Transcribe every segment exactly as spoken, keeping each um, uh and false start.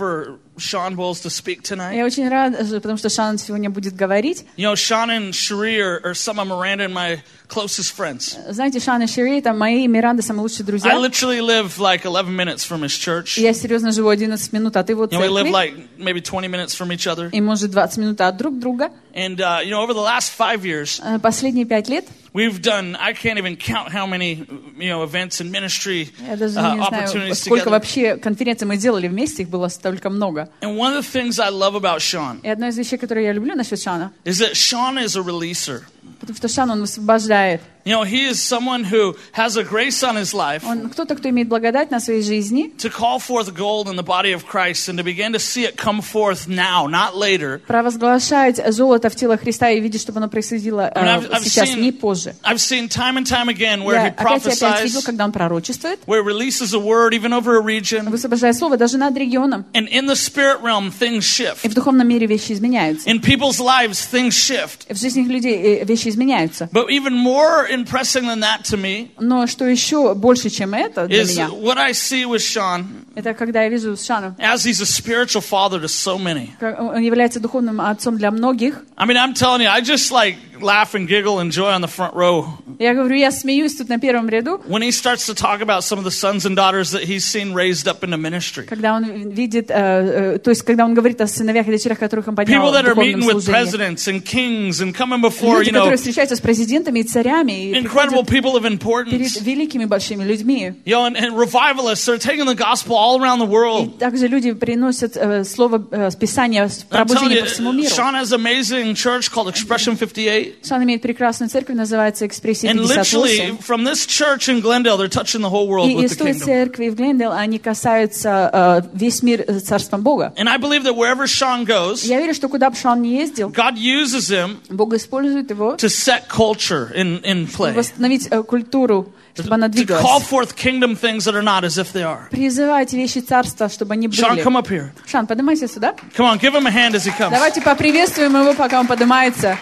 for Sean Bowles to speak tonight. Я очень рада, потому что Шанан сегодня будет говорить. You know, Sean and Cherie are, are some of Miranda and my closest friends. Знаете, Шан и Шери — это мои и Миранда самые лучшие друзья. I literally live like eleven minutes from his church. Я серьезно живу одиннадцать минут от его You know, we live церкви. like maybe twenty minutes from each other. И, может, двадцать минут от друг друга. And, uh, you know, over the last five years, Последние пять лет we've done, I can't even count how many, you know, events and ministry я даже uh, не знаю, opportunities сколько together. вообще конференций мы делали вместе, их было столько много. And one of the things I love about Sean И одна из вещей, которые я люблю насчет Шана, is that Sean is a releaser. потому что Шан, он высвобождает. You know, he is someone who has a grace on his life Он кто-то, кто имеет благодать на своей жизни, to call forth gold in the body of Christ and to begin to see it come forth now, not later. провозглашать золото в тело Христа и видеть, чтобы оно происходило I mean, I've, э, I've сейчас, seen, не позже. I've seen time and time again where Я he опять и опять видел, prophesies, когда он пророчествует, where he releases a word even over a region, высвобождает слово даже над регионом. and in the spirit realm things shift. И в духовном мире вещи изменяются. In people's lives things shift. И в жизни людей э, вещи изменяются. But even more impressing than that to me Но что еще больше, чем это для is меня, what I see with Sean это когда я вижу Шана, as he's a spiritual father to so many. как он является духовным отцом для многих. I mean, I'm telling you, I just like laugh and giggle and joy on the front row Я говорю, я смеюсь тут на первом ряду, when he starts to talk about some of the sons and daughters that he's seen raised up into ministry. когда он видит, э, э, то есть когда он говорит о сыновьях и дочерях, которых он поднял People в that are духовном meeting with служении. presidents and kings and coming before, Люди, you know, которые встречаются с президентами и царями и incredible приходят people of перед importance. великими большими людьми. You know, and, and revivalists are taking the gospel all around the И world. также люди приносят э, слово э, Писания, I'm telling пробуждение по всему you, миру. Sean has an amazing church called Expression fifty-eight. Шан имеет прекрасную церковь, называется «Экспрессия And пятьдесят literally, восемь». from this church in Glendale, they're touching the whole world И with из the той kingdom. церкви в Глендейл они касаются э, весь мир э, царством Бога. And I believe that wherever Sean goes, Я верю, что куда бы Шан ни ездил, God uses him Бог использует его, to set culture in, in play. восстановить э, культуру, чтобы она To call двигалась. forth kingdom things that are not as if they are. Призывайте вещи царства, чтобы они Sean, были. come up here. Шан, поднимайся сюда. Come on, give him a hand as he comes. Давайте поприветствуем его, пока он поднимается.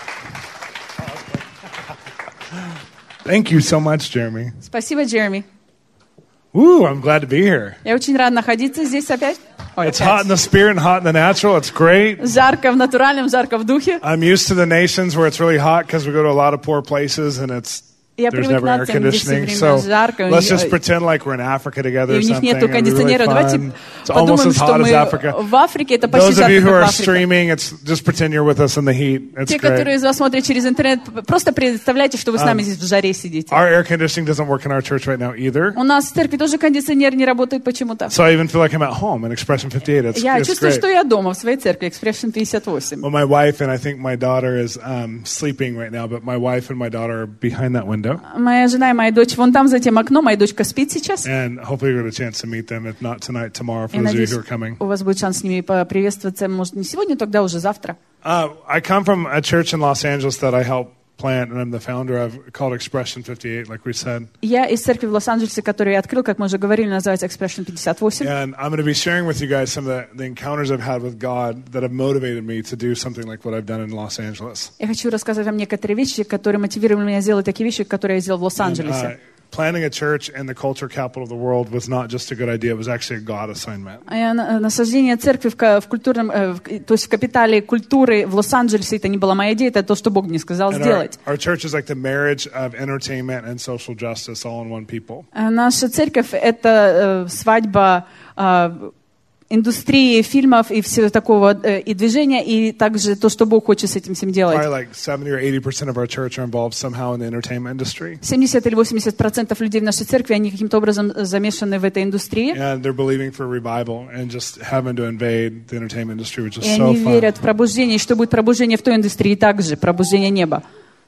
Thank you so much, Jeremy. Спасибо, Джереми. Woo, I'm glad to be here. Я очень рада находиться здесь опять. Ой, It's hot in the spirit and hot in the natural. It's great. Жарко в натуральном, жарко в духе. I'm used to the nations where it's really hot because we go to a lot of poor places and it's Я there's привык never air нациям, где все conditioning. время So жарко. let's just И pretend like we're in Africa together у or них something. нету It'll be really кондиционера. Давайте fun. It's almost подумаем, as что hot as мы Africa. в Африке. Это почти Those of жарко, you who как в are Африке. streaming, it's just pretend you're with us in the heat. It's Те, которые great. из вас смотрят через интернет, просто представляйте, что вы с нами здесь в жаре сидите. Our air conditioning doesn't work in our church right now either. У нас в церкви тоже кондиционер не работает почему-то. So I even feel like I'm at home in Expression fifty-eight. It's, Я it's чувствую, great. что я дома в своей церкви, Expression пятьдесят восемь. Well, my wife and I think my daughter is um, sleeping right now, but my wife and my daughter are behind that window. Моя жена и моя дочь вон там за тем окном, моя дочка спит сейчас. And hopefully we'll get a chance to meet them, if not tonight, tomorrow, for Я those of you надеюсь, who are coming. у вас будет шанс с ними поприветствоваться, может, не сегодня, тогда уже завтра. Uh, I come from a church in Los Angeles that I helped plant, and I'm the founder of, called Expression fifty-eight, like we said. Я из церкви в Лос-Анджелесе, которую я открыл, как мы уже говорили, называется Expression пятьдесят восемь. And I'm going to be sharing with you guys some of the, the encounters I've had with God that have motivated me to do something like what I've done in Los Angeles. Я хочу рассказать вам некоторые вещи, которые мотивировали меня сделать такие вещи, которые я сделал в And, Лос-Анджелесе. uh, planting a church in the culture capital of the world was not just a good idea, it was actually a God assignment. А на- Насаждение церкви в, ка- в культурном, э, в- то есть в капитале культуры в Лос-Анджелесе, это не была моя идея, это то, что Бог мне сказал And our, сделать. our church is like the marriage of entertainment and social justice all in one people. Э, Наша церковь — это э, свадьба э, индустрии фильмов и всего такого, э, и движения, и также то, что Бог хочет с этим всем делать. Probably like seventy or eighty percent of our church are involved somehow in the entertainment industry. семьдесят или восемьдесят процентов людей в нашей церкви, они каким-то образом замешаны в этой индустрии. And they're believing for revival and just heaven to invade the entertainment industry, which is И so они fun. верят в пробуждение, и что будет пробуждение в той индустрии также, пробуждение неба.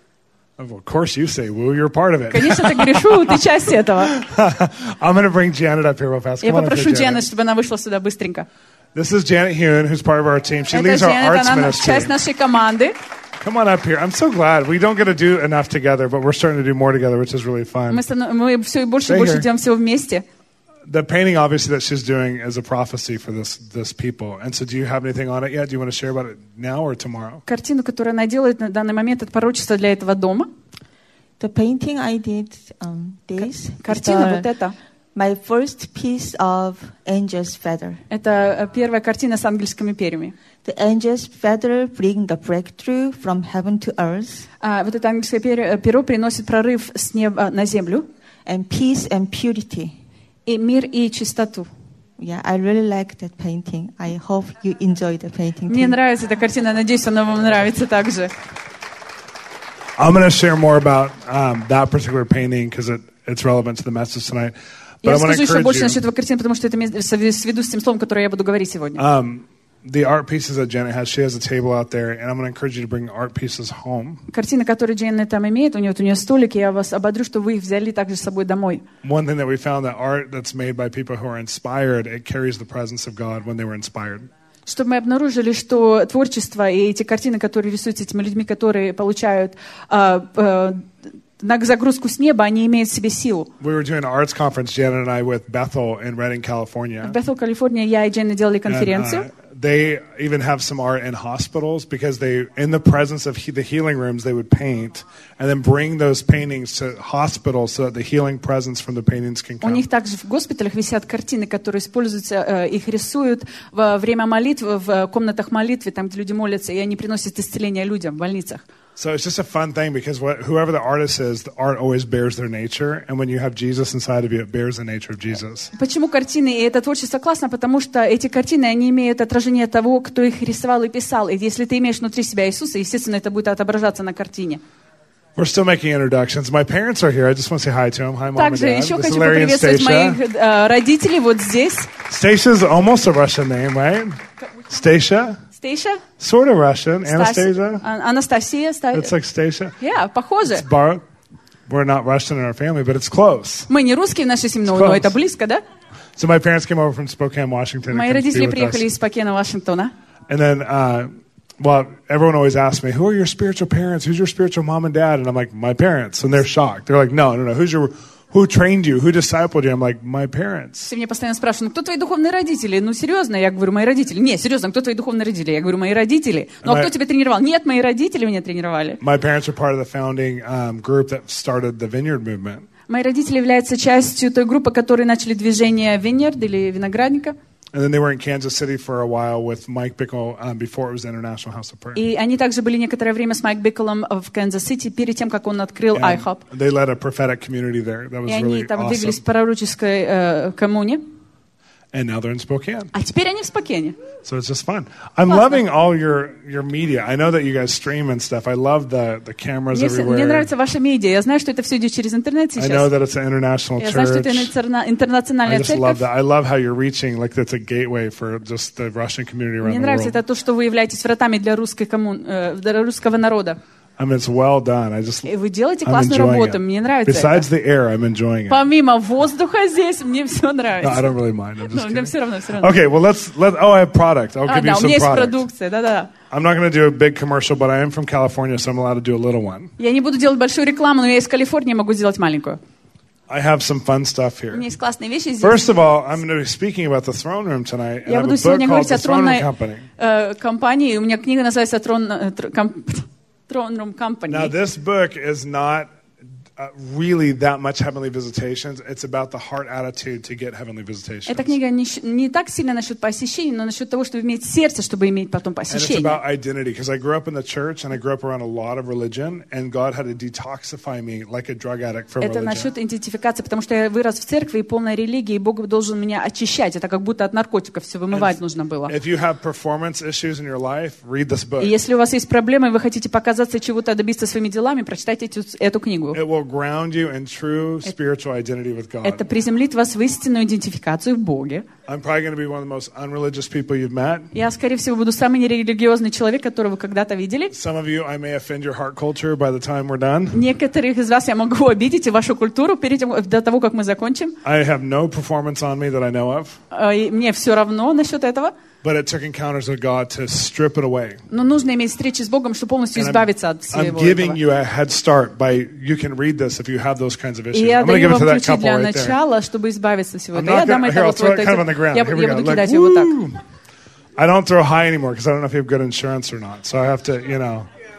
Of course you say, woo, you're part of it. Конечно, ты говоришь, фу, ты часть этого. I'm going to bring Janet up here real fast. Я Come on up попрошу here, Джанет, Janet. чтобы она вышла сюда быстренько. This is Janet Hewen, who's part of our team. She Это leads our Джанет, arts она ministry. часть нашей команды. Come on up here. I'm so glad. We don't get to do enough together, but we're starting to do more together, which is really fun. Мы, станов- мы все и больше и Stay больше here. делаем всего вместе. The painting, obviously, that she's doing is a prophecy for this this people. And so do you have anything on it yet? Do you want to share about it now or tomorrow? Картину, которую она делает на данный момент, это пророчество для этого дома. The painting I did um, this is Картина вот the, эта. my first piece of angel's feather. Это первая картина с ангельскими перьями. The angel's feather bring the breakthrough from heaven to earth. А вот это ангельское перо, перо приносит прорыв с неба на землю. And peace and purity. И мир и чистоту. Yeah, I really like that painting. I hope you enjoy the painting. Мне нравится эта картина, надеюсь, она вам нравится также. I'm going to share more about um, that particular painting because it, it's relevant to the message tonight. But Я I want расскажу to еще больше encourage насчет этого картины, потому что это сведу с тем словом, которое я буду говорить сегодня. you. Um, the art pieces that Janet has, she has a table out there, and I'm going to encourage you to bring art pieces home. Картины, которые Джейн там имеет, у нее, у нее столик, и я вас ободрю, что вы их взяли также с собой домой. One thing that we found, that art that's made by people who are inspired, it carries the presence of God when they were inspired. Чтобы мы обнаружили, что творчество и эти картины, которые рисуются этими людьми, которые получают а, а, на загрузку с неба, они имеют в себе силу. We were doing an arts conference, Janet and I, with Bethel in Redding, California. В Бethel, Калифорния, я и Джейн делали конференцию. And, uh, they even have some art in hospitals because they, in the presence of he, the healing rooms, they would paint and then bring those paintings to hospitals so that the healing presence from the paintings can У come. них также в госпиталях висят картины, которые используются, э, их рисуют во время молитв, в комнатах молитвы, там, где люди молятся, и они приносят исцеление людям в больницах. So it's just a fun thing because what, whoever the artist is, the art always bears their nature. And when you have Jesus inside of you, it bears the nature of Jesus. Почему картины и это творчество классно? Потому что эти картины, они имеют отражение того, кто их рисовал и писал. И если ты имеешь внутри себя Иисуса, естественно, это будет отображаться на картине. We're still making introductions. My parents are here. I just want to say hi to them. Hi, Mom and Также Dad. еще This is хочу Larry and поприветствовать Stacia. моих э, родителей вот здесь. Stacya's almost a Russian name, right? Stacia? Стейша? Sort of Russian. Стась- Anastasia? А- Анастасия. Ста- It's like Stacia. Yeah, похоже. It's bar- We're not Russian in our family, but it's close. Мы не русские в нашей семье, но, Close. но это близко, да? So my parents came over from Spokane, Washington. Мои to come be родители with приехали us. из Спокена, Вашингтона. And then, uh, well, everyone always asks me, who are your spiritual parents? Who's your spiritual mom and dad? And I'm like, my parents. And they're shocked. They're like, no, no, no. Who's your, who trained you? Who discipled you? I'm like, my parents. Все меня постоянно спрашивают, ну кто твои духовные родители? Ну серьезно? Я говорю, мои родители. Не, серьезно, кто твои духовные родители? Я говорю, мои родители. Ну а My- кто тебя тренировал? Нет, мои родители меня тренировали. My parents were part of the founding um, group that started the Vineyard movement. Мои родители являются частью той группы, которые начали движение Vineyard или Виноградника. And then they were in Kansas City for a while with Mike Bickle um, before it was the International House of Prayer. И они также были некоторое время с Майк Биколом в Канзас-Сити перед тем, как он открыл And iHop. they led a prophetic community there. That was И они really там двигались в awesome. пророческой э, коммуне. And now they're in Spokane. А теперь они в Спокене. So it's just fun. I'm loving all your, your media. I know that you guys stream and stuff. I love the, the cameras Мне, все- мне everywhere. нравится ваша медиа. Я знаю, что это все идет через интернет I know сейчас. that it's an international Я знаю, что это church. интерна- I интернациональная just love церковь. that. I love how you're reaching, like it's a gateway for just the Russian community around Мне the нравится world. это то, что вы являетесь вратами для, русской коммун, э, для русского народа. I mean, it's well done. I just, И вы делаете I'm классную enjoying работу. it. Мне нравится Besides это. the air, I'm enjoying it. Помимо воздуха здесь, мне все No, I нравится. don't really mind. I'm Но just мне kidding. все равно, все равно. Okay, well, let's, let, oh, I have product. I'll А, give you да, у some меня есть product. продукция, да-да. I'm not going to do a big commercial, but I am from California, so I'm allowed to do a little one. Я не буду делать большую рекламу, но я из Калифорнии могу сделать маленькую. I have some fun stuff У here. меня есть классные вещи здесь. First of all, I'm going to be speaking about the throne room tonight, and I Я have a буду book сегодня called говорить The о Throne Room тронной Company. э, компании. У меня книга называется «Трон, э, тр- ком- Throne Room Company». Now, this book is not uh, really that much heavenly visitations. It's about the heart attitude to get heavenly visitations. Эта книга не, щ- не так сильно насчет посещений, но насчет того, чтобы иметь сердце, чтобы иметь потом And it's посещение. about identity, because I grew up in the church and I grew up around a lot of religion, and God had to detoxify me like a drug addict from Это religion. насчет идентификации, потому что я вырос в церкви и полной религии, и Бог должен меня очищать. Это как будто от наркотиков все вымывать нужно было. If you have performance issues in your life, read this book. И если у вас есть проблемы, и вы хотите показаться чего-то, добиться своими делами, прочитайте эту, эту книгу. It will ground you in true spiritual identity with God. Это приземлит вас в истинную идентификацию в Боге. I'm probably going to be one of the most unreligious people you've met. Я, скорее всего, буду самый нерелигиозный человек, которого вы когда-то видели. Some of you, I may offend your heart culture by the time we're done. Некоторых из вас я могу обидеть и вашу культуру перед тем, до того, как мы закончим. I have no performance on me that I know of, Э, и Мне все равно насчет этого. but it took encounters with God to strip it away. Но нужно иметь встречи с Богом, чтобы полностью And I'm, избавиться от I'm всего giving этого. you a head start by, you can read this if you have those kinds of issues. И я I'm going to даю give it to вам that ключи couple для right there. начала, чтобы избавиться от всего I'm этого. Я not дам gonna, это here, I'll вот throw вот it kind of on the это. ground. Я Here we я go. буду Like, кидать его вот так. woo! I don't throw high anymore because I don't know if you have good insurance or not. So I have to, you know.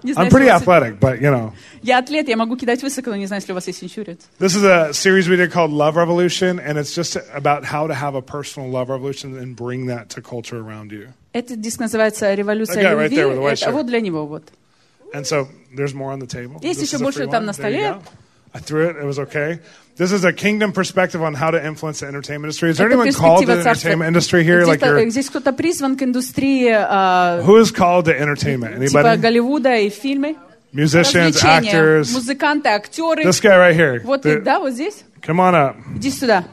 Не знаю, I'm pretty если у вас- athletic, but you know. Я атлет, я могу кидать высоко, но не знаю, если у вас есть иншуренс. This is a series we did called Love Revolution, and it's just about how to have a personal love revolution and bring that to culture around you. Этот диск называется «Революция Okay, right любви». there with the white Это shirt. вот для него вот. And so there's more on the table. Есть This еще is a больше free там one. на There you столе. go. I threw it. It was okay. This is a kingdom perspective on how to influence the entertainment industry. Is there Это anyone called to the перспектива царства. entertainment industry here? Like Здесь-то- you're, Здесь кто-то призван к индустрии а, who is called to entertainment? типа Anybody? Голливуда и фильмы. Musicians, Развлечения. actors. Музыканты, актеры. This guy right here. Вот, The- да, вот здесь. Come on up. Иди сюда.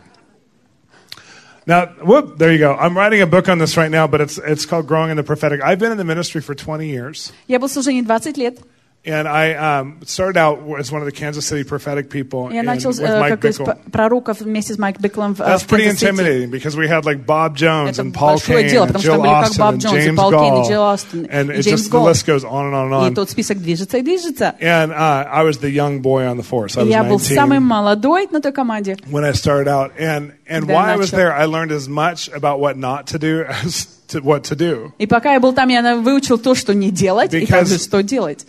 Now, whoop, there you go. I'm writing a book on this right now, but it's it's called Growing in the Prophetic. I've been in the ministry for twenty years. Я был в служении двадцать лет. And I um, started out as one of the Kansas City prophetic people Я and начал with э, Mike как из Bickle. п- пророков вместе с Майк Биклом в, э, That's в pretty Канзас-Сити. intimidating because we had like Bob Jones Это and Paul большое Cain дело, and потому что Jill там были как Austin Боб and Джонс, и James Пол Кейн, и Джилл Gall. Остин, And и it Джеймс just, the Голл. list goes on and on and И on. тот список движется и движется. And uh, I was the young boy on the force. I И was я был самым nineteen молодой на той команде. when I started out. And, and Когда while я I was начал. there, I learned as much about what not to do as to what to do. И пока я был там, я выучил то, что не делать, и Because- также что делать.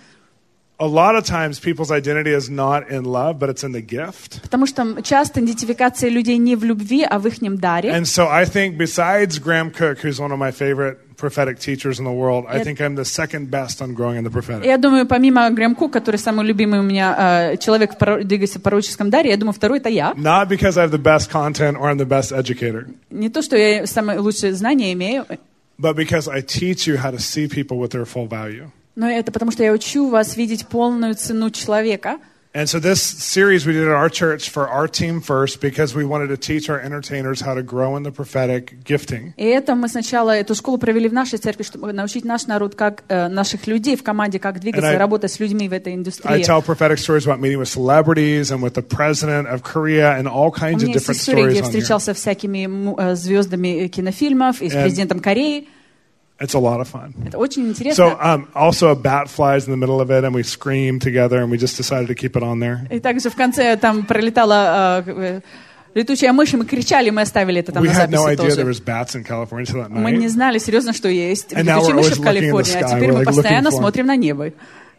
A lot of times people's identity is not in love, but it's in the gift. Потому что часто идентификация людей не в любви, а в ихнем даре. And so I think besides Graham Cook, who's one of my favorite prophetic teachers in the world, I Yeah. think I'm the second best on growing in the prophetic. Я думаю, помимо Грэм Кук, который самый любимый у меня э, человек, в проро- двигается в пророческом даре, я думаю, второй это я. Not because I have the best content or I'm the best educator, Не то, что я самые лучшие знания имею, but because I teach you how to see people with their full value. но это потому, что я учу вас видеть полную цену человека. And so this series we did at our church for our team first because we wanted to teach our entertainers how to grow in the prophetic gifting. И это мы сначала эту школу провели в нашей церкви, чтобы научить наш народ, как э, наших людей в команде, как двигаться And I- и работать с людьми в этой I индустрии. tell prophetic stories about meeting with celebrities and with the president of Korea and all У kinds of меня есть different история, где stories я on here. встречался с всякими м, э, звездами кинофильмов и с And- президентом Кореи. It's a lot of fun. Это очень So интересно. um, also a bat flies in the middle of it, and we scream together, and we just decided to keep it on there. И также в конце там пролетала э, э, летучая мышь, и мы кричали, мы оставили это там We на had no записи idea there тоже. was bats in California until that Мы не night. знали серьезно, что есть And now летучие we're мыши always в looking in the Калифорнии, а sky. теперь We're мы like постоянно looking for 'em. смотрим на небо.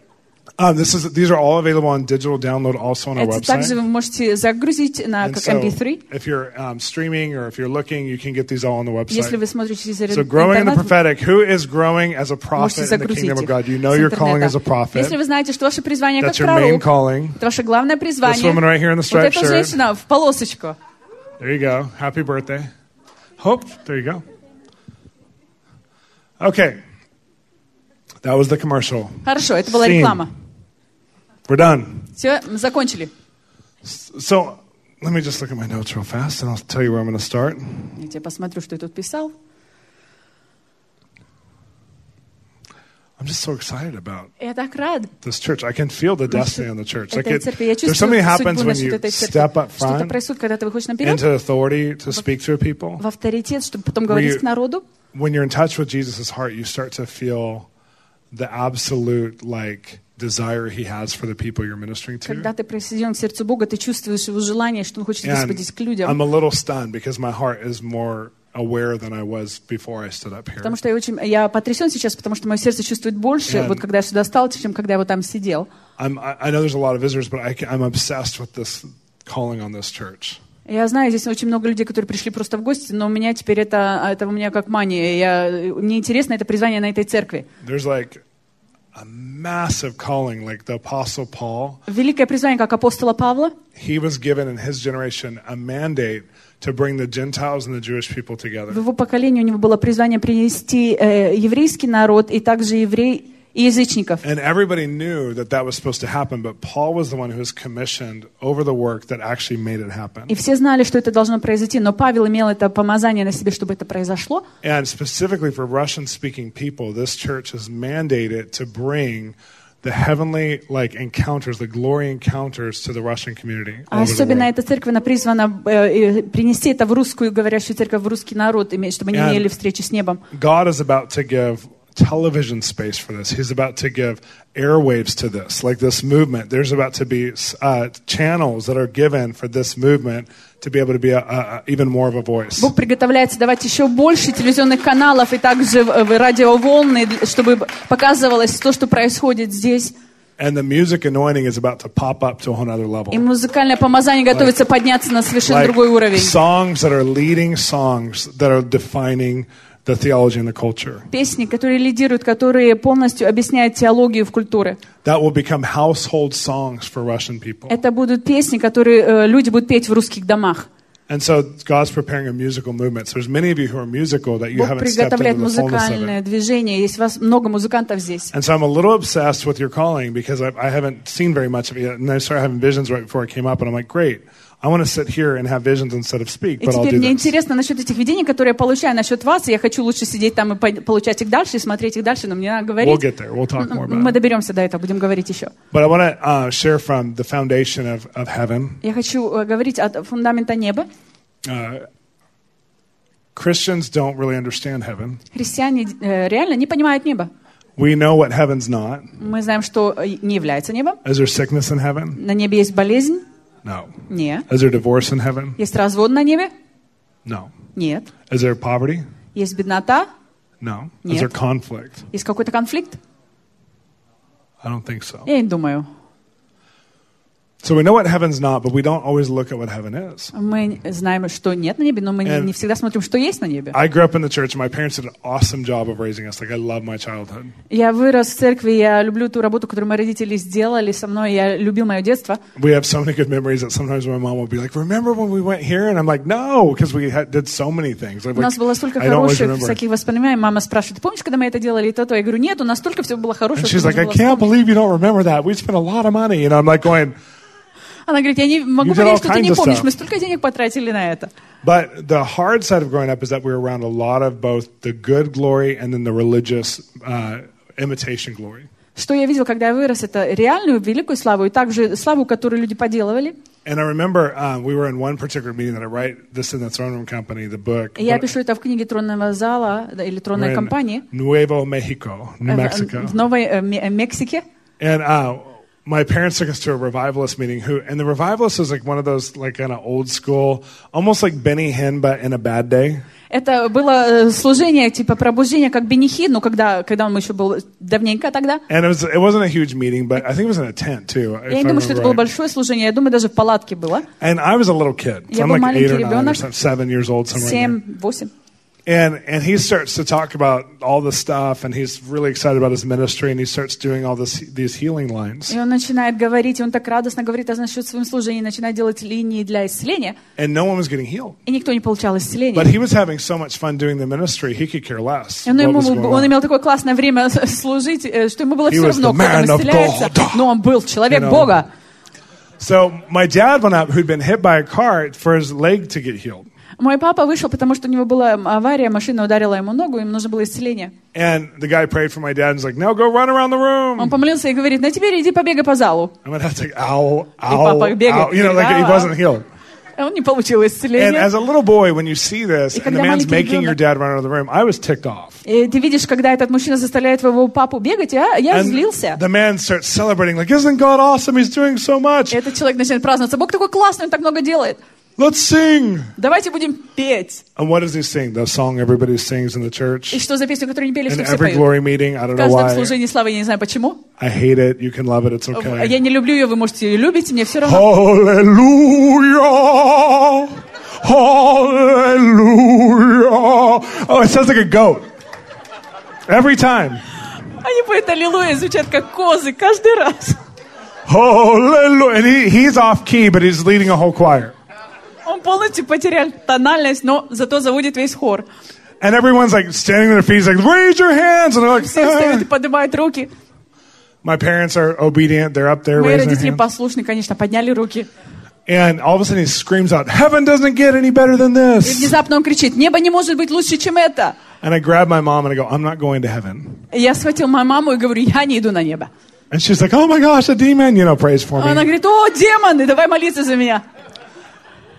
Um, this is these are all available on digital download also on our Это также website. вы можете загрузить на And как so эм пи три. if you're um, streaming or if you're looking, you can get these all on the Если website. вы смотрите через So growing in the интернет, prophetic, who is growing as a prophet можете in the загрузить kingdom of их God? You с know your calling as a интернета. prophet. Если вы знаете, что ваше призвание как That's your main пророк, calling. это ваше главное This призвание, woman right here in the вот striped эта shirt. женщина в полосочку. There you go. Happy birthday. Hope. There you go. Okay. That was the commercial. Хорошо, это была Scene. реклама. We're done. Все, мы закончили. So let me just look at my notes real fast and I'll tell you where I'm going to start. Я тебе посмотрю, что я тут писал. I'm just so excited about Я так рад. this church. I can feel the destiny on the church. Like Этой it, церкви. Я there's чувствую something happens судьбу when насчет you этой step церкви. up Что-то front происходит, когда ты выходишь наперед, into authority to speak to people. в авторитет, чтобы потом Where говорить you- к народу. When you're in touch with Jesus' heart, you start to feel the absolute like desire he has for the people you're ministering Когда to. ты присоединен к сердцу Бога, ты чувствуешь его желание, что он хочет And высвободить к I'm людям. a little stunned because my heart is more aware than I was before I stood up here. Потому что я очень, я потрясен сейчас, потому что мое сердце чувствует больше, And- вот когда я сюда стал, чем когда я вот там сидел. I'm, I I know there's a lot of visitors, but I can, I'm obsessed with this calling on this church. Я знаю, здесь очень много людей, которые пришли просто в гости, но у меня теперь это, это у меня как мания. Я, мне интересно это призвание на этой церкви. There's like a massive calling, like the Apostle Paul. Великое призвание, как апостола Павла. He was given in his generation a mandate to bring the Gentiles and the Jewish people В together. его поколении у него было призвание принести э, еврейский народ и также еврей и язычников. And everybody knew that that was supposed to happen, but Paul was the one who was commissioned over the work that actually made it happen. И все знали, что это должно произойти, но Павел имел это помазание на себе, чтобы это произошло. And specifically for Russian-speaking people, this church has mandated to bring the heavenly like encounters, the glory encounters to the Russian community. А all over the особенно world. эта церковь, она призвана э, э, принести это в русскую говорящую церковь, в русский народ, иметь, чтобы они And- имели встречи с небом. God is about to give television space for this. He's about to give airwaves to this, like this movement. There's about to be uh, channels that are given for this movement to be able to be a, a, even more of a voice. Бог приготовляется давать еще больше телевизионных каналов и также радиоволны, чтобы показывалось то, что происходит здесь. And the music anointing is about to pop up to a whole other level. И музыкальное помазание готовится подняться на совершенно Like другой уровень. songs that are leading songs that are defining the theology and the culture. Песни, которые лидируют, которые полностью объясняют теологию в культуре. That will become household songs for Russian people. Это будут песни, которые э, люди будут петь в русских домах. And so God's preparing a musical movement. So there's many of you who are musical that you Бог haven't stepped приготовляет into the fullness of музыкальное it. движение. Есть у вас много музыкантов здесь. And so I'm a little obsessed with your calling because I, I haven't seen very much of it yet. And I started having visions right before I came up, and I'm like, great. I want to sit here and have visions instead of speak, И but I'll теперь do мне this. интересно насчет этих видений, которые я получаю насчет вас. И я хочу лучше сидеть там и по- получать их дальше, и смотреть их дальше, но мне надо We'll говорить. get there. We'll talk more Мы about it. доберемся до этого, будем говорить еще. But I want to uh, share from the foundation of, of heaven. Я хочу э, говорить от фундамента неба. Uh, Christians don't really understand heaven. Христиане э, реально не понимают небо. We know what heaven's not. Мы знаем, что э, не является небом. Is there sickness in heaven? На небе есть болезнь? No. Нет. Is there divorce in heaven? Есть развод на небе? No. Нет. Is there poverty? Есть беднота? No. Нет. Is there conflict? Есть какой-то конфликт? I don't think so. Я не думаю. So we know what heaven's not, but we don't always look at what heaven is. Мы знаем, что нет на небе, но мы не, And не всегда смотрим, что есть на небе. I grew up in the church, and my parents did an awesome job of raising us. Like, I love my childhood. Я вырос в церкви, я люблю ту работу, которую мои родители сделали со мной, я любил мое детство. We have so many good memories that sometimes my mom will be like, remember when we went here? And I'm like, no, because we had, did so many things. I'm У нас like, было столько I don't always хороших remember. всяких воспоминаний. Мама спрашивает, ты помнишь, когда мы это делали и то-то? Я говорю, нет, у нас столько всего было хорошего. And что she's like, нужно I было can't вспомнить». believe you don't remember that. We spent a lot of money. And I'm like going, Она говорит, я не могу You did понять, all что ты kinds не of помнишь. stuff. Мы столько денег потратили на это. but the hard side of growing up is that we were around a lot of both the good glory and then the religious uh, imitation glory. Что я видел, когда я вырос, это реальную великую славу и также славу, которую люди поделывали. And I remember um, we were in one particular meeting that I write this in the Throne Room Company, the book. И я But пишу это в книге «Тронного зала» да, или we're «Тронной in компании» Nuevo Mexico, New э, в- Mexico. в Новой э, Ме- Мексике. And uh, my parents took us to a revivalist meeting. Who and the revivalist was like one of those like kind of old school, almost like Benny Hinn, but in a bad day. Это было э, служение, типа пробуждение, как Бенихи, ну, когда, когда он еще был давненько тогда. And it was it wasn't a huge meeting, but I think it was in a tent too. Я не думаю, что это было большое служение, я думаю, даже в палатке было. And I was a little kid, so Я I'm был like eight or маленький nine or ребенок. something, seven years old, somewhere in there. Семь, восемь. And and he starts to talk about all this stuff, and he's really excited about his ministry, and he starts doing all this these healing lines. И он начинает говорить, и он так радостно говорит о насчет своем служении, начинает делать линии для исцеления, And no one was getting healed. и никто не получал исцеления. But he was having so much fun doing the ministry, he could care less. И он, what ему, was going он on. имел такое классное время служить, э, что ему было He все was равно, the кто там man of исцеляется, God. но он был человек You know. Бога. So my dad went up, who'd been hit by a car, for his leg to get healed. Мой папа вышел, потому что у него была авария, машина ударила ему ногу, ему нужно было исцеление. And the guy prayed for my dad and was like, no, go run around the room. Он помолился и говорит, ну теперь иди побегай по залу. And my dad's like, ow, папа ow, бегает. ow. You know, like he Ау, wasn't ау. healed. Он не получил And исцеления. as a little boy, when you see this, И and the когда man's маленький making your ребенок- dad run out of the room, I was ticked off. И ты видишь, когда этот мужчина заставляет твоего папу бегать, я, я And злился. the man starts celebrating, like, isn't God awesome? He's doing so much. И этот человек начинает праздноваться. Бог такой классный, он так много делает. Let's sing. Давайте будем петь. And what does he sing? The song everybody sings in the И church. что за песню, которую не пели, In что все every поют? glory meeting, I don't В know каждом why. служении славы, я не знаю почему. I hate it. You can love it. It's Я okay. не люблю ее, вы можете ее любить, мне все равно. Hallelujah. Hallelujah. Oh, it sounds like a goat. Every time. Они поют аллилуйя, звучат как козы каждый раз. Hallelujah. And he, he's off key, but he's leading a whole choir. Он полностью потерял тональность, но зато заводит весь хор. And everyone's like standing on their feet, like, raise your hands. And they're like, Все встают и "Ah." поднимают руки. My parents are obedient. They're up there Мои raising родители their hands. послушны, конечно, подняли руки. And all of a sudden he screams out, heaven doesn't get any better than И this. внезапно он кричит, небо не может быть лучше, чем это. And I grab my mom and I go, I'm not going to heaven. И я схватил мою маму и говорю, я не иду на небо. And she's like, oh my gosh, a demon, you know, prays for Она me. говорит, о, демоны, давай молиться за меня.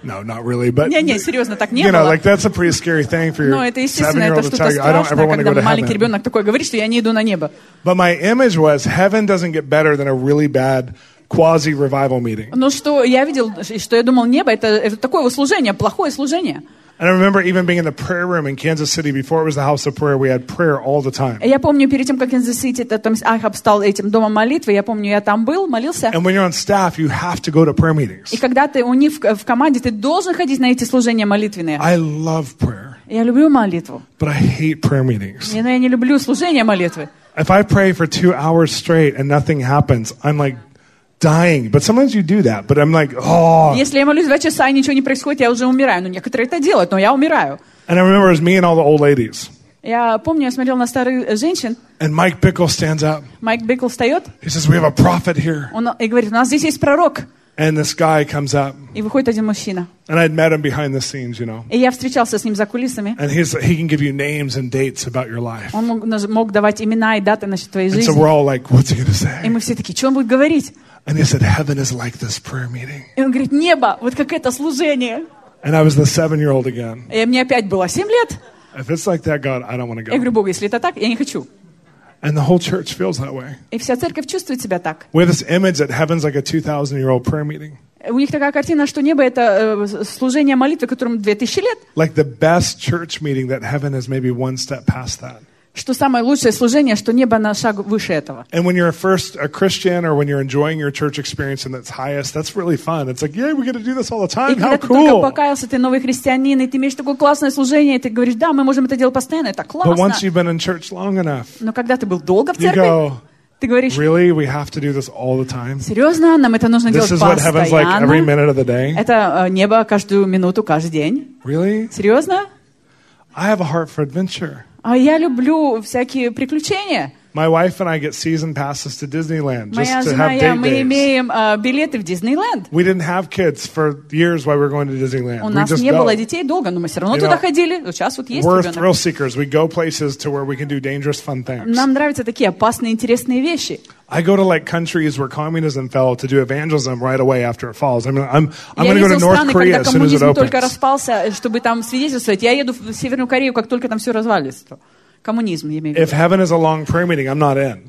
No, not really, but Не-не, серьезно, так не you know, было. like that's a pretty scary thing for your Но это, естественно, это seven-year-old to что-то tell you, I don't ever страшное, want to когда go to маленький heaven. ребенок такой говорит, что я не иду на небо. But my image was heaven doesn't get better than a really bad quasi-revival meeting. Но что я видел, что я думал, небо это, это такое вот служение, плохое служение. And I remember even being in the prayer room in Kansas City before it was the house of prayer. We had prayer all the time. Я помню, перед тем, как Канзас-Сити, там Ахаб стал этим домом молитвы, я помню, я там был, молился. And when you're on staff, you have to go to prayer meetings. И когда ты у них в, в команде, ты должен ходить на эти служения молитвенные. I love prayer, Я люблю молитву, but I hate prayer meetings. но я не люблю служения молитвы. If I pray for two hours straight and nothing happens, I'm like dying. But sometimes you do that. But I'm like, oh. Если я молюсь два часа и ничего не происходит, я уже умираю. Ну, некоторые это делают, но я умираю. And I remember it was me and all the old ladies. Я помню, я смотрел на старых женщин. And Mike Bickle stands up. Майк Бикл встает, He says, we have a prophet here. он и говорит, у нас здесь есть пророк. And this guy comes up. И выходит один мужчина. And I'd met him behind the scenes, you know. И я встречался с ним за кулисами. And he's, he can give you names and dates about your life. Он мог, мог давать имена и даты насчет твоей And so жизни. we're all like, what's he going to И say? мы все такие, что он будет говорить? And he said, heaven is like this prayer meeting. И он говорит, небо, вот как это служение. And I was the seven-year-old again. И мне опять было семь лет. If it's like that, God, I don't want to Я говорю, go. Бог, если это так, я не хочу. And the whole church feels that way. И вся церковь чувствует себя так. We have this image that heaven's like a two thousand year old prayer meeting. У них такая картина, что небо — это э, служение молитвы, которому две тысячи лет. Like the best church meeting, that heaven is maybe one step past that. Что самое лучшее служение, что небо на шаг выше этого. And when you're first a Christian or when you're enjoying your church experience and it's highest, that's really fun. It's like, yeah, we get to do this all the И time. когда How ты только cool. покаялся, ты новый христианин, и ты имеешь такое классное служение, и ты говоришь, да, мы можем это делать постоянно, это But классно. once you've been in church long enough, Но когда ты был долго в you церкви, go, ты говоришь, really? We have to do this all the time? серьезно, нам это нужно This делать is what heaven's like every постоянно. minute of the day? Это э, небо каждую минуту, каждый день. Really? Серьезно? I have a heart for adventure. А я люблю всякие приключения. My wife and I get season passes to Disneyland Моя just to жена have и я, date мы days. имеем э, билеты в Диснейленд. We didn't have kids for years while we were going to Disneyland. У We нас just не go. было детей долго, но мы все равно You туда know, ходили. Вот сейчас вот есть We're ребенок. thrill seekers. We go places to where we can do dangerous, fun things. Нам нравятся такие опасные, интересные вещи. I go to like countries where communism fell to do evangelism right away after it falls. I mean, I'm I'm Я going to go to видел North страны, Korea когда as soon as it коммунизм только opens. распался, чтобы там свидетельствовать. Я еду в Северную Корею, как только там все развалится. Коммунизм, я имею в If виду. heaven is a long prayer meeting, I'm not in.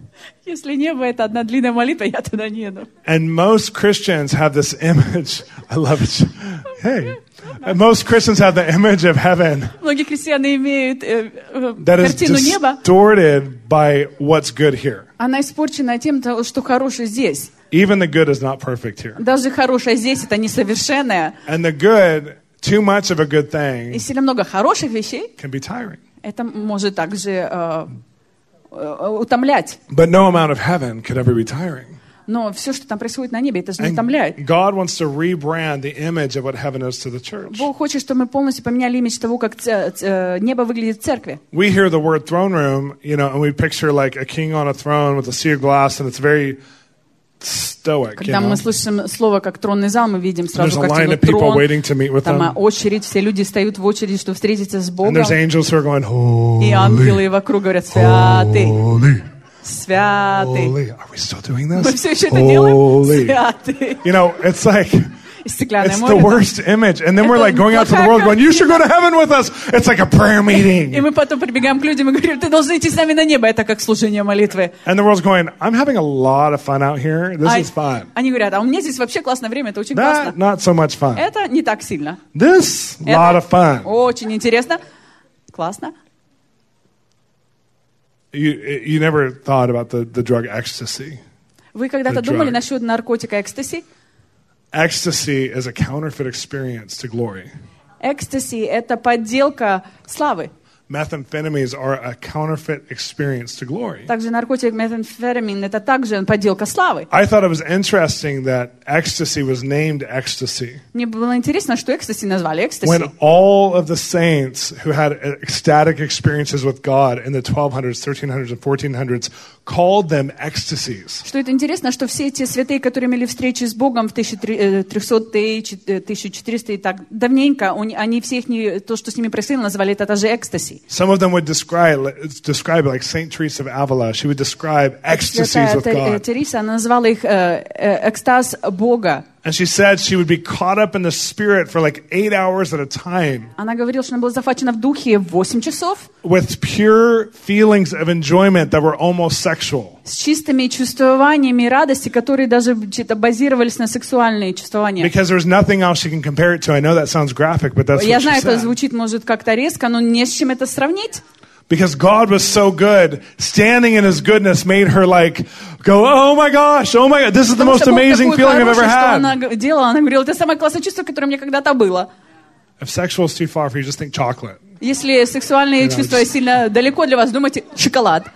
Если небо — это одна длинная молитва, я туда не еду. And most Christians have this image. I love it. Hey, and most Christians have the image of heaven Многие христиане имеют э, э, that is картину неба. distorted by what's good here. Она испорчена тем, что хорошее здесь. Even the good is not perfect here. Даже хорошее здесь — это несовершенное. And the good, too much of a good И thing, сильно много хороших вещей, can be tiring. это может также э, э, утомлять. But no amount of heaven could ever be tiring. Но все, что там происходит на небе, это же не And утомляет. God wants to rebrand the image of what heaven is to the church. Бог хочет, чтобы мы полностью поменяли имидж того, как ц- ц- небо выглядит в церкви. We hear the word throne room, you know, and we picture like a king on a throne with a sea of glass, and it's very stoic, you Когда know. мы слышим слово как тронный зал, мы видим There's сразу a line картину of people трон. waiting to meet with Там them. очередь, все люди стоят в очередь, чтобы встретиться с And Богом. there's angels who are going, И holy, ангелы вокруг говорят, святый, holy, святый. holy. Are we still doing Мы this? все еще это делаем? Holy. Святый. You know, it's like, И стеклянное it's море. the worst image. And then we're Это like going out to the плохая world going, you should go to картина. heaven with us. It's like a prayer И meeting. мы потом прибегаем к людям и говорим, ты должен идти с нами на небо, это как служение молитвы. And the world's going, I'm having a lot of fun out here. This А- is fun. Они говорят, а у меня здесь вообще классное время, это очень That, классно. not so much fun. Это не так сильно. This, Это lot of fun. очень интересно. Классно. You, you never thought about the, the drug ecstasy. Вы когда-то The думали drug. насчет наркотика экстаси? Ecstasy is a counterfeit experience to glory. Экстаси — это подделка славы. Methamphetamines are a counterfeit experience to glory. Также наркотик метамфетамин — это также подделка славы. I thought it was interesting that ecstasy was named ecstasy Мне было интересно, что экстаси назвали when экстаси. all of the saints who had ecstatic experiences with God in the twelve hundreds, thirteen hundreds, and fourteen hundreds called them ecstasies. Что это интересно, что все эти святые, которые имели встречи с Богом в тысяча трехсотые, тысяча четыреста и так давненько, они они все их, то, что с ними происходило, называли это даже экстаси. Some of them would describe, describe it like Saint Teresa of Avila. She would describe ecstasies Святая with Те- God. Тереса, она назвала их э, э, экстаз Бога. And she said she would be caught up in the spirit for like eight hours at a time Она говорила, что она была захвачена в духе восемь часов with pure feelings of enjoyment that were almost sexual. с чистыми чувствованиями радости, которые даже что-то базировались на сексуальные чувствования. Because there's nothing else she can compare it to. I know that sounds graphic, but that's Я what she знаю, это said. звучит, может, как-то резко, но не с чем это сравнить. Because God was so good, standing in His goodness made her like go, oh my gosh, oh my God, this is the Потому most что Бог amazing такой feeling I've ever хороший, что had. она г- делала, она говорила, это самое классное чувство, которое у меня когда-то было. If sexual is too far for you, just think chocolate. Если сексуальные Yeah, чувства just- сильно далеко для вас, думайте, шоколад.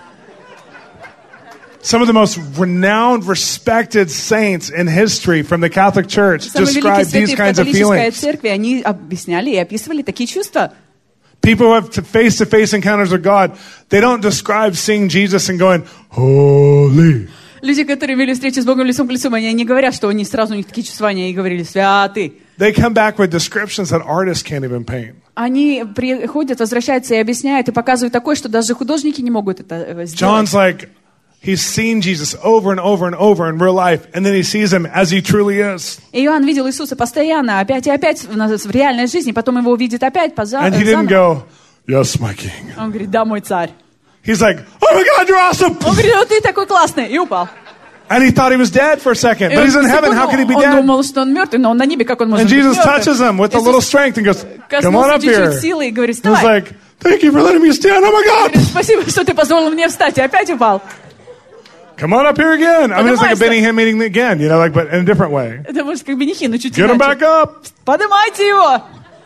Some of the most renowned, respected saints in history from the Catholic Church Самые великие describe these святые в kinds of католической feelings. церкви, они объясняли и описывали такие чувства. People who have to face-to-face encounters with God, they don't describe seeing Jesus and going, holy. Люди, которые имели встречи с Богом лицом к лицу, они не говорят, что они сразу у них такие чувства, они говорили, святый. They come back with descriptions that artists can't even paint. Они приходят, возвращаются и объясняют, и показывают такое, что даже художники не могут это э, сделать. John's like, he's seen Jesus over and over and over in real life, and then he sees him as he truly is. И Иоанн видел Иисуса постоянно, опять и опять в, на- в реальной жизни, потом его увидит опять поза- And he э, didn't заново. go, yes, my king. Он говорит, да, мой царь. He's like, oh my God, you're awesome. Он говорит, вот ты такой классный, и упал. And he thought he was dead for a second, И but он he's in heaven. секунду- How can he be Он dead? думал, что он мертвый, но он на небе, как он может And быть Jesus мертвым? touches him with a Иисус little strength and goes, come on коснулся up here. чуть-чуть силы и говорит, He's вставай. like, thank you for letting me stand. Oh my God. Говорит, спасибо, что ты позволил мне встать, и опять упал. Come on up here again. I mean, it's like a Поднимайся. Benny Hinn meeting again, you know, like, but in a different way. Это может как Бенихи, но чуть Get him иначе. back up. Поднимайте его.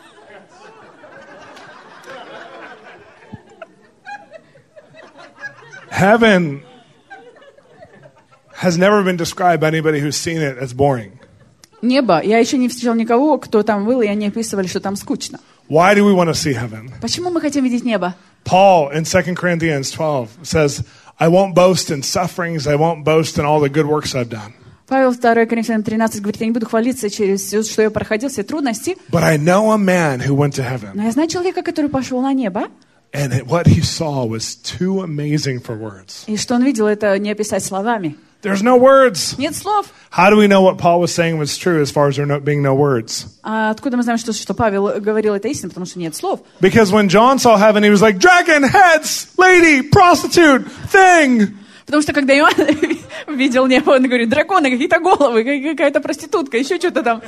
Heaven has never been described by anybody who's seen it as boring. Небо. Я еще не встречал никого, кто там был, и они описывали, что там скучно. Why do we want to see heaven? Почему мы хотим видеть небо? Paul in Second Corinthians twelve says, I won't boast in sufferings, I won't boast in all the good works I've done. Павел второе Коринфянам тринадцать говорит, я не буду хвалиться через все, что я проходил, все трудности, But I know a man who went to heaven, но я знаю человека, который пошел на небо, and what he saw was too amazing for words. и что он видел, это не описать словами. There's no words. Нет слов. How do we know what Paul was saying was true as far as there not being no words? А откуда мы знаем, что, что Павел говорил это истинно, потому что нет слов? Because when John saw heaven, he was like, dragon, heads, lady, prostitute, thing. Потому что когда Иоанн видел небо, он говорит, драконы, какие-то головы, какая-то проститутка, еще что-то там.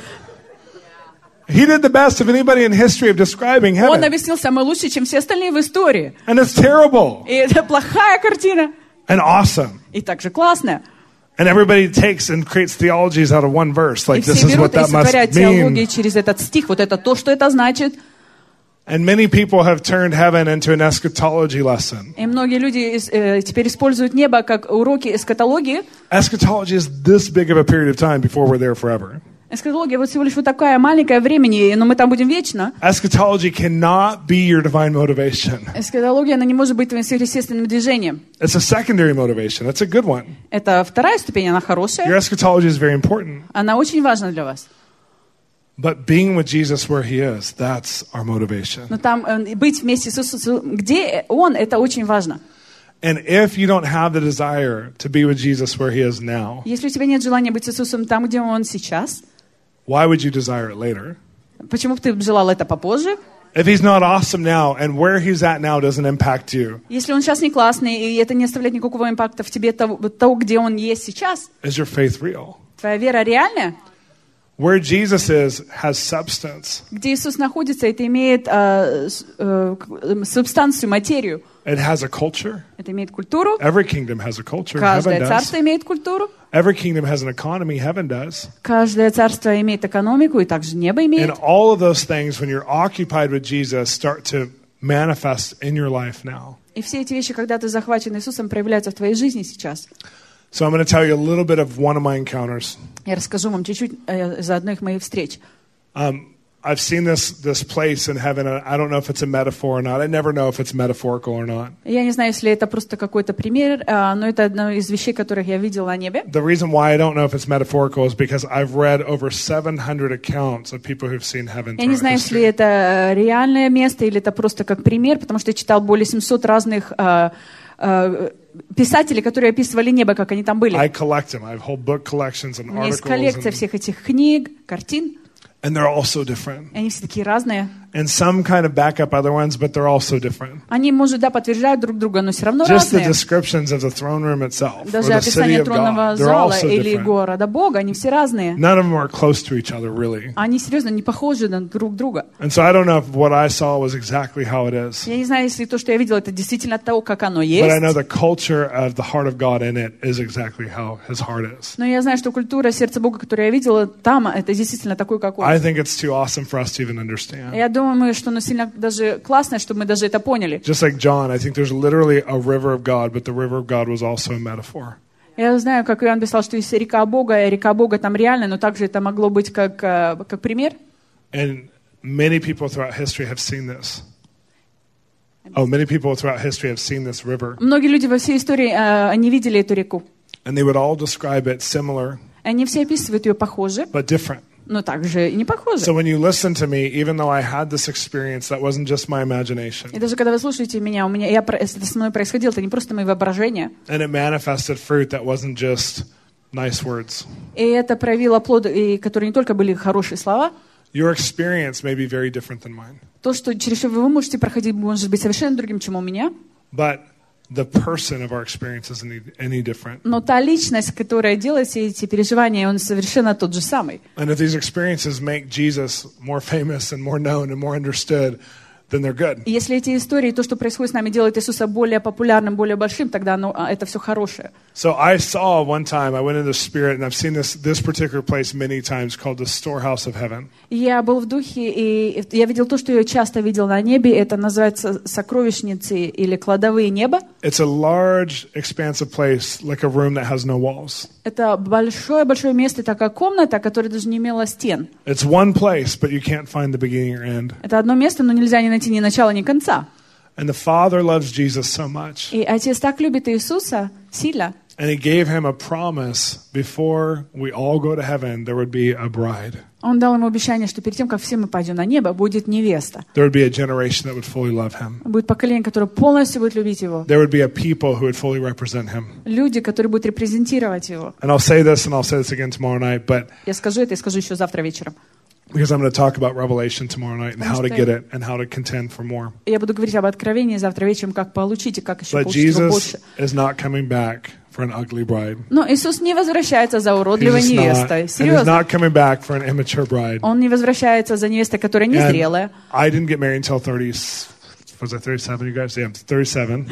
He did the best of anybody in history of describing Он heaven. объяснил самое лучшее, чем все остальные в истории. And it's terrible И это плохая картина. and awesome. И также классная. And everybody takes and creates theologies out of one verse. И Like, this все is what берут и that must сотворяют теологию mean. через этот стих. Вот это то, что это значит. And many people have turned heaven into an eschatology lesson. И многие люди э, теперь используют небо как уроки эскатологии. Eschatology is this big of a period of time before we're there forever. Эскатология вот всего лишь вот такая маленькая времени, но мы там будем вечно. Eschatology cannot be your divine motivation. Эскатология, она не может быть твоим сверхъестественным движением. It's a secondary motivation. That's a good one. Это вторая ступень, она Your хорошая. eschatology is very important. Она очень важна для вас. But being with Jesus where he is, that's our motivation. Но там э, быть вместе с Иисусом, где Он, это очень важно. And if you don't have the desire to be with Jesus where he is now, Если у тебя нет желания быть с Иисусом там, где Он сейчас, why would you desire it later? почему бы ты желал это попозже? If he's not awesome now and where he's at now doesn't impact you, Если Он сейчас не классный, и это не оставляет никакого импакта в тебе, того, того, где Он есть сейчас, is your faith real? твоя вера реальная? Where Jesus is has substance. Где Иисус находится, это имеет э, с- э, к- субстанцию, материю. It has a culture. Это имеет культуру. Every kingdom has a culture. Heaven Каждое does. царство имеет культуру. Every kingdom has an economy. Heaven does. Каждое царство имеет экономику, и также небо имеет. And all of those things, when you're occupied with Jesus, start to manifest in your life now. И все эти вещи, когда ты захвачен Иисусом, проявляются в твоей жизни сейчас. So I'm going to tell you a little bit of one of my encounters. Я расскажу вам чуть-чуть э, за одной из моих встреч. Um, I've seen this this place in heaven, and I don't know if it's a metaphor or not. I never know if it's metaphorical or not. Я не знаю, если это просто какой-то пример, э, но это одно из вещей, которых я видела на небе. The reason why I don't know if it's metaphorical is because I've read over seven hundred accounts of people who've seen heaven. Я не throughout знаю, если history. это реальное место или это просто как пример, потому что я читал более семьсот разных э, э, писатели, которые описывали небо, как они там были. I collect them. I have whole book collections and У меня есть articles. коллекция And, всех этих книг, картин, and they're all so different. и они все такие разные. And some kind of back up other ones, but they're all so different. Они, может, да, подтверждают друг друга, но все равно Just the разные. descriptions of the throne room itself, or Даже the city описание of тронного God, they're all зала so или different. города Бога, они все разные. None of them are close to each other, really. Они, серьезно, не похожи на друг друга. And so I don't know if what I saw was exactly how it is. Я не знаю, если то, что я видела, это действительно то, как оно But I know есть. the culture of the heart of God in it is exactly how his heart is. Но я знаю, что культура сердца Бога, которую я видела, там это действительно такой, как он. I think it's too awesome for us to even understand. Я думаю, что оно сильно даже классно, чтобы мы даже это поняли. Just like John, I think there's literally a river of God, but the river of God was also a metaphor. Я знаю, как Иоанн писал, что есть река Бога, и река Бога там реальная, но также это могло быть как, э, как пример. And many people throughout history have seen this. Oh, many people throughout history have seen this river. Многие люди во всей истории, э, они видели эту реку. And they would all describe it similar, Они все описывают ее похоже, but different. но также и не похоже. So when you listen to me, even though I had this experience, that wasn't just my imagination. И даже когда вы слушаете меня, у меня я, про- это со мной происходило, это не просто мои воображения. And it manifested fruit that wasn't just nice words. И это проявило плоды, и которые не только были хорошие слова. Your experience may be very different than mine. То, что через что вы можете проходить, может быть совершенно другим, чем у меня. But the person of our experience isn't any- any different. Но та личность, которая делает все эти переживания, он совершенно тот же самый. And if these experiences make Jesus more famous and more known and more understood, then they're good. И если эти истории, то, что происходит с нами, делает Иисуса более популярным, более большим, тогда оно, а, это все хорошее. So I saw one time, I went into the Spirit, and I've seen this, this particular place many times called the storehouse of heaven. И я был в духе, и я видел то, что я часто видел на небе. Это называется сокровищницы или кладовые неба. It's a large, expansive place, like a room that has no walls. Это большое-большое место, такая комната, которая даже не имела стен. It's one place, but you can't find the beginning or end. Это одно место, но нельзя не найти ни начала, ни конца. And the Father loves Jesus so much. И Отец так любит Иисуса сильно. And He gave Him a promise before we all go to heaven, there would be a bride. Он дал ему обещание, что перед тем, как все мы пойдем на небо, будет невеста. There would be a generation that would fully love Him. Будет поколение, которое полностью будет любить его. There would be a people who would fully represent Him. Люди, которые будут репрезентировать его. And I'll say this and I'll say this again tomorrow night, but Я скажу это и скажу еще завтра вечером. because I'm going to talk about Revelation tomorrow night and how to Потому get что- it and how to contend for more. Я буду говорить об откровении завтра вечером, как получить и как еще But получить его Jesus больше. is not coming back for an ugly bride. Но Иисус не возвращается за He's уродливой just not, невестой. and he's Серьезно. not coming back for an immature bride. Он не возвращается за невестой, которая And незрелая. I didn't get married until thirty. Was I thirty-seven? You guys? Yeah, I'm thirty-seven.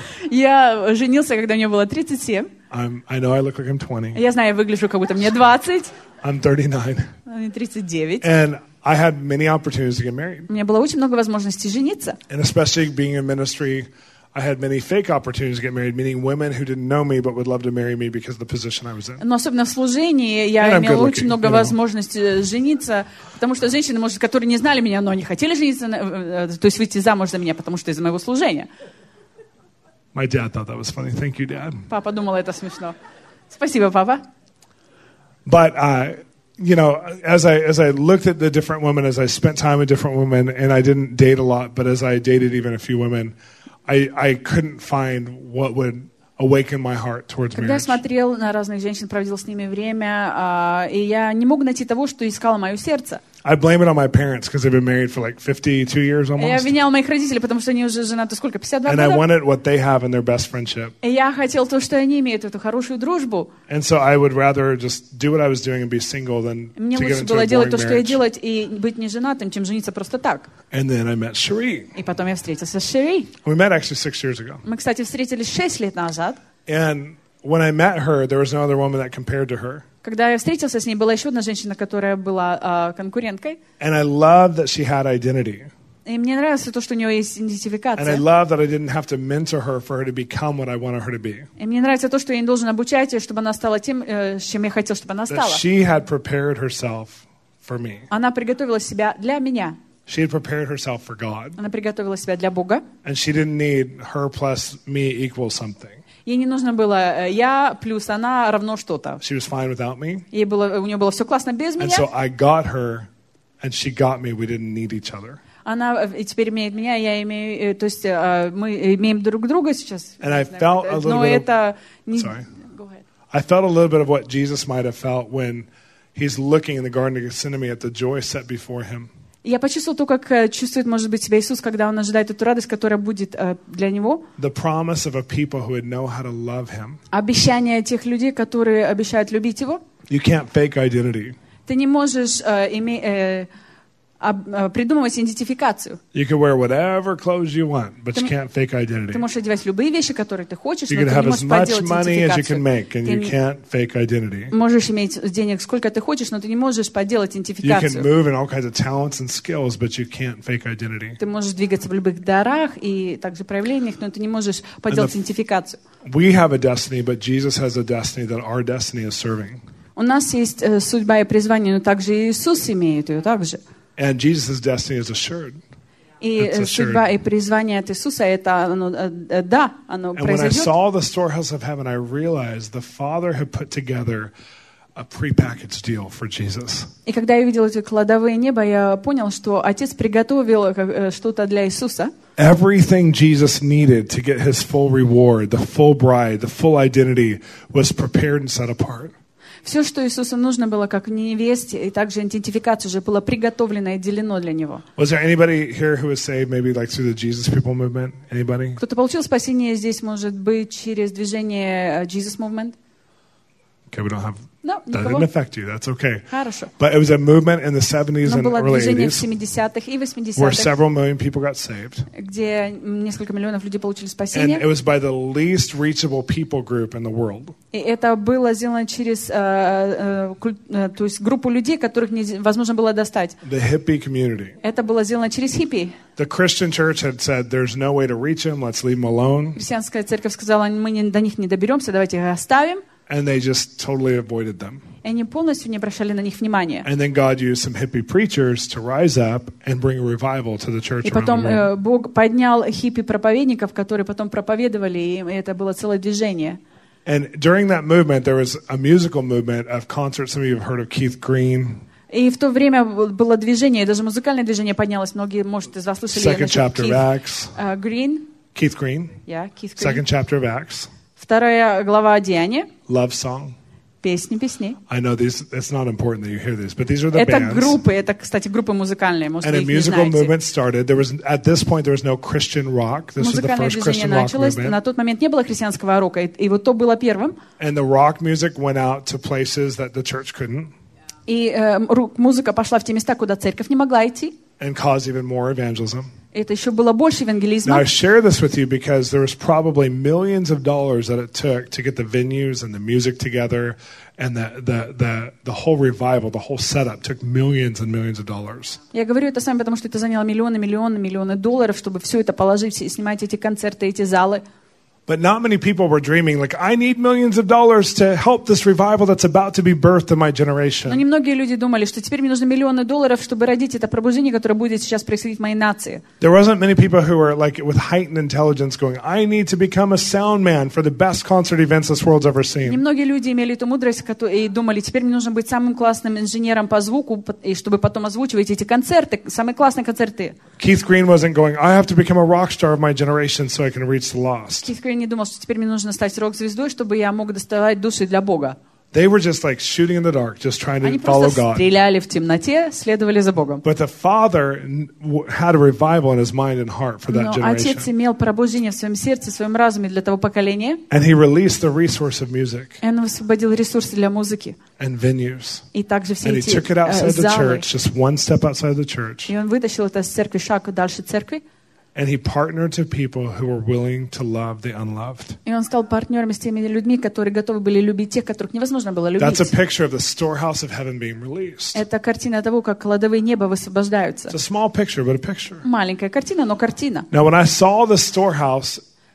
Я женился, когда мне было тридцать семь. I'm, I know I look like I'm twenty. Я знаю, я выгляжу, как будто мне двадцать, I'm thirty-nine. а мне тридцать девять. And I had many opportunities to get married. У меня было очень много возможностей жениться. And especially being in ministry, I had many fake opportunities to get married, meaning women who didn't know me but would love to marry me because of the position I was in. Но особенно в служении And я I'm имела good очень looking, много you know. возможностей жениться, потому что женщины, может, которые не знали меня, но они хотели жениться, на- э, то есть выйти замуж за меня, потому что из-за моего служения. My dad thought that was funny. Thank you, Dad. Папа думал, это смешно. Спасибо, папа. But uh, you know, as I as I looked at the different women, as I spent time with different women, and I didn't date a lot, but as I dated even a few women, I I couldn't find what would awaken my heart towards Когда я marriage. смотрел на разных женщин, проводил с ними время, а, и я не мог найти того, что искало мое сердце. I blame it on my parents because they've been married for like fifty-two years Я almost. обвинял моих родителей, потому что они уже женаты сколько, пятьдесят два And I года? wanted what they have in their best friendship. И я хотел то, что они имеют, эту хорошую дружбу. And so I would rather just do what I was doing and be single than Мне to get лучше into было a делать boring то, что я marriage. делать, и быть не женатым, чем жениться просто так. And then I met Cherie. И потом я встретился с Шери. We met actually six years ago. Мы, кстати, встретились шесть лет назад. And when I met her, there was no other woman that compared to her. Когда я встретился с ней, была еще одна женщина, которая была а, конкуренткой. And I loved that she had identity. И мне нравится то, что у нее есть And I идентификация. loved that I didn't have to mentor her for her to become what I wanted her to be. И мне нравится то, что я не должен обучать ее, чтобы она стала тем, э, с чем я хотел, чтобы она That стала. she had prepared herself for me. Она приготовила себя для меня. She had prepared herself for God. Она приготовила себя для Бога. And she didn't need her plus me equals something. Ей не нужно было э, я плюс она равно что-то. She was fine without me. Ей было, у нее было все классно без And меня. so I got her, and she got me. We didn't need each other. Она э, теперь имеет меня, я имею... э, То есть э, мы имеем друг друга сейчас. And I Не знаю, felt это- a little но bit of- это... не- Sorry. Go ahead. I felt a little bit of what Jesus might have felt when he's looking in the Garden of Gethsemane at the joy set before him. Я почувствовал то, как э, чувствует, может быть, себя Иисус, когда Он ожидает эту радость, которая будет э, для Него. The promise of a people who would know how to love him. Обещание тех людей, которые обещают любить Его. You can't fake identity. Ты не можешь э, име- э, об- э, придумывать идентификацию. You can wear whatever clothes you want, but you Ты- can't fake Ты identity. можешь одевать любые вещи, которые ты хочешь, You но can ты have не as можешь much поделать money as you can идентификацию. make, and Ты you не- can't fake identity. можешь иметь денег сколько ты хочешь, но ты не можешь поделать You can идентификацию. move in all kinds of talents and skills, but you can't fake identity. Ты можешь двигаться в любых дарах и также проявлениях, но ты не можешь поделать the- идентификацию. We have a destiny, but Jesus has a destiny that our destiny is serving. У нас есть э, судьба и призвание, но также и Иисус имеет ее также. And Jesus' destiny is assured. И It's э, assured. судьба и призвание от Иисуса, это оно, э, э, да, оно And when I произойдет. saw the storehouse of heaven, I realized the Father had put together a prepackaged deal for Jesus. И когда я видел эти кладовые неба, я понял, что Отец приготовил э, э, что-то для Иисуса. Everything Jesus needed to get his full reward, the full bride, the full identity was prepared and set apart. Все, что Иисусу нужно было как невесте, и также идентификация уже было приготовлено и отделено для Него. Was there anybody here who was saved maybe like through the Jesus People movement? Anybody? Кто-то получил спасение здесь, может быть, через движение э, Jesus Movement? Okay, we don't have, No, that никого. didn't affect you. That's okay. Хорошо. But it was a movement in the seventies Но and было early движение в eighties семидесятых и where восьмидесятых, several million people got saved. где несколько миллионов людей получили And it спасение. was by the least reachable people group in the world. И это было сделано через э, э, куль- э, то есть группу людей, которых невозможно было достать. The hippie community. Это было сделано через хиппи. The Christian church had said, there's no way to reach them, let's leave them alone. Христианская церковь сказала, мы не- до них не доберемся, давайте их оставим. And they just totally avoided them. И они полностью не обращали на них внимания. And then God used some hippie preachers to rise up and bring a revival to the church И around потом the world. э, Бог поднял хиппи-проповедников, которые потом проповедовали, и это было целое движение. And during that movement, there was a musical movement of concerts. Some of you have heard of Keith Green, И в то время было движение, и даже музыкальное движение поднялось. Многие, может, из вас слышали second насчет chapter of Keith, Acts. э, Green. Keith Green, Yeah, Keith Green. second chapter of Acts. Вторая глава Деяния. Love song. Песни, песней. I know these. It's not important that you hear this, but these are the Это bands. группы, это, кстати, группы музыкальные, может, And вы a их не musical знаете. movement started. There was at this point there was no Christian rock. This was the Музыкальное first движение Christian rock началось, на movement. тот момент не было христианского рока, и, и вот то было первым. And the rock music went out to places that the church couldn't, И э, ру- музыка пошла в те места, куда церковь не могла идти. and caused even more evangelism. Это еще было больше Now евангелизма. I share this with you because there was probably millions of dollars that it took to get the venues and the music together, and the the the the whole revival, the whole setup took millions and millions of dollars. Я говорю это сами, потому что это заняло миллионы, миллионы, миллионы долларов, чтобы все это положить и снимать эти концерты, эти залы. But not many people were dreaming like, I need millions of dollars to help this revival that's about to be birthed in my Но generation. немногие люди думали, что теперь мне нужны миллионы долларов, чтобы родить это пробуждение, которое будет сейчас происходить в моей нации. There wasn't many people who were like with heightened intelligence going, I need to become a sound man for the best concert events this world's ever seen. Немногие люди имели эту мудрость кото- и думали, теперь мне нужно быть самым классным инженером по звуку, и чтобы потом озвучивать эти концерты, самые классные концерты. Keith Green wasn't going, I have to become a rock star of my generation so I can reach the lost. Кит Крейн не думал, что теперь мне нужно стать рок-звездой, чтобы я мог доставать души для Бога. They were just like shooting in the dark, just trying to Они follow просто God. стреляли в темноте, следовали за Богом. But the Father n- w- had a revival in his mind and heart for that Но Отец generation. имел пробуждение в своем сердце, в своем разуме для того поколения, And he released the resource of music и Он освободил ресурсы для музыки. and venues. И также все And he эти took it э, outside the залы. church, just one step outside the church. И Он вытащил это с церкви, шаг дальше церкви. And he partnered to people who were willing to love the unloved. И Он стал партнером с теми людьми, которые готовы были любить тех, которых невозможно было любить. That's a picture of the storehouse of heaven being released. Это картина того, как кладовые неба высвобождаются. It's a small picture, but a picture. Маленькая картина, но картина. Now, when I saw the storehouse,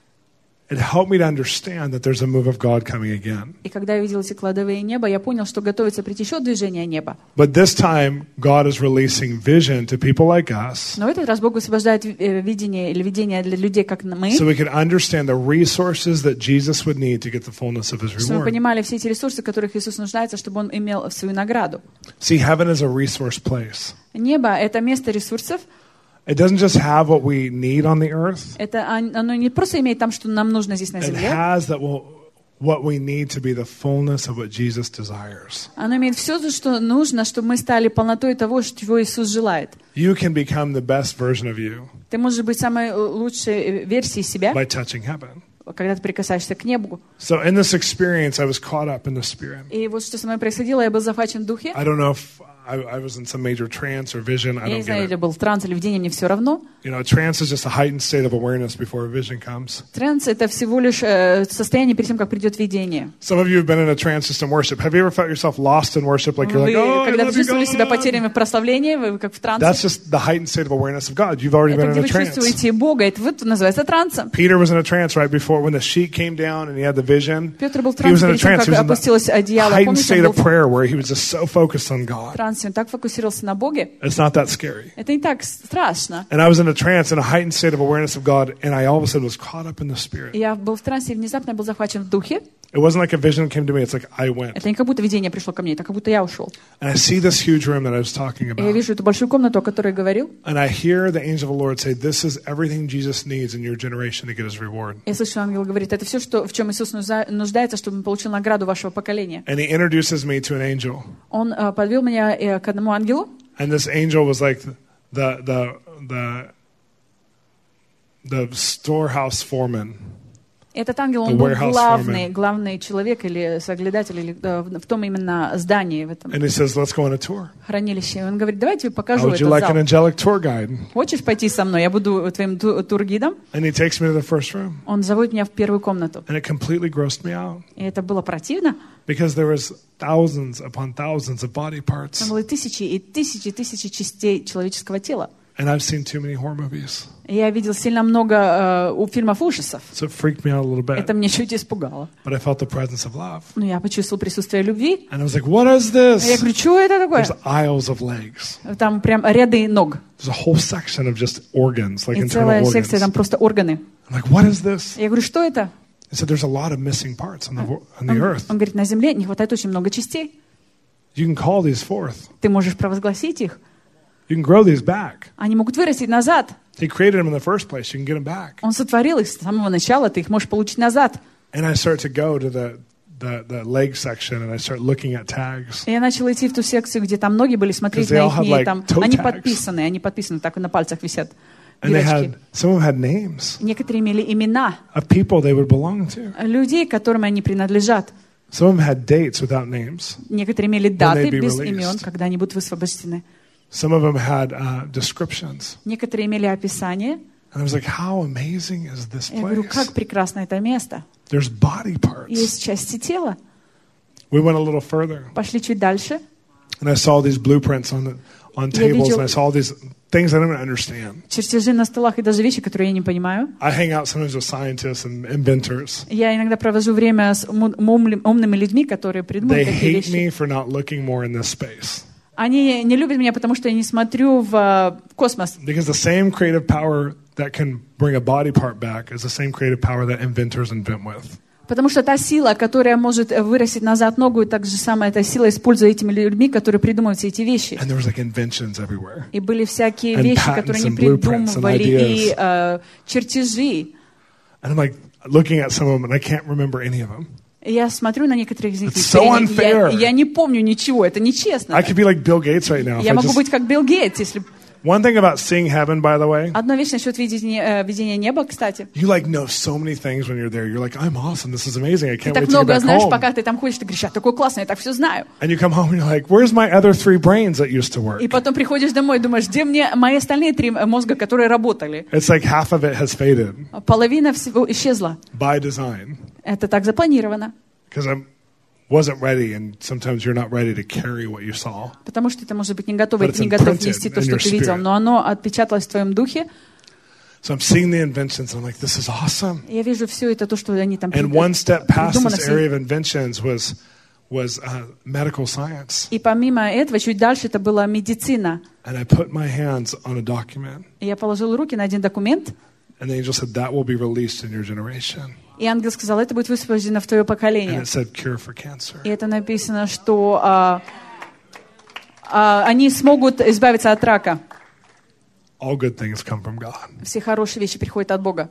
it helped me to understand that there's a move of God coming again. И когда я видел эти кладовые неба, я понял, что готовится прийти еще движение неба. But this time, God is releasing vision to people like us Но в этот раз Бог высвобождает э, видение или видение для людей, как мы, so we can understand the resources that Jesus would need to get the fullness of his чтобы мы reward. понимали все эти ресурсы, в которых Иисус нуждается, чтобы Он имел свою награду. See, heaven is a resource place. Небо — это место ресурсов, It doesn't just have what we need on the earth. Это оно не просто имеет там, что нам нужно здесь на It земле. has that will, what we need to be the fullness of what Jesus desires. Оно имеет все то, что нужно, чтобы мы стали полнотой того, чего Иисус желает. You can become the best version of you Ты можешь быть самой лучшей версией себя, by touching heaven. когда ты прикасаешься к небу. So in this experience, I was caught up in the Spirit. И вот что со мной происходило, я был захвачен в духе. I don't know if I, I was in some major trance or vision. I Я не don't знаю, get или it. был в трансе или в видении, мне все равно. You know, trance is just a heightened state of awareness before a vision comes. Транс — это всего лишь э, состояние перед тем, как придет видение. Some of you have been in a trance just in worship. Have you ever felt yourself lost in worship? Like you're Вы like, oh, I когда-то love you, чувствовали себя God. потерянными в прославлении, вы как в That's трансе. just the heightened state of awareness of God. You've already Это been где in a вы trance. чувствуете Бога, это вот называется трансом. Peter was in a trance right before when the sheet came down and he had the vision. Петр был в He was трансе in a перед тем, trance. He как was in опустилось the одеяло. heightened Помните, state он of был prayer where he was just so focused on в God. трансе, он так фокусировался на Боге. It's not that scary. Это не так страшно. And I was in a trance in a heightened state of awareness of God, and I all of a sudden was caught up in the Spirit. Я был в трансе, и внезапно я был захвачен в духе. It wasn't like a vision came to me. It's like I went. Это не как будто видение пришло ко мне, это как будто я ушел. And I see this huge room that I was talking И я about. вижу эту большую комнату, о которой я говорил. And I hear the angel of the Lord say, this is everything Jesus needs in your generation to get his reward. Я слышу, ангел говорит, это все, что, в чем Иисус нужда- нуждается, чтобы он получил награду вашего поколения. And he introduces me to an angel. Он э, подвел меня э, к одному ангелу. And this angel was like the, the, the, the storehouse foreman. Этот ангел, он The был warehouse главный, foreman. главный человек или соглядатель или, э, в в том именно здании, в этом And he says, let's go on a tour. хранилище. И он говорит, давайте How покажу would you этот like an зал. angelic tour guide? Хочешь пойти со мной? Я буду твоим ту- тургидом. And he takes me to the first room. Он заводит меня в первую комнату. And it completely grossed me out. И это было противно. Because there was thousands upon thousands of body parts. Там было тысячи и тысячи, тысячи частей человеческого тела. And I've seen too many horror movies. И я видел сильно много э, у фильмов ужасов. So it freaked me out a little bit. Это меня чуть испугало. But I felt the presence of love. Но я почувствовал присутствие любви. And I was like, what is И я this? говорю, что это такое? There's aisles of legs. Там прям ряды ног. There's a whole section of just organs, like И internal целая organs. секция, там просто органы. I'm like, what is this? Я говорю, что это? He said, there's a lot of missing parts on the, wo- on the Он, earth. он говорит, на земле не хватает очень много частей. You can call these forth. Ты можешь провозгласить их. You can grow these back. Они могут вырасти назад. He created them in the first place. You can get them back. Он сотворил их с самого начала, ты их можешь получить назад. And I start to go to the, the, the leg section and I start looking at tags. И я начала идти в ту секцию, где там ноги были, смотреть Because they на all had, их, like, там, toe они tags. подписаны, они подписаны, так на пальцах висят And they бирочки. had, some of them had names Некоторые имели имена of people they would belong to. людей, которым они принадлежат. Some of them had dates without names. Некоторые имели даты they'd be без released. имен, когда они будут высвобождены. Some of them had uh, descriptions. Некоторые имели описание. And I was like, how amazing is this Я говорю, place? как прекрасно это место. There's body parts. Есть части тела. We went a little further. Пошли чуть дальше. And I saw these blueprints on the, on Я tables, видел- and I saw these things I didn't understand. Чертежи на столах и даже вещи, которые я не понимаю. I hang out sometimes with scientists and inventors. Я иногда провожу время с ум- умли- умными людьми, которые They придумывают такие hate me вещи. for not looking more in this space. Они не любят меня, потому что я не смотрю в э, космос. Because the same creative power that can bring a body part back is the same creative power that inventors invent with. Потому что та сила, которая может вырастить назад ногу, и так же самая эта сила используя этими людьми, которые придумывают все эти вещи. And there was like inventions everywhere. И были всякие And вещи, patents которые они and blueprints and придумывали, и ideas. э, чертежи. And I'm like looking at some of them and I can't remember any of them. И я смотрю на некоторых из них, It's и so я, не- unfair. я, я не помню ничего, это нечестно. I could be like Bill Gates right now. if Я I могу just- быть как Билл Гейтс, если... One thing about seeing heaven, by the way, Одна вещь насчет видения, э, видения неба, кстати. you like know so many things when you're there. You're like, I'm awesome. This is amazing. I Ты can't так wait to get много back знаешь, home. пока ты там ходишь, ты говоришь, я такой классный, я так все знаю. And you come home and you're like, where's my other three brains that used to work? И потом приходишь домой и думаешь, где мне мои остальные три мозга, которые работали? It's like half of it has faded Половина всего исчезла. by design Это так запланировано. because I wasn't ready, and sometimes you're not ready to carry what you saw. Потому что ты, может быть, не готов, But it's не готов imprinted нести то, in что your ты видел, spirit. но оно отпечаталось в твоем духе. So I'm seeing the inventions, and I'm like, this is awesome. И я вижу все это, то, что они там And one step past придумано. this area of inventions was was uh, medical science. И помимо этого, чуть дальше, это была медицина. And I put my hands on a document, И я положил руки на один документ, and the angel said, that will be released in your generation. и ангел сказал, это будет высвобождено в твое And поколение. it said cure for cancer. И это написано, что а, а, они смогут избавиться от рака. all good things come from God. Все хорошие вещи приходят от Бога.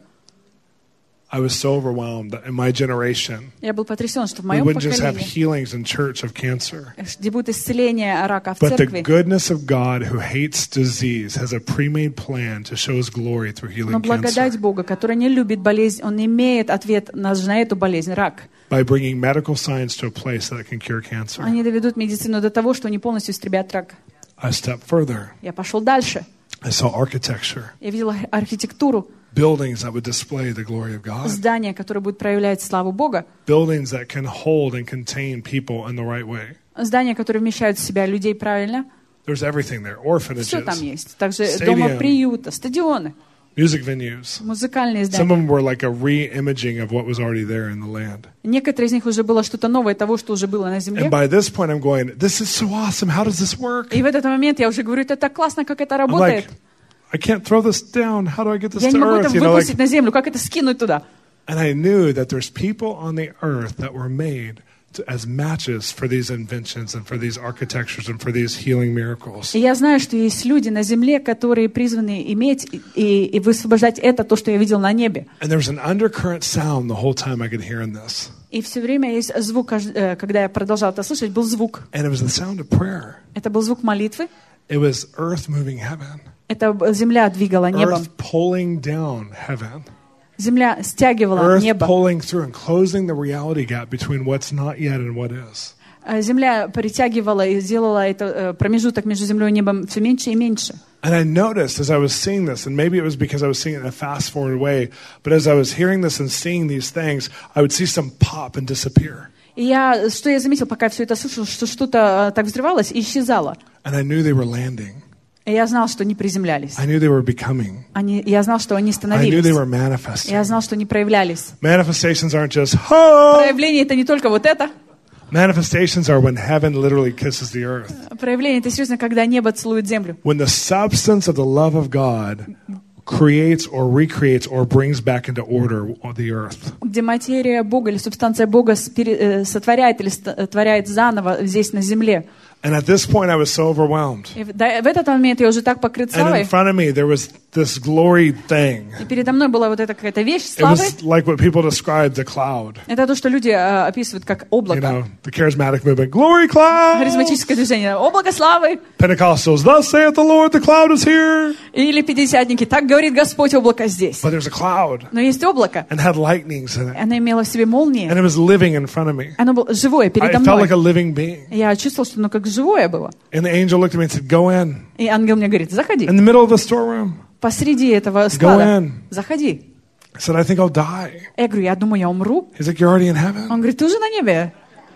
I was so overwhelmed that in my generation, Я был потрясен, что в we моем wouldn't just have поколении, healings in church of cancer, где будет исцеление рака в but the церкви, goodness of God who hates disease has a pre-made plan to show his glory through но healing благодать cancer Бога, который не любит болезнь, Он имеет ответ на, на эту болезнь, рак. by bringing medical science to a place that it can cure cancer. Они доведут медицину до того, что они полностью истребят рак. I stepped further. Я пошел дальше. I saw architecture, Я видел ар- архитектуру, buildings that would display the glory of God, здания, которые будут проявлять славу Бога, buildings that can hold and contain people in the right way. здания, которые вмещают в себя людей правильно. There's everything there. Все там Orphanages, есть. Также Stadium. дома приюта, стадионы, music venues. музыкальные Some of здания. them were like a re-imaging of what was already there in the land. Некоторые из них уже было что-то новое того, что уже было на And земле. by this point, I'm going, this is so awesome. How does this work? И в этот момент я уже говорю, это так классно, как это I'm like, работает. I can't throw this down. How do I get this Я to не могу это earth? You know, выпустить like, на землю, как это скинуть туда? and I knew that there's people on the earth that were made to, as matches for these inventions and for these architectures and for these healing miracles. И я знаю, что есть люди на земле, которые призваны иметь и, и, и высвобождать это, то, что я видел на небе. And there was an undercurrent sound the whole time I could hear in this. И все время есть звук, э, когда я продолжал это слышать, был звук. And it was the sound of prayer. Это был звук молитвы. It was earth moving heaven. Это земля двигала небом. Earth pulling down heaven. Земля стягивала Earth небо. pulling through and closing the reality gap between what's not yet and what is. А Земля притягивала и сделала это, э, промежуток между землей и небом все меньше и меньше. And I noticed as I was seeing this, and maybe it was because I was seeing it in a fast forward way, but as I was hearing this and seeing these things, I would see some pop and disappear. И я, что я заметил, пока все это слушал, что что-то э, так взрывалось и исчезало. And I knew they were landing. И я знал, что они приземлялись. I knew they were becoming. Они, я знал, что они I knew становились. they were manifesting. Я знал, что они проявлялись. Manifestations aren't just, oh! Проявление — это не только вот это. Manifestations are when heaven literally kisses the earth. Проявление — это серьезно, когда небо целует землю. When the substance of the love of God creates or recreates or brings back into order the earth. Где материя Бога или субстанция Бога спири- э, сотворяет или ст- творяет заново здесь на земле. And at this point I was so overwhelmed. И в, да, в этот момент я уже так покрыт And славой. in front of me there was this glory thing. И передо мной была вот эта какая-то вещь It славы. was like what people describe the cloud. Это то, что люди э, описывают как You облако. know, the charismatic movement, glory cloud. Харизматическое движение. Облако славы. Pentecostals, thus saith the Lord, the cloud is here. Или пятидесятники. Так говорит Господь, облако здесь. But there's a cloud Но есть облако. and had lightnings in it. Оно имело в себе молнии. And it was living in front of me. Оно было живое I передо felt like мной. a living being. Я чувствовал, что оно как живое было. And the angel looked at me and said, go in. И ангел мне говорит, заходи. In the middle of the storeroom. Посреди этого склада. in. Заходи. I said, I think I'll die. Я говорю, я думаю, я умру. He's like, you're already in heaven? Он говорит, ты уже на небе.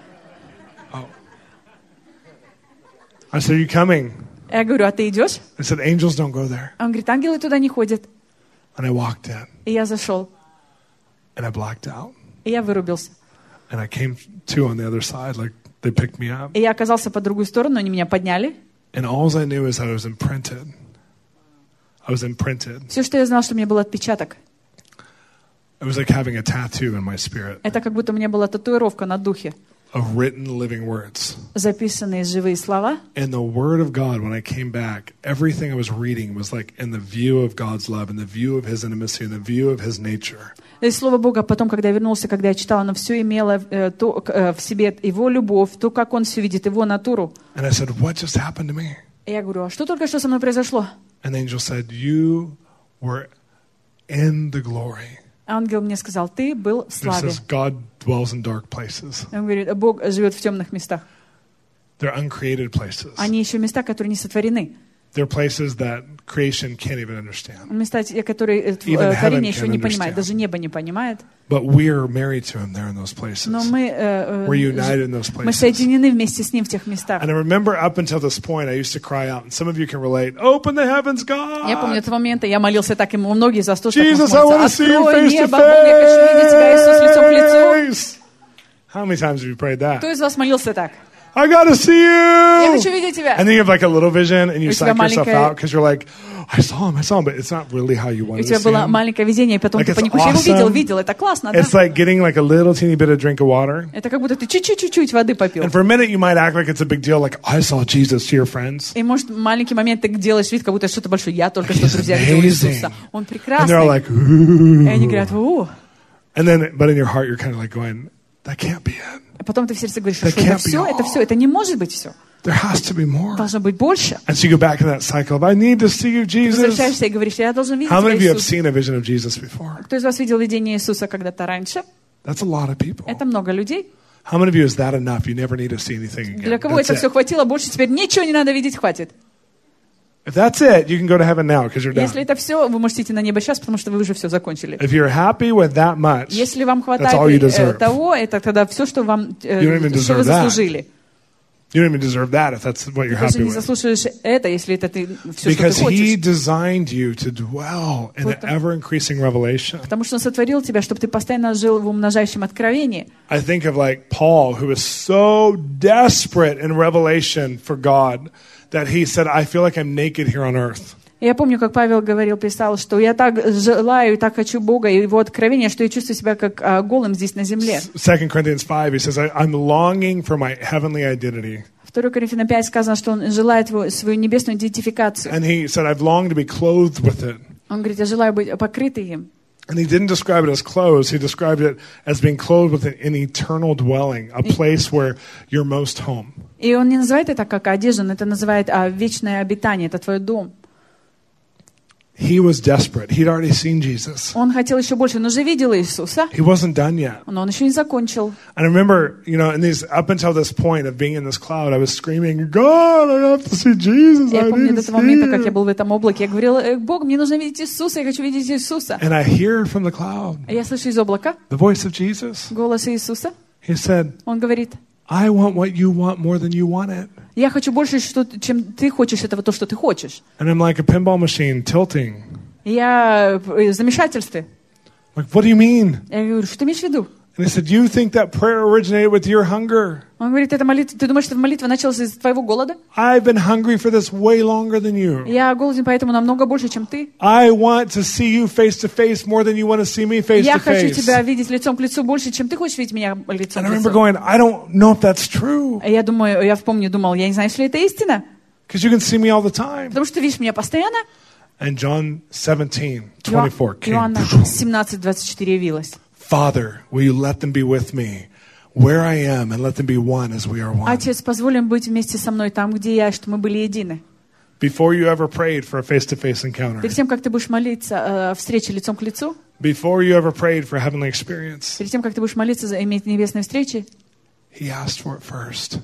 I said, are you coming? Я говорю, а ты идешь? I said, angels don't go there. Он говорит, ангелы туда не ходят. And I walked in И я зашел. and I blacked out. И я вырубился. And I came to on the other side, like they picked me up. И я оказался по другую сторону, они меня подняли. And all I knew is that I was imprinted. I was imprinted. Все, что я знал, что у меня был отпечаток. It was like having a tattoo in my spirit Это как будто у меня была татуировка на духе. of written living words. Записанные живые слова. And the word of God, when I came back, everything I was reading was like in the view of God's love, in the view of His intimacy, in the view of His nature. И Слово Бога потом, когда я вернулся, когда я читала, оно все имело э, то, э, в себе Его любовь, то, как Он все видит, Его натуру. And I said, what just happened to me? И я говорю, а что только что со мной произошло? And the angel said, you were in the glory. Ангел мне сказал, ты был в It славе. says God dwells in dark places. Он говорит, Бог живет в темных местах. They're uncreated places. Они еще места, которые не сотворены. They're places that creation can't even understand. Места, те, которые э, тв- Even э, heaven творение еще can не понимает, understand. даже небо не понимает. But we're married to Him there in those places. Но мы, э, We're э, united in those мы places. соединены вместе с Ним в тех местах. And I remember up until this point, I used to cry out, and some of you can relate, open the heavens, Я помню God! этого момента, я молился так, ему многие за то, что Jesus, I want to see you открой face to небо, Бог, я хочу видеть Тебя, Иисус, лицом к лицу. face! How many times have you prayed that? Кто из вас молился так? I gotta see Я you. хочу видеть тебя. And then you have like a little vision and you У тебя psych yourself маленькая- out because you're like, I saw him, I saw him, but it's not really how you У wanted тебя to see было him. маленькое видение, и потом Like ты it's паникуешь. Я его видел, awesome. видел, это классно, да? It's like getting like a little teeny bit of drink of water. Это как будто ты чуть-чуть воды попил. And for a minute you might act like it's a big deal, like I saw Jesus to your friends. И может маленький момент ты делаешь вид, как будто что-то большое. Я только что, He's друзья, видел amazing. Иисуса. Он And they're all прекрасный. like, И ooh. они говорят, о. And then, but in your heart you're kind of like going, that can't be it. А потом ты в сердце говоришь, That что это can't be все, это all. все, это не может быть все. There has to be more. Должно быть больше. And so you go back in that cycle of, I need to see you, Ты Jesus. возвращаешься и говоришь, я должен видеть How many of you тебя, have Иисус. seen a vision of Jesus before? Кто из вас видел видение Иисуса когда-то раньше? That's a lot of people. Это много людей. How many of you is that enough? You never need to see anything again. Для кого That's это it. все хватило, больше теперь ничего не надо видеть, хватит. If that's it, you can go to heaven now because you're Если done. это все, вы можете идти на небо сейчас, потому что вы уже все закончили. If you're happy with that much, Если вам that's all you хватает э, deserve. того, это тогда все, что вам, э, You don't even что вы deserve that. заслужили. You don't even deserve that if that's what you're Ты даже happy не with. заслуживаешь это, если это ты, все, что Because ты He хочешь. designed you to dwell in an Потому- ever-increasing revelation. Потому что Он сотворил тебя, чтобы ты постоянно жил в умножающем откровении. I think of like Paul, who was so desperate in revelation for God that he said, I feel like I'm naked here on earth. Я помню, как Павел говорил, писал, что я так желаю и так хочу Бога и Его откровения, что я чувствую себя как а, голым здесь на земле. Second Corinthians five, he says, I, I'm longing for my heavenly identity. второе Коринфянам пять сказано, что он желает его- свою небесную идентификацию. And he said, I've longed to be clothed with it. Он говорит, я желаю быть покрытым им. And he didn't describe it as clothes. He described it as being clothed with an, an eternal dwelling, a place where you're most home. И он не называет это как одежду, он это называет а, вечное обитание, это твой дом. He was desperate. He'd already seen Jesus. Он хотел еще больше, но уже видел Иисуса, He wasn't done yet. но он еще не закончил. And I remember, you know, in these, up until this point of being in this cloud, I was screaming, God, I have to see Jesus. Я I помню need до to того see момента, как я him. был в этом облаке, я говорила, «Э, Бог, мне нужно видеть Иисуса, я хочу видеть Иисуса. And I hear from the cloud А я слышу из облака the voice of Jesus. голос Иисуса. He said, Он говорит, I want what you want more than you want it. я хочу больше, что, чем ты хочешь этого, то, что ты хочешь. And I'm like a pinball machine tilting. Я в замешательстве. Like, what do you mean? Я говорю, что ты имеешь в виду? And he said, you think that prayer originated with your hunger? Он говорит, это молитва, ты думаешь, что молитва началась из твоего голода? I've been hungry for this way longer than you. Я голоден поэтому намного больше, чем ты. I want to see you face to face more than you want to see me face Я to хочу face. тебя видеть лицом к лицу больше, чем ты хочешь видеть меня лицом And I к remember лицу. going, I don't know if that's true. А я думаю, я помню, думал, я не знаю, если это истина, Because you can see me all the time. потому что ты видишь меня постоянно. And John seventeen, Иоанн- twenty-four came. Иоанна семнадцать двадцать четыре явилась. Father, will you let them be with me where I am and let them be one as we are one? Отец, позволим быть вместе со мной там, где я, чтобы мы были едины. Before you ever prayed for a face-to-face encounter, Перед тем, как ты будешь молиться э, о встрече лицом к лицу, before you ever prayed for a heavenly experience, перед тем, как ты будешь молиться за иметь небесные встречи, he asked for it first.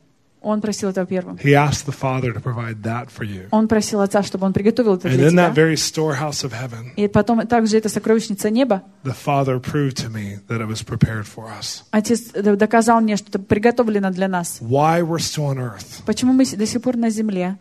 Он просил этого первым. He asked the Father to provide that for you. Он просил Отца, чтобы Он приготовил это And для in that тебя. very storehouse of heaven, И потом также это сокровищница неба. the Father proved to me that it was prepared for us. Отец доказал мне, что это приготовлено для нас. Why we're still on earth, Почему мы до сих пор на земле?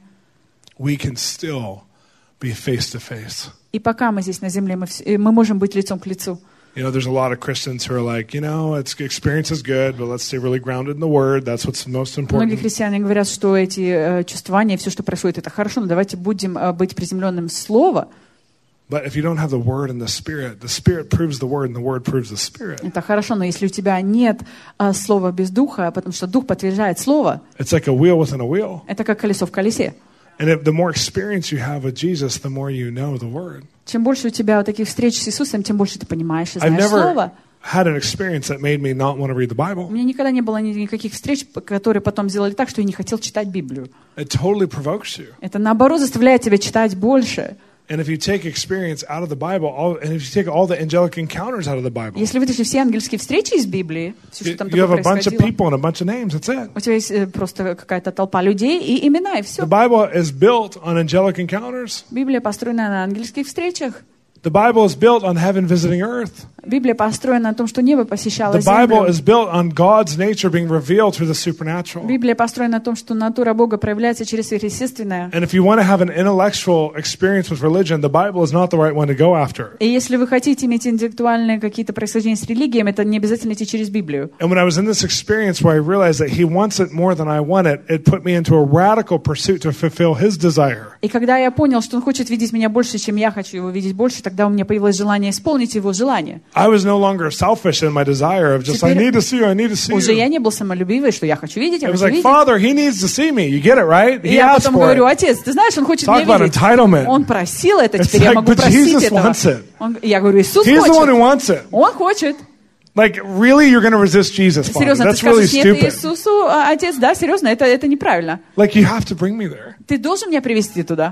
we can still be face-to-face. И пока мы здесь на земле, мы, вс- э, мы можем быть лицом к лицу. You know, there's a lot of Christians who are like, you know, it's experience is good, but let's stay really grounded in the Word. That's what's most Многие important. христиане говорят, что эти э, чувствования, все, что происходит, это хорошо, но давайте будем э, быть приземленным в Слово. But if you don't have the Word and the Spirit, the Spirit proves the Word and the Word proves the Spirit. Это хорошо, но если у тебя нет э, Слова без Духа, потому что Дух подтверждает Слово, It's like a wheel within a wheel. это как колесо в колесе. And if, the more experience you have with Jesus, the more you know the Word. Чем больше у тебя вот таких встреч с Иисусом, тем больше ты понимаешь и I've знаешь never Слово. had an experience that made me not want to read the У Bible. меня никогда не было ни- никаких встреч, которые потом сделали так, что я не хотел читать Библию. It totally provokes you. Это наоборот заставляет тебя читать больше. And if you take experience out of the Bible, all, and if you take all the angelic encounters out of the Bible, Если вытащить все ангельские встречи из Библии, все, что you, там you have такое a bunch of происходило, people and a bunch of names. That's it. у тебя есть э, просто какая-то толпа людей и имена, и все. The Bible is built on angelic encounters. Библия построена на ангельских встречах. The Bible is built on heaven visiting earth. Библия построена на том, что небо посещало The Bible землю. is built on God's nature being revealed through the supernatural. Библия построена на том, что натура Бога проявляется через сверхъестественное. And if you want to have an intellectual experience with religion, the Bible is not the right one to go after. И если вы хотите иметь интеллектуальные какие-то происхождения с религией, это не обязательно идти через Библию. And when I was in this experience where I realized that He wants it more than I want it, it put me into a radical pursuit to fulfill His desire. И когда я понял, что Он хочет видеть меня больше, чем я хочу Его видеть больше, тогда у меня появилось желание исполнить Его желание. I was no longer selfish in my desire of just, I need to see you, I need to see Уже я you. не был самолюбивый, что я хочу видеть, я It was хочу like, видеть. Father, He needs to see me. You get it, right? И He я asked потом for говорю: it. отец, ты знаешь, Он хочет Talk меня about видеть. entitlement. Он просил это, It's теперь я like, могу but просить Jesus этого. wants it. Он- Я говорю: Иисус He's the one who хочет. wants it. Он хочет. Like, really, you're going to resist Jesus, Father? Серьезно, ты That's really скажешь нет stupid. Иисусу, а, отец, да, серьезно, это, это неправильно. Like, you have to bring me there. Ты должен меня привести туда.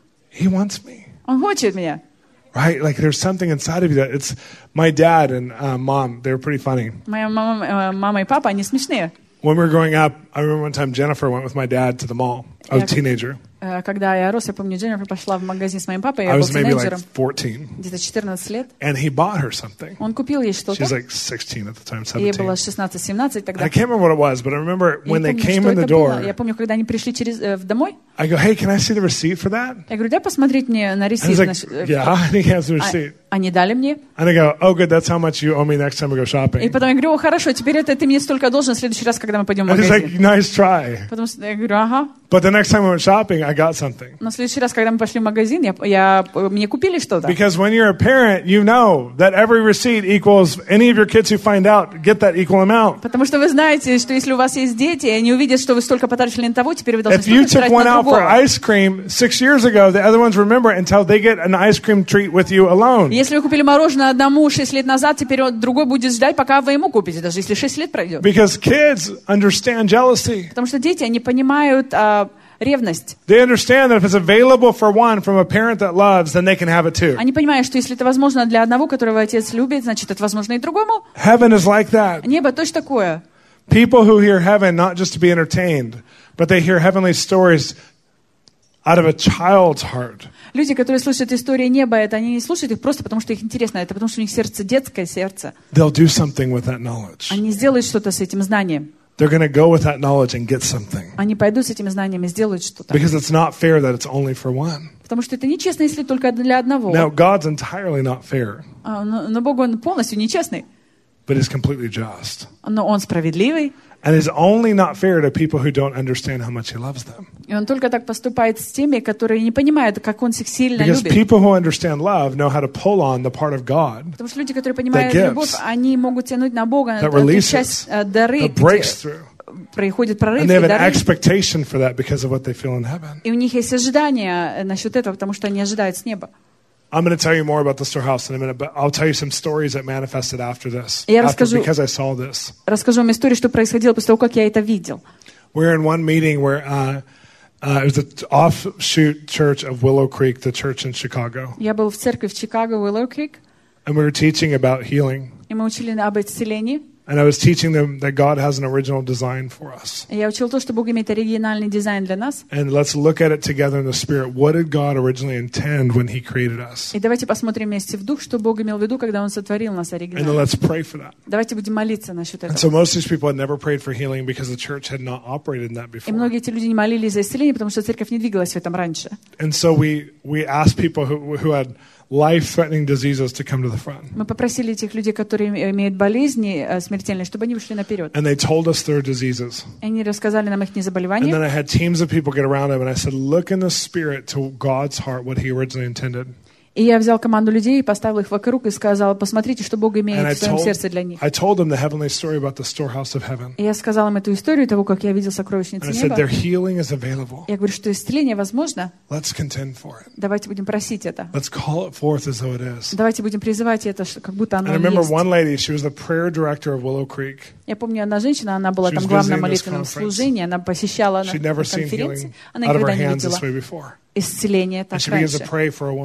He wants me. Он хочет меня. Right? Like, there's something inside of you that it's my dad and uh, mom, they were pretty funny. Моя мама, э, мама и папа, они смешные. When we were growing up, I remember one time Jennifer went with my dad to the mall. I was a Yeah. teenager. Э, Когда я рос, я помню, Дженнифер пошла в магазин с моим папой, я I был was maybe like тинейджером, fourteen. где-то четырнадцать лет. And he bought her something. Он купил ей что-то. She's like sixteen at the time, Ей seventeen. было шестнадцать-семнадцать тогда. I can't remember what it was, but I remember Я when не they помню, came что in the это было. Я door, помню, когда они пришли через, э, в домой, I go, hey, can I see the receipt for that? я говорю: дай посмотреть мне на And he's ресит. like, наш, э, yeah, he has the а- receipt. Они дали мне. And I go, oh, good, that's how much you owe me next time we go И shopping. потом я говорю: о, хорошо, теперь это ты мне столько должен в следующий раз, когда мы пойдем в And he's like, магазин. nice try. Потому что я говорю: ага. But the next time we went shopping, I got something. Но в следующий раз, когда мы пошли в магазин, я, я, мне купили что-то. Because when you're a parent, you know that every receipt equals any of your kids who find out get that equal amount. Потому что вы знаете, что если у вас есть дети, и они увидят, что вы столько потратили на того, теперь вы должны If you столько took тратить one на out for другого. ice cream six years ago, the other ones remember it until they get an ice cream treat with you alone. Если вы купили мороженое одному шесть лет назад, теперь он, другой будет ждать, пока вы ему купите, даже если шесть лет пройдет. Because kids understand jealousy. Потому что дети, они понимают а, ревность. They understand that if it's available for one from a parent that loves, then they can have it too. Они понимают, что если это возможно для одного, которого отец любит, значит, это возможно и другому. Heaven is like that. Небо точно такое. People who hear heaven not just to be entertained, but they hear heavenly stories out of a child's heart. Люди, которые слушают истории неба, это они не слушают их просто потому, что их интересно, это потому, что у них сердце детское сердце. They'll do something with that knowledge. Они сделают что-то с этим знанием. They're going to go with that knowledge and get something. Они пойдут с этими знаниями, сделают что-то. Because it's not fair that it's only for one. Потому что это нечестно, если только для одного. Now, God's entirely not fair, А, Но, но Бог, Он полностью нечестный. but He's completely just. Но Он справедливый. And He's only not fair to people who don't understand how much He loves them. И Он только так поступает с теми, которые не понимают, как Он их сильно Because любит. people who understand love know how to pull on the part of God Потому что люди, которые понимают that gives, любовь, они могут тянуть на Бога, that эту releases, часть э, дары, that где breaks through. происходит прорыв And и they have an дары. expectation for that because of what they feel in heaven. И у них есть ожидания насчет этого, потому что они ожидают с неба. I'm going to tell you more about the storehouse in a minute, but I'll tell you some stories that manifested after this, Я after, расскажу- because I saw this. Расскажу вам историю, что происходило после того, как я это видел. We were in one meeting where uh, uh, it was an offshoot church of Willow Creek, the church in Chicago. Я был в церкви в Чикаго, Willow Creek, And we were teaching about healing. и мы учили об исцелении. And I was teaching them that God has an original design for us. И я учил то, что Бог имеет оригинальный дизайн для нас. And let's look at it together in the Spirit. What did God originally intend when He created us? И давайте посмотрим вместе в дух, что Бог имел в виду, когда Он сотворил нас And then оригинально. let's pray for that. Давайте будем молиться насчет And этого. so most of these people had never prayed for healing because the church had not operated in that И before. многие эти люди не молились за исцеление, потому что церковь не двигалась в этом раньше. And so we, we asked people who, who had life-threatening diseases to come to the front. Мы попросили этих людей, которые имеют болезни э, смертельные, чтобы они вышли наперед. And they told us their diseases. И они рассказали нам их And заболевания. then I had teams of people get around them, and I said, look in the Spirit to God's heart, what He originally intended. И я взял команду людей, поставил их вокруг и сказал: посмотрите, что Бог And имеет I в своем told, сердце для них. I told them the heavenly story about the storehouse of heaven. И я сказал им эту историю того, как я видел And сокровищницу I said, their неба. healing is available. Я говорю, что исцеление возможно. Let's contend for it. Давайте будем просить это. Let's call it forth as though it is. Давайте будем призывать это, что- как будто And оно I remember есть. one lady, she was the prayer director of Willow Creek. Я помню, одна женщина, она была She там was главным visiting this молитвенном conference. служении, она посещала на She'd never seen конференции, healing она out of her никогда не hands видела this way before. исцеления And так she begins to раньше. pray for a woman.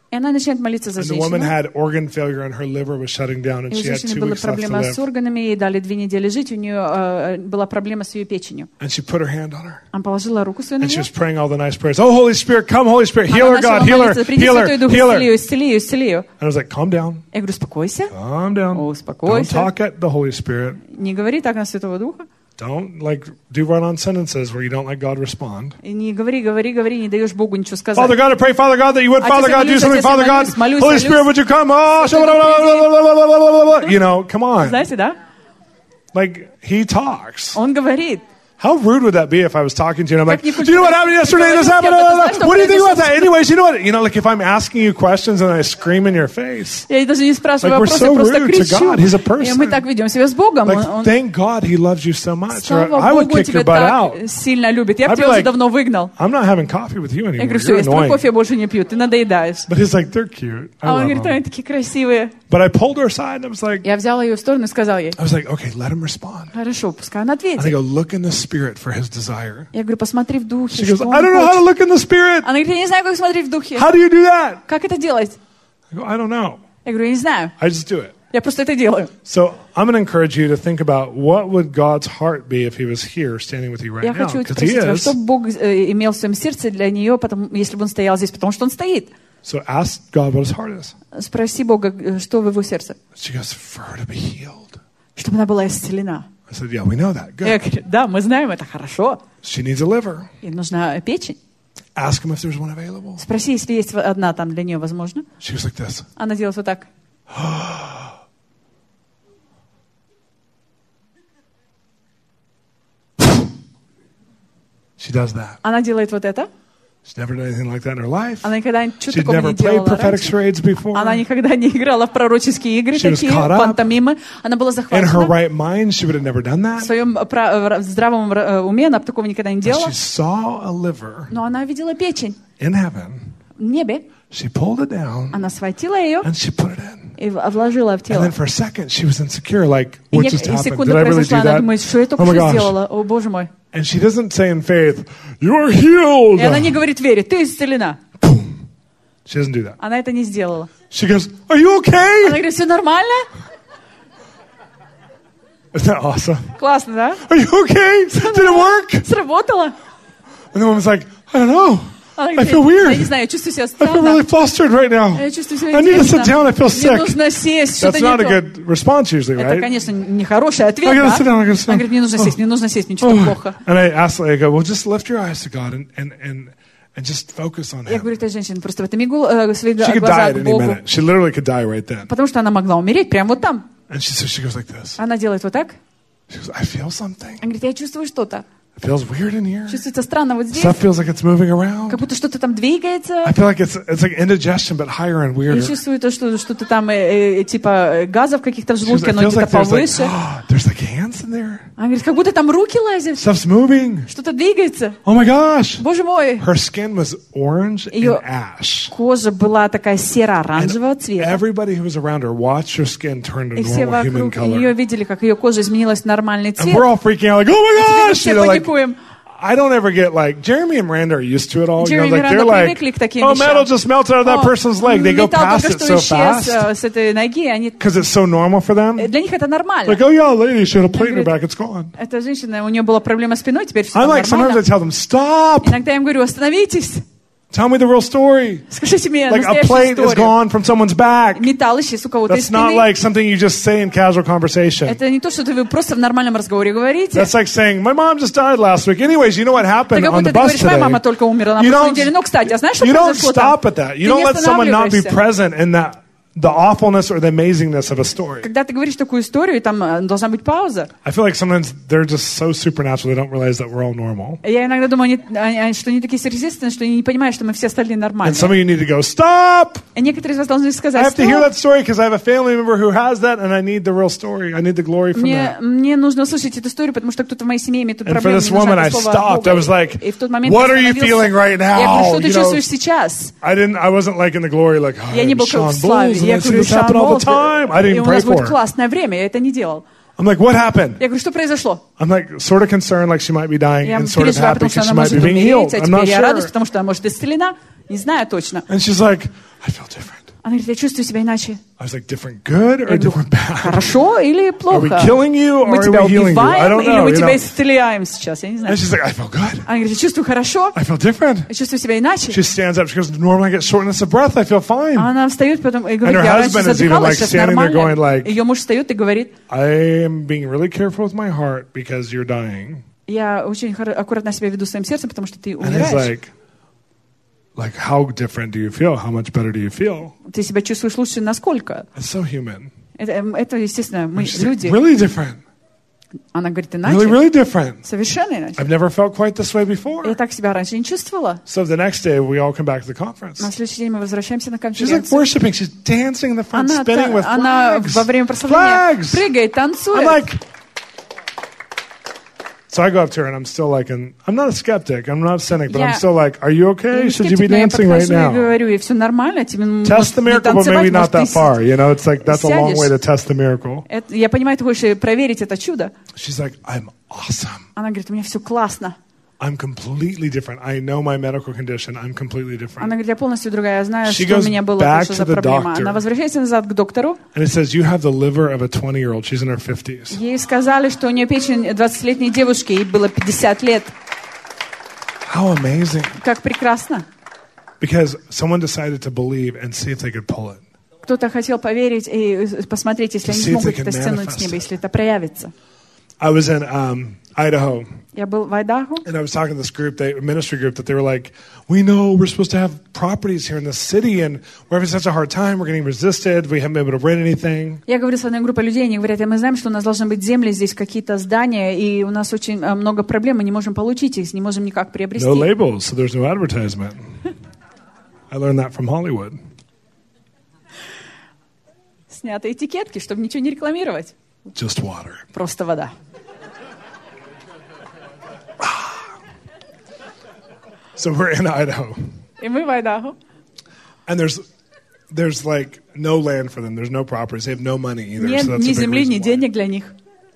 И она начинает молиться за And the woman женщину. had organ failure and her liver was shutting down and И у she had женщины two была weeks left to проблема с live. органами, ей дали две недели жить, у нее э, была проблема с ее печенью. And she put her hand on her. Она положила руку свою на And she нее. was praying all the nice prayers. Oh, Holy Spirit, come, Holy Spirit, heal her, Она начала God, heal her, молиться, приди, heal Святой her, Дух, heal исцели ее, her. исцели ее, исцели ее. And I was like, calm down, Я говорю, успокойся, calm down. О, Don't успокойся. talk at the Holy Spirit. Не говори так на Святого Духа. Don't like do run-on sentences where you don't let God respond. И не говори, говори, говори, не даешь Богу ничего сказать. Father God, I pray, Father God, that you would, Отец, Father я God, do молюсь, something, Отец, я Father God, молюсь, молюсь, Holy молюсь. Spirit, would you come? Oh, Святой Дух, you know, come on. Знаете, да? Like, he talks. Он говорит. How rude would that be if I was talking to you and I'm like, Как do you know what happened yesterday? This happened. Ты знаешь, что What do you think about произошло? that? Anyways, you know what? You know, like if I'm asking you questions and I scream in your face, Я даже не спрашиваю Like, we're вопросы, so просто rude to кричу. God. He's a person. И мы так ведем себя с Богом. like, Он- он- thank God he loves you so much. Or Слава I would Богу, он kick your тебя butt out. так сильно любит. Я бы I'd be тебя уже like, давно выгнал. I'm not having coffee with you Я anymore. говорю, все, You're я с тобой annoying. кофе больше не пью, ты надоедаешь. But he's like, they're cute. I А он love говорит, them. они такие красивые. But I pulled her aside and I was like, Я взяла ее в сторону и сказала ей, I was like, okay, let him respond. хорошо, пускай она And I ответит. go, look in the spirit for his desire. Я говорю, посмотри в духе, She goes, что он I don't know how to хочет. look in the spirit. Она говорит, я не знаю, как смотреть в духе. How do you do that? Как это делать? I go, I don't know. Я говорю, я не знаю. I just do it. Я просто это делаю. So I'm going to encourage you to think about what would God's heart be if he was here standing with you right Я now. хочу Because he спросить вас, is. что Бог э, имел в своем сердце для нее, потому, если бы он стоял здесь, потому что он стоит. So ask God what his heart is. Спроси Бога, э, что в его сердце, She goes, for her to be healed. чтобы она была исцелена. I said, yeah, we know that. Я Good. говорю, да, мы знаем, это хорошо. She needs a liver. Ей нужна печень. Ask him if there's one available. Спроси, если есть одна там для нее, возможно. She goes like this. Она делает вот так. She does that. Она делает вот это. She's never done anything like that in her life. Она никогда ничего She'd такого never не played делала prophetic раньше. charades before. Она никогда не играла в пророческие игры She was такие, caught up. пантомимы. Она была In her захвачена. right mind, she would have never done В that. своем пра- в здравом э, уме она такого никогда не But делала. she saw a liver Но она видела печень in heaven. в небе. She pulled it down Она схватила ее and she put it in. и в- вложила в And тело. then for a second, she was insecure, like, И, what не- just и happened? секунда Did I really do произошла, она that? думает, что я только Oh my что gosh. сделала. О, Боже мой. And she doesn't say in faith, you are healed. И она не говорит вере, ты исцелена. She doesn't do that. Она это не сделала. She goes, are you Она okay? говорит, все нормально? Isn't that awesome? Классно, да? Are you okay? Did it work? Сработало? And the woman's like, I don't know. Она I говорит, feel я не weird. знаю, я чувствую себя I feel странно. really flustered right now. Я чувствую себя I need to sit интересно. down. I feel Мне sick. нужно сесть, что-то That's не not a то. good response usually, Это, right? конечно, нехороший ответ, I gotta да? sit down, I gotta sit Она down. говорит, мне нужно сесть, мне нужно сесть, мне что-то плохо. And I asked, I go, well, just lift your eyes to God and, and, and, and just focus on Я Him. говорю этой женщине, просто в этом мигу э, свои She could die глаза at к any Богу. minute. She literally could die right then. Потому что она могла умереть прямо вот там. And she, so she goes like this. Она делает вот так. She goes, I feel something. Она говорит, я чувствую что-то. It feels weird in here. Чувствуется странно вот здесь. Stuff feels like it's moving around. Как будто что-то там двигается. I feel like it's it's like indigestion, but higher and Я weirder. чувствую то, что что-то там э, э, типа э, газов каких-то в She goes, желудке, it но feels где-то like there's like, повыше. there's like hands in there. Она говорит, как будто там руки лазят. Stuff's moving. Что-то двигается. Oh my gosh. Боже мой. Her skin was orange and Ее ash. кожа была такая серо-оранжевого And цвета. everybody who was around her watched her skin turn to И все normal human вокруг ее color. видели, как ее кожа изменилась в нормальный And цвет. we're all freaking out like, oh Теперь my мы gosh. все You know, like, паникуем. I don't ever get like, Jeremy and Miranda are used to it all. You know, Jeremy like и they're Miranda like, привыкли к таким oh, вещам. metal just melted out of that О, person's leg. They go металл past только it что so исчез fast э, с этой ноги, они... because it's so normal for them. Для них это нормально. Like, oh yeah, lady, she had a plate in her говорит, back. It's gone. Эта женщина, у нее была проблема с спиной, теперь все I'm like, sometimes I нормально. tell them, stop. Иногда я им говорю, остановитесь, Tell me the real story. скажите мне Like a настоящую plate is историю. gone from someone's back. Металл исчез у кого-то из That's not спины. like something you just say in casual conversation. Это не то, что вы просто в нормальном разговоре говорите. That's like saying, my mom just died last week. Anyways, you know what Ты happened как on будто the ты bus говоришь, моя мама today? только умерла на You прошлой don't, неделе. Ну, кстати, а знаешь, что you don't произошло там? stop at that. You Ты don't не let someone not be останавливаешься. present in that, the awfulness or the amazingness of a story. Когда ты говоришь такую историю, и там э, должна быть пауза. I feel like sometimes they're just so supernatural, they don't realize that we're all normal. Я иногда думаю, они, они- что они такие сверхъестественные, что они не понимают, что мы все остальные And нормальные. some of you need to go, stop! И некоторые из вас должны I сказать, have to hear «Стоп, that story because I have a family member who has that and I need the real story. I need the glory from мне, that. мне нужно услышать эту историю, потому что кто-то в моей семье имеет эту And for проблему. this мне нужно woman, I это слово stopped. Бога». I was like, И в тот момент what я are you остановился. feeling right Я говорю, now? что ты You know, чувствуешь сейчас? I didn't, I wasn't like in the glory, like, oh, Я не I'm был как Sean в славе. Bowles, and Я I see говорю, this happen Шан all the Болт, time. I и didn't у pray нас for будет her. классное время, я это не делал. I'm like, what happened? Я говорю, что произошло? I'm like sort of concerned, like she might be dying, Я and sort of переживаю, happy потому что because she она might be может being healed. умереть, а I'm not теперь я радуюсь, sure. потому что она может исцелена. Не знаю точно. And she's like, I feel different. Она говорит, я чувствую себя иначе. I was like, different good or Я говорю, different bad? хорошо или Are we плохо? killing you or Мы are тебя we healing you? I убиваем don't или know. мы You тебя know? исцеляем сейчас? Я не знаю. And she's like, I feel good. Она говорит, я чувствую хорошо, I feel different. я чувствую себя иначе. She stands up. She goes, normally I get shortness of breath. I feel fine. А она встает потом и And говорит, her я раньше husband is even, задыхалась, like, сейчас standing there going, нормально. like- Ее муж встает и говорит, I am being really careful with my heart because you're dying. я очень хоро- аккуратно себя веду своим сердцем, потому что ты And he's умираешь. like, like, how different do you feel? How much better do you feel? Ты себя чувствуешь лучше насколько? It's so human. Это, это естественно, мы She's like, люди. really different. Она говорит, Really, иначе. really different. Совершенно иначе. I've never felt quite this way before. Я так себя раньше не чувствовала. So the next day, we all come back to the conference. На следующий день мы возвращаемся на She's like конференцию. worshiping. She's dancing in the front, Она, spinning with та- она flags. во время прославления Flags. прыгает, I'm танцует. like, so I go up to her and I'm still like, an, I'm not a skeptic. I'm not a cynic, but I'm Yeah. still like, are you okay? Я Should you be скептик, но я dancing right подхожу и now? говорю, и все нормально, тебе Test может the не miracle, but танцевать, maybe может, not that ты far. You know, it's like, that's a long сядешь. way to test the miracle. Это- я понимаю, ты хочешь проверить это чудо. She's like, I'm awesome. Она говорит, у меня все классно. I'm completely different. I know my medical condition. I'm completely Она different. говорит, я полностью другая, я знаю, She что у goes меня было, back что to за the проблема. doctor. Она возвращается назад к доктору. And it says, you have the liver of a twenty-year-old. She's in her fifties. Ей сказали, что у нее печень двадцатилетней девушки, ей было пятьдесят лет. How amazing. Как прекрасно. Because someone decided to believe and see if they could pull it. Кто-то хотел поверить и посмотреть, если To они see if смогут they can это стянуть manifest с неба, it. если это проявится. I was in um, Idaho. Я был в Айдахо, And I was talking to this group, they, a ministry group, that they were like, we know we're supposed to have properties here in the city, and we're having such a hard time. We're getting resisted. We haven't been able to rent anything. я говорю с одной группой людей, они говорят, мы знаем, что у нас должны быть земли, здесь какие-то здания, и у нас очень э, много проблем, мы не можем получить их, не можем никак приобрести. No labels, so there's no advertisement. I learned that from Hollywood. Сняты этикетки, чтобы ничего не рекламировать. Just water. Просто вода. So we're in Idaho, И мы в Айдахо. and there's there's like no land for them. There's no properties. They have no money either. Нет so that's ни a big земли, ни reason why. денег для них.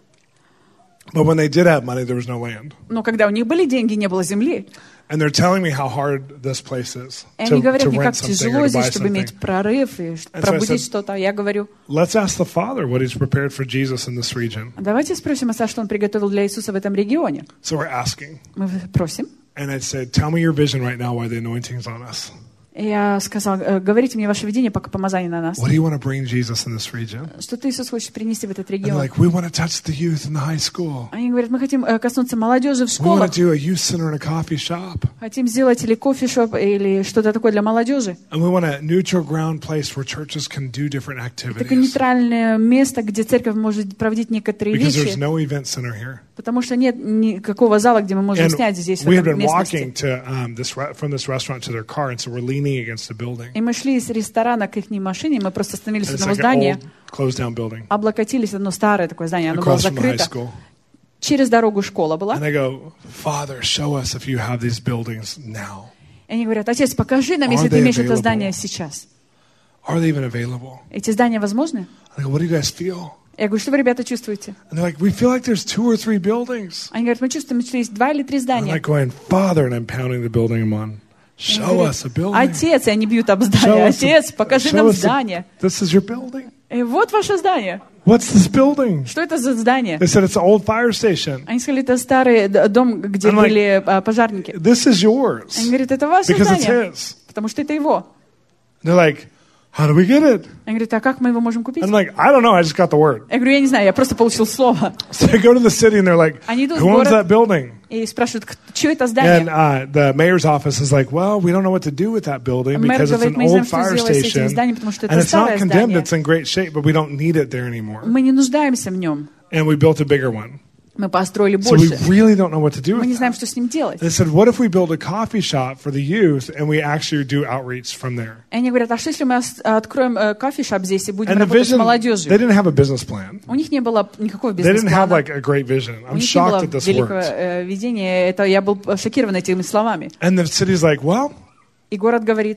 But when they did have money, there was no land. Но когда у них были деньги, не было земли. And they're telling me how hard this place is И to, они говорят to мне, rent как something тяжело or to здесь, buy чтобы something. иметь прорыв и And so I пробудить said- что-то. Я говорю, Let's ask the Father what He's prepared for Jesus in this region. давайте спросим Отца, что Он приготовил для Иисуса в этом регионе. So we're asking. Мы просим. And I said, tell me your vision right now why the anointing's on us. И я сказал, «Э, говорите мне ваше видение, пока помазание на нас. What do you want to bring Jesus in this region? Что ты, Иисус, хочешь принести в этот And they're регион? like, we want to touch the youth in the high school. Они говорят, мы хотим э, коснуться молодежи в We want школах, to do a youth center and a coffee shop. хотим сделать или кофе-шоп, или что-то такое для молодежи. And we want a neutral ground place where churches can do different Такое activities. нейтральное место, где церковь может проводить некоторые Because there's вещи, no event center here. потому что нет никакого зала, где мы можем And снять здесь, в we had этом been walking местности. to um, this re- from this restaurant to their car, and so we're leaning against the building. И мы шли из ресторана к их машине, мы просто остановились And у it's одного like an здания, old, closed down building облокотились, одно старое такое здание, оно было across from the high закрыто. school. Через дорогу школа была. And I go, Father, show us if you have these buildings now. И они говорят, Отец, покажи нам, Are если ты they имеешь это available? здание сейчас. Are they even available? Эти здания возможны? I go, what do you guys feel? Я говорю, что вы, ребята, чувствуете? And they're like, we feel like there's two or three buildings. Они говорят, мы чувствуем, что есть два или три I'm здания. like going, Father, and I'm pounding the building I'm on. Они Show говорят, us a building. Отец, и они бьют об Show здание. us a- Отец, покажи show нам us a- здание. This is your building? И вот ваше здание. What's this building? Что это за здание? They said it's an old fire station. Они сказали, это старый д- дом, где I'm like, были а, пожарники. This is yours Они говорят, это ваше because it's здание, his. потому что это его. They're like, how do we get it? Они говорят, а как мы его можем купить? I'm like, I don't know. I just got the word. Я говорю, я не знаю, я просто получил слово. So they go to the city and they're like, Они идут в who owns город that building? и спрашивают, что это And здание? uh, the mayor's office is like, well, we don't know what to do with that building Мэр because it's говорит, an мы не знаем, old что fire сделать с этим station. зданием, потому что это And it's not старое condemned. здание. It's in great shape, but we don't need it there anymore. Мы не нуждаемся в нем. And we built a bigger one. Мы построили So we больше. really don't know what to do Мы не with знаем, that. что с ним делать. They said, what if we build a coffee shop for the youth and we actually do outreach from there? И они говорят, а что если мы ос- откроем э, кофе-шоп здесь и будем And the работать с vision, they молодежью? didn't have a business plan. У них не было никакого They didn't have бизнес-плана. like a great vision. У I'm них не было shocked that this великого worked. э, видения. Это я был шокирован этими словами. And the city's like, well, И город говорит,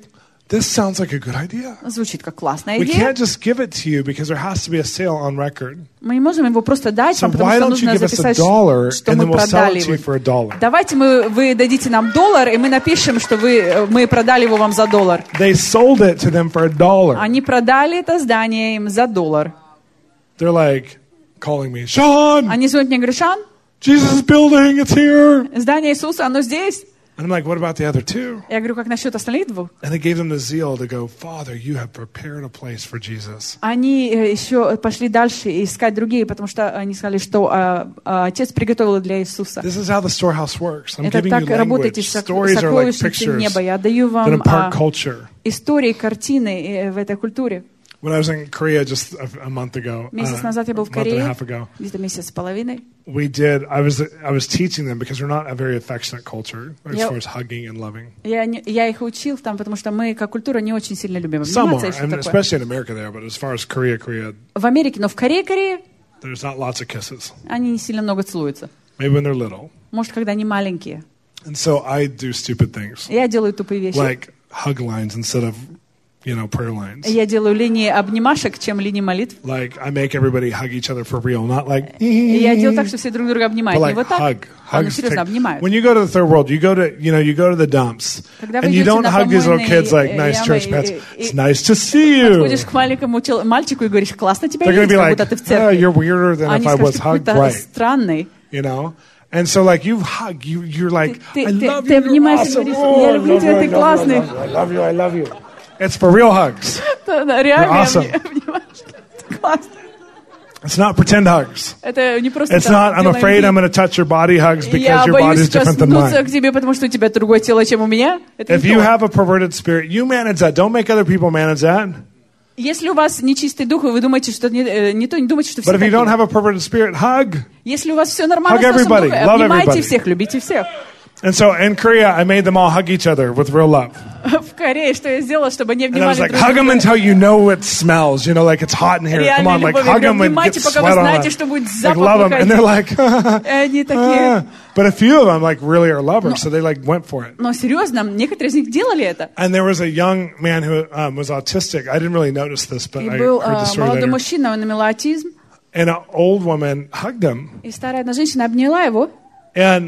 this sounds like a good idea. Звучит как классная We идея. can't just give it to you because there has to be a sale on record. Мы не можем его просто дать So вам, потому why что don't you нужно give us a записать, dollar что and мы then we'll sell продали it to you его. for a dollar? Давайте мы, вы дадите нам доллар, и мы напишем, что вы, мы продали его вам за доллар. They sold it to them for a dollar. Они продали это здание им за доллар. They're like calling me, Sean, Они звонят мне и говорят: Шан, Jesus building, it's here. здание Иисуса, оно здесь. And I'm like, what about the other two? Я говорю, как насчет остальных двух? And it gave them the zeal to go, Father, you have prepared a place for Jesus. Они э, еще пошли дальше и искать другие, потому что они сказали, что а, а, Отец приготовил для Иисуса. This is how the storehouse works. I'm Это giving так you работает language. из сок- Stories are like сокровищницы pictures неба. Я даю that вам impart а, culture. истории, картины э, в этой культуре. When I was in Korea just a, a month ago, Месяц uh, назад я был в a month and a Корее, half ago, где-то месяц с половиной. we did. I was I was teaching them because we're not a very affectionate culture as Я- far as hugging and loving. Я, не- я их учил там, потому что мы, как культура, не очень сильно любим Some обниматься are, и что and такое. especially in America there. But as far as Korea, Korea, В Америке, но в Корее, Корее, there's not lots of kisses. они не сильно много целуются. Maybe when they're little. Может, когда они маленькие. And so I do stupid things Я делаю тупые вещи. like hug lines instead of, you know, prayer lines. Я делаю линии обнимашек, чем линии молитв. Like I make everybody hug each other for real, not like. И я делаю так, что все друг друга But обнимают. Не like вот так, hug, а ну hugs. серьезно, take- обнимают. When you go to the third world, you go to you know you go to the dumps, Когда вы and you идете don't на hug these little помойные, kids like э, nice ямы, church и- pets. и- It's nice to see you. Подходишь к маленькому чел- мальчику и говоришь: классно тебя They're going to видеть, be как like, будто ты в oh, церкви. you're weirder than if Они I was скажут: hugged какой-то right, странный. you know. And so like you hug, you you're like, Ты- I ты- love ты you, you're обнимаешь и awesome. говоришь: Oh, я I люблю love тебя, you, I ты love you, классный. I love you, I love you. It's for real hugs. Да, реально You're awesome. обни- обнимаешь. Классно. It's not pretend hugs. Это не просто It's там not, I'm делаем afraid вид. I'm going to touch your body hugs because Я your боюсь body's different than коснуться mine. к тебе, потому что у тебя другое тело, чем у меня. Это If не you то. have a perverted spirit, you manage that. Don't make other people manage that. Если у вас нечистый дух, и вы думаете, что не, э, не то, не думайте, что все But if you don't такие. have a perverted spirit, hug. Если у вас все нормально Hug с вашим everybody. духом, Love обнимайте everybody. всех, любите всех. And so in Korea, I made them all hug each other with real love. В Корее что я сделала, чтобы они And I was обнимали like, друг hug them друга? until you know it smells. You know, like it's hot in here. Come Реальной on, like любовью. hug them and get Обнимайте, пока вы sweat on знаете, them. что будет Like запах love them. And they're выходить. like, И они такие. ah. But a few of them like really are lovers, so they like went for it. Но серьезно, некоторые из них делали это. And there was a young man who um, was autistic. I didn't really notice this, but И I был heard the а, story молодой later. мужчина, он имел аутизм, And an old woman hugged him, и старая одна женщина обняла его, and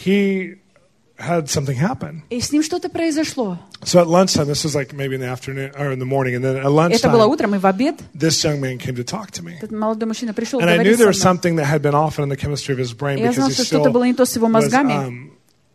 he had something happen. и с ним что-то произошло. So at lunchtime, this was like maybe in the afternoon or in the morning, and then at Это было lunchtime, утром, и в обед this young man came to talk to me. этот молодой мужчина пришел And I knew говорить there was со мной. something that had been off in the chemistry of his brain Я because знал, he что still что-то было не то с его was мозгами, um,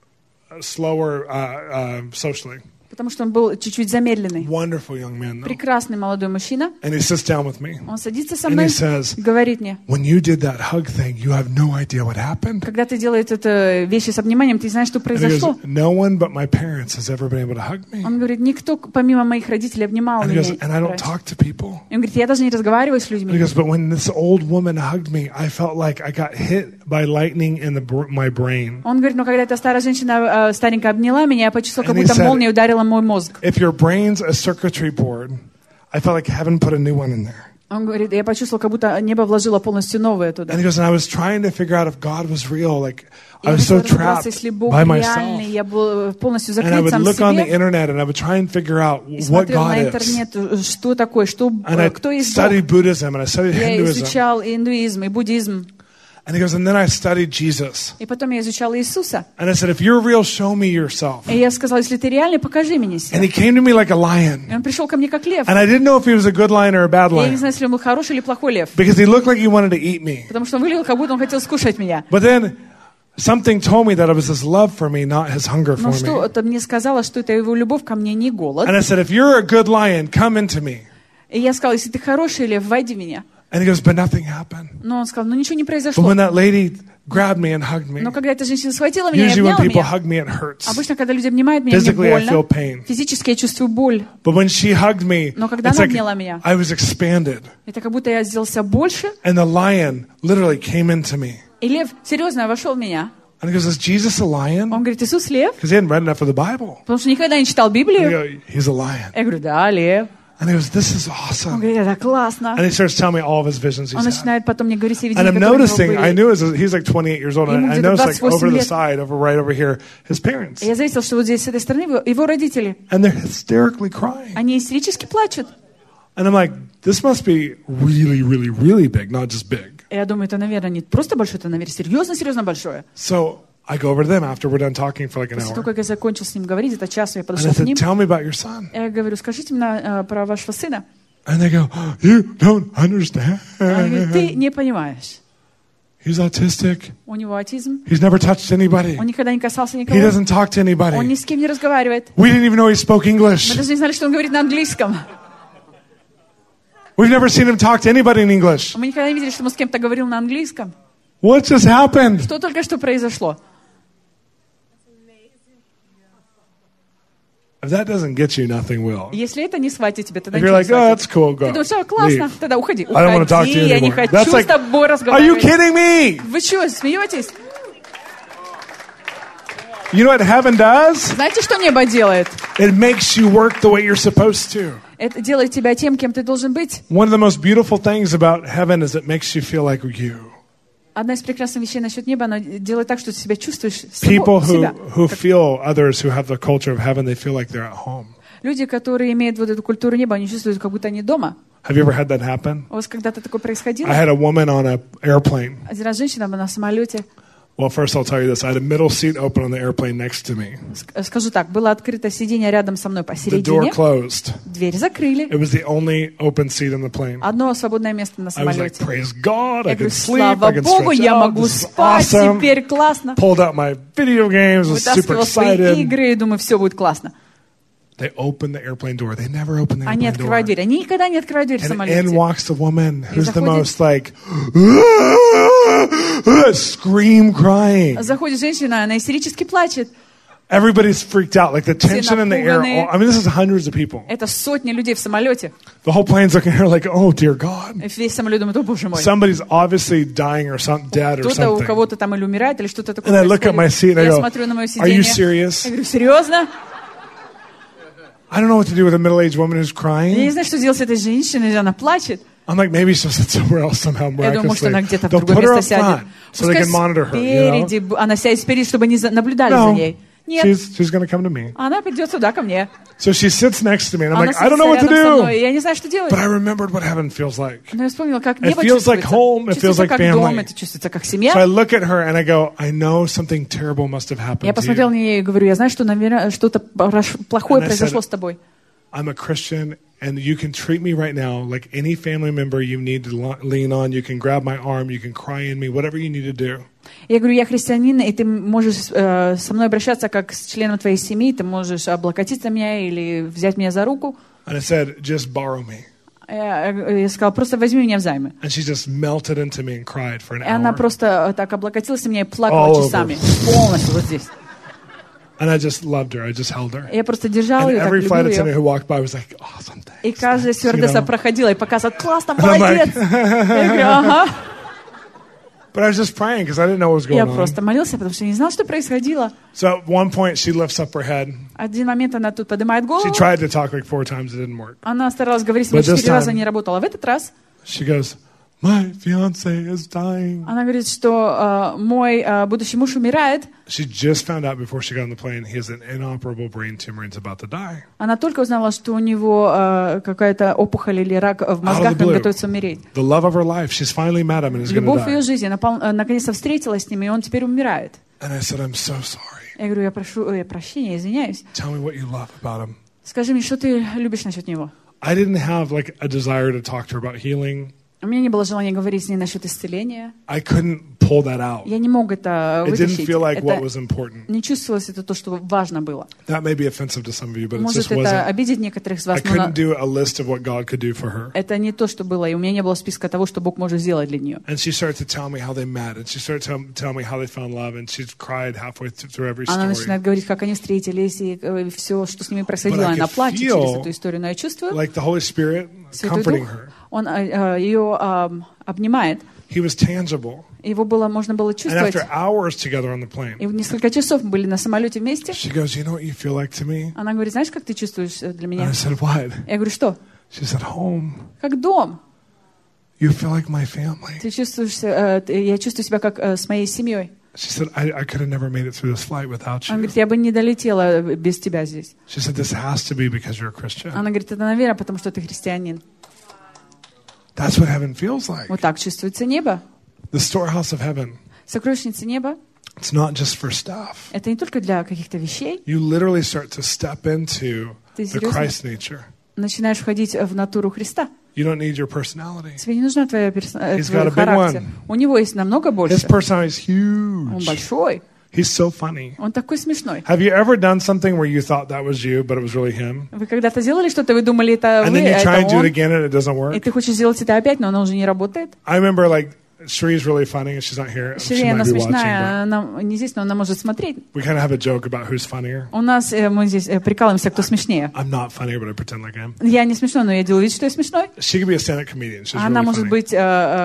slower uh, uh, socially. потому что он был чуть-чуть замедленный. Wonderful young man, though. Прекрасный молодой мужчина. And he sits down with me. Он садится со And мной he says, и говорит мне: when you did that hug thing, you have no idea what happened. когда ты делаешь это вещи с обниманием, ты знаешь, что And he произошло. goes, no one but my parents has ever been able to hug me. Он говорит: никто, помимо моих родителей, обнимал And he меня. goes, and I don't раньше». talk to people. И он говорит: я даже не разговариваю с And he людьми. goes, but when this old woman hugged me, I felt like I got hit by lightning in the br- my brain. Он говорит: но когда эта старая женщина э, старенькая обняла меня, я почувствовал, как And he будто said, молния ударила мой мозг. If your brain's a circuitry board, I felt like heaven put a new one in there. Он говорит: я почувствовал, как будто небо вложило полностью новое туда. And he goes, and I was trying to figure out if God was real. Like, I Я was so разобрался, trapped если Бог by реальный, myself. я был полностью And I закрыт would сам в look on the себе. internet and I would try and figure out И what смотрел на God is. интернет, что такое, что, And I э, кто есть Бог. studied Buddhism and I studied Я Hinduism. изучал и индуизм, и буддизм. And he goes, and then I studied Jesus. И потом я изучала Иисуса. And I said, if you're real, show me yourself. И я сказала: если ты реальный, покажи меня And себя. he came to me like a lion. И он пришел ко мне как лев. And I didn't know if he was a good lion or a bad Я не lion. знаю, если он был хороший или плохой лев. Because he looked like he wanted to eat me. Потому что он выглядел, как будто он хотел скушать меня. But then something told me that it was his love for me, not his hunger Но for me. что-то мне сказала, что это его любовь ко мне, не голод. And I said, if you're a good lion, come into me. И я сказала: если ты хороший лев, войди в меня. And he goes, but nothing happened. Но он сказал: ну ничего не But произошло. when that lady grabbed me and hugged me, Но когда эта женщина схватила меня и usually when обняла people меня, hug me, it hurts. обычно, когда люди обнимают меня, мне Physically, I feel больно. pain. Физически я чувствую боль. But when she hugged me, Но когда it's она like обняла меня, I was expanded. это как будто я сделался больше. And the lion literally came into me. И лев серьезно вошел в меня. And he goes, is Jesus a lion? Он говорит: Иисус лев? Because he hadn't read enough of the Bible. Потому что никогда не читал I Библию. go, he's a lion. Я говорю: да, лев. And he goes, this is Он awesome. говорит, это классно. And he starts telling me all of his visions Он he's had. начинает потом мне говорить все And видения, I'm которые у него noticing, I были. knew as he's like twenty-eight years old, and Ему I где-то noticed like двадцать восемь over the лет. side, over right over here, his parents. И я заметила, что вот здесь, с этой стороны, его, его родители, And they're hysterically crying. они истерически плачут. And I'm like, this must be really, really, really big, not just big. И я думаю, это, наверное, не просто большое, это, наверное, серьезно-серьезно большое. So I go over to them after we're done talking for like an После того, hour. как я закончил с ним говорить, это час, я And подошел I к said, ним. tell me about your son. Я говорю, скажите мне э, про вашего сына. And they go, you don't understand. Они говорят, ты не понимаешь. He's autistic. У него аутизм. He's never touched anybody. Он никогда не касался He никого. doesn't talk to Он ни anybody. с кем не разговаривает. We didn't even know he spoke English. Мы даже не знали, что он говорит на английском. We've never seen him talk to anybody in English. Мы никогда не видели, что он с кем-то говорил на английском. What just happened? Что только что произошло? If that doesn't get you, nothing will. Если это не схватит тебя, тогда If ничего you're не like, oh, схватит. that's cool, go. Ты думаешь, а, классно, Leave. тогда уходи. I don't want to talk to you Уходи, я не anymore. хочу That's с like, тобой are you разговаривать. kidding me? Вы что, смеетесь? You know what heaven does? Знаете, что небо делает? It makes you work the way you're supposed to. Это делает тебя тем, кем ты должен быть. One of the most beautiful things about heaven is it makes you feel like you. Одна из прекрасных вещей насчет неба, она делает так, что ты себя чувствуешь People собой, who, себя. who feel others who have the culture of heaven, they feel like they're at home. Люди, которые имеют вот эту культуру неба, они чувствуют, как будто они дома. Have you ever had that happen? У вас когда-то такое происходило? I had a woman on an airplane. Один раз женщина была на самолете. Well, first I'll tell you this. I had a middle seat open on the airplane next to me. Ск- Скажу так, было открыто сиденье рядом со мной The door посередине. closed. Дверь закрыли. It was the only open seat in the plane. Одно свободное место на I was like, самолете. praise God, I Я can говорю, sleep, слава I can Богу, stretch я out, могу this is спать, awesome. теперь классно. Pulled out my video games, was super Вытаскивала свои excited. игры и думаю, все будет классно. They opened the airplane door. They never opened the Они airplane открывают door. дверь. Они никогда не открывают дверь в And in самолете. walks the woman who's the заходит- most like, scream crying. Заходит женщина, она истерически плачет. Everybody's freaked out. Like the tension in the air. напуганы. I mean, this is hundreds of people. Это сотни людей в самолете. The whole plane's looking at her like, oh, dear God. И весь самолет думает, о боже мой. Somebody's obviously dying or something, dead or Кто-то у something. кого-то там или умирает, или что-то такое And I look at my seat происходит. and I Я go, смотрю на мое are you сиденье. serious? Я говорю, серьезно? I don't know what to do with a middle-aged woman who's Я не crying. знаю, что делать с этой женщиной, она плачет. I'm like, maybe she'll sit somewhere else somehow Я думаю, может, miraculously. она где-то в They'll другое put her место up сядет. front so they Пускай can monitor her. You know? спереди, она сядет спереди, чтобы они за- наблюдали за No, ней. Нет, she's, she's going to come to me. она придет сюда ко мне. So she sits next to me, and I'm Она like, I don't know what садится to рядом со мной, и do. я не знаю, что делать. But I remembered what heaven feels like. Но я вспомнила, как It небо feels like чувствуется. home, it feels Чувствуется like как family. дом, это чувствуется как семья. So I look at her and I go, I know something terrible must have happened Я to посмотрела you. на нее и говорю, я знаю, что, наверное, что-то прош- плохое And I произошло said- с тобой. I'm a Christian, and you can treat me right now like any family member you need to lo- lean on. You can grab my arm, you can cry in me, whatever you need to do. Я говорю, я христианин, и ты можешь э, со мной обращаться как с членом твоей семьи, ты можешь облокотиться на меня или взять меня за руку. And I said, just borrow me. Я, я сказала, просто возьми меня взаймы. And she just melted into me and cried for an И она hour. просто так облокотилась на меня и плакала All часами. Полностью вот здесь. And I just loved her. I just held her. Я просто держала And ее, так every flight любила attendant ее. who walked by was like, awesome, thanks. И каждая thanks," you стюардесса know. проходила и показывала, классно, And I'm молодец. like, Я говорю, ага. but I was just praying because I didn't know what was going Я on. просто молился, потому что не знала, что происходило. So at one point, she lifts up her head. Один момент она тут поднимает She голову. tried to talk like four times. It didn't work. Она старалась говорить, но But this четыре раза time- не работала. В этот раз She goes, my fiance is dying. она говорит, что э, мой э, будущий муж умирает. She just found out before she got on the plane he has an inoperable brain tumor and is about to die. Она только узнала, что у него э, какая-то опухоль или рак в Out of мозгах, the и он blue. готовится умереть. The love of her life. She's finally met him and is going to Любовь ее die. жизни, она пол- э, наконец-то встретилась с ним, и он теперь умирает. And I said, I'm so sorry. Я говорю, я прошу э, прощения, извиняюсь. Tell me what you love about him. Скажи мне, что ты любишь насчет него? I didn't have like a desire to talk to her about healing. У меня не было желания говорить с ней насчет исцеления. I couldn't pull that out. Я не мог это It didn't вытащить. feel like what Это was important. не чувствовалось это то, что важно было. That may be offensive to some of you, but it Может, just это wasn't. обидит некоторых из I вас, но на- couldn't do a list of what God could do for her. это не то, что было, и у меня не было списка того, что Бог может сделать для нее. And she started to tell me how they met, and she started to tell me how they found love, and she cried halfway th- through every Она story. начинает говорить, как они встретились, и э, все, что с ними происходило. But I Она could плачет feel через эту историю, но я чувствую, Like the Holy Spirit Святой comforting Дух, her. он э, э, ее э, обнимает. He was tangible. Его было, можно было And чувствовать. after hours together on the plane, И несколько часов мы были на самолете вместе. she goes, you know what you feel like to me? Она говорит, знаешь, как ты чувствуешь э, для And меня? I said, what? Я говорю, что? She said, home. Как дом. You feel like my family. Ты чувствуешь, э, я чувствую себя как э, с моей семьей. She said, I, I could have never made it through this flight without Она you. говорит, я бы не долетела без тебя здесь. She said, this has to be because you're a Christian. Она говорит, это, наверное, потому что ты христианин. That's what heaven feels like. Вот так чувствуется небо. The storehouse of heaven. Сокровищница неба It's not just for stuff. — это не только для каких-то вещей. You literally start to step into Ты the серьезно? Christ nature. Начинаешь входить в натуру Христа. You don't need your personality. Тебе не нужна твоя персо- э, He's твой got a big характер. one. У него есть намного больше. His personality is Он huge. большой. He's so funny. Он такой смешной. Have you ever done something where you thought that was you, but it was really him? Вы когда-то делали что-то, вы думали, это And вы, then you а try это and do it он. again and it doesn't И work? ты хочешь сделать это опять, но оно уже не работает. I remember like Shree's really funny and she's not here. She Шири, она might be watching, смешная, она не здесь, но она может смотреть. but we kind of have a joke about who's funnier. У нас, э, мы здесь э, прикалываемся, кто смешнее. I'm not funny, but I pretend like I am. Я не смешной, но я делаю вид, что я смешной. She could be a stand-up comedian. She's Она really может funny. быть, э,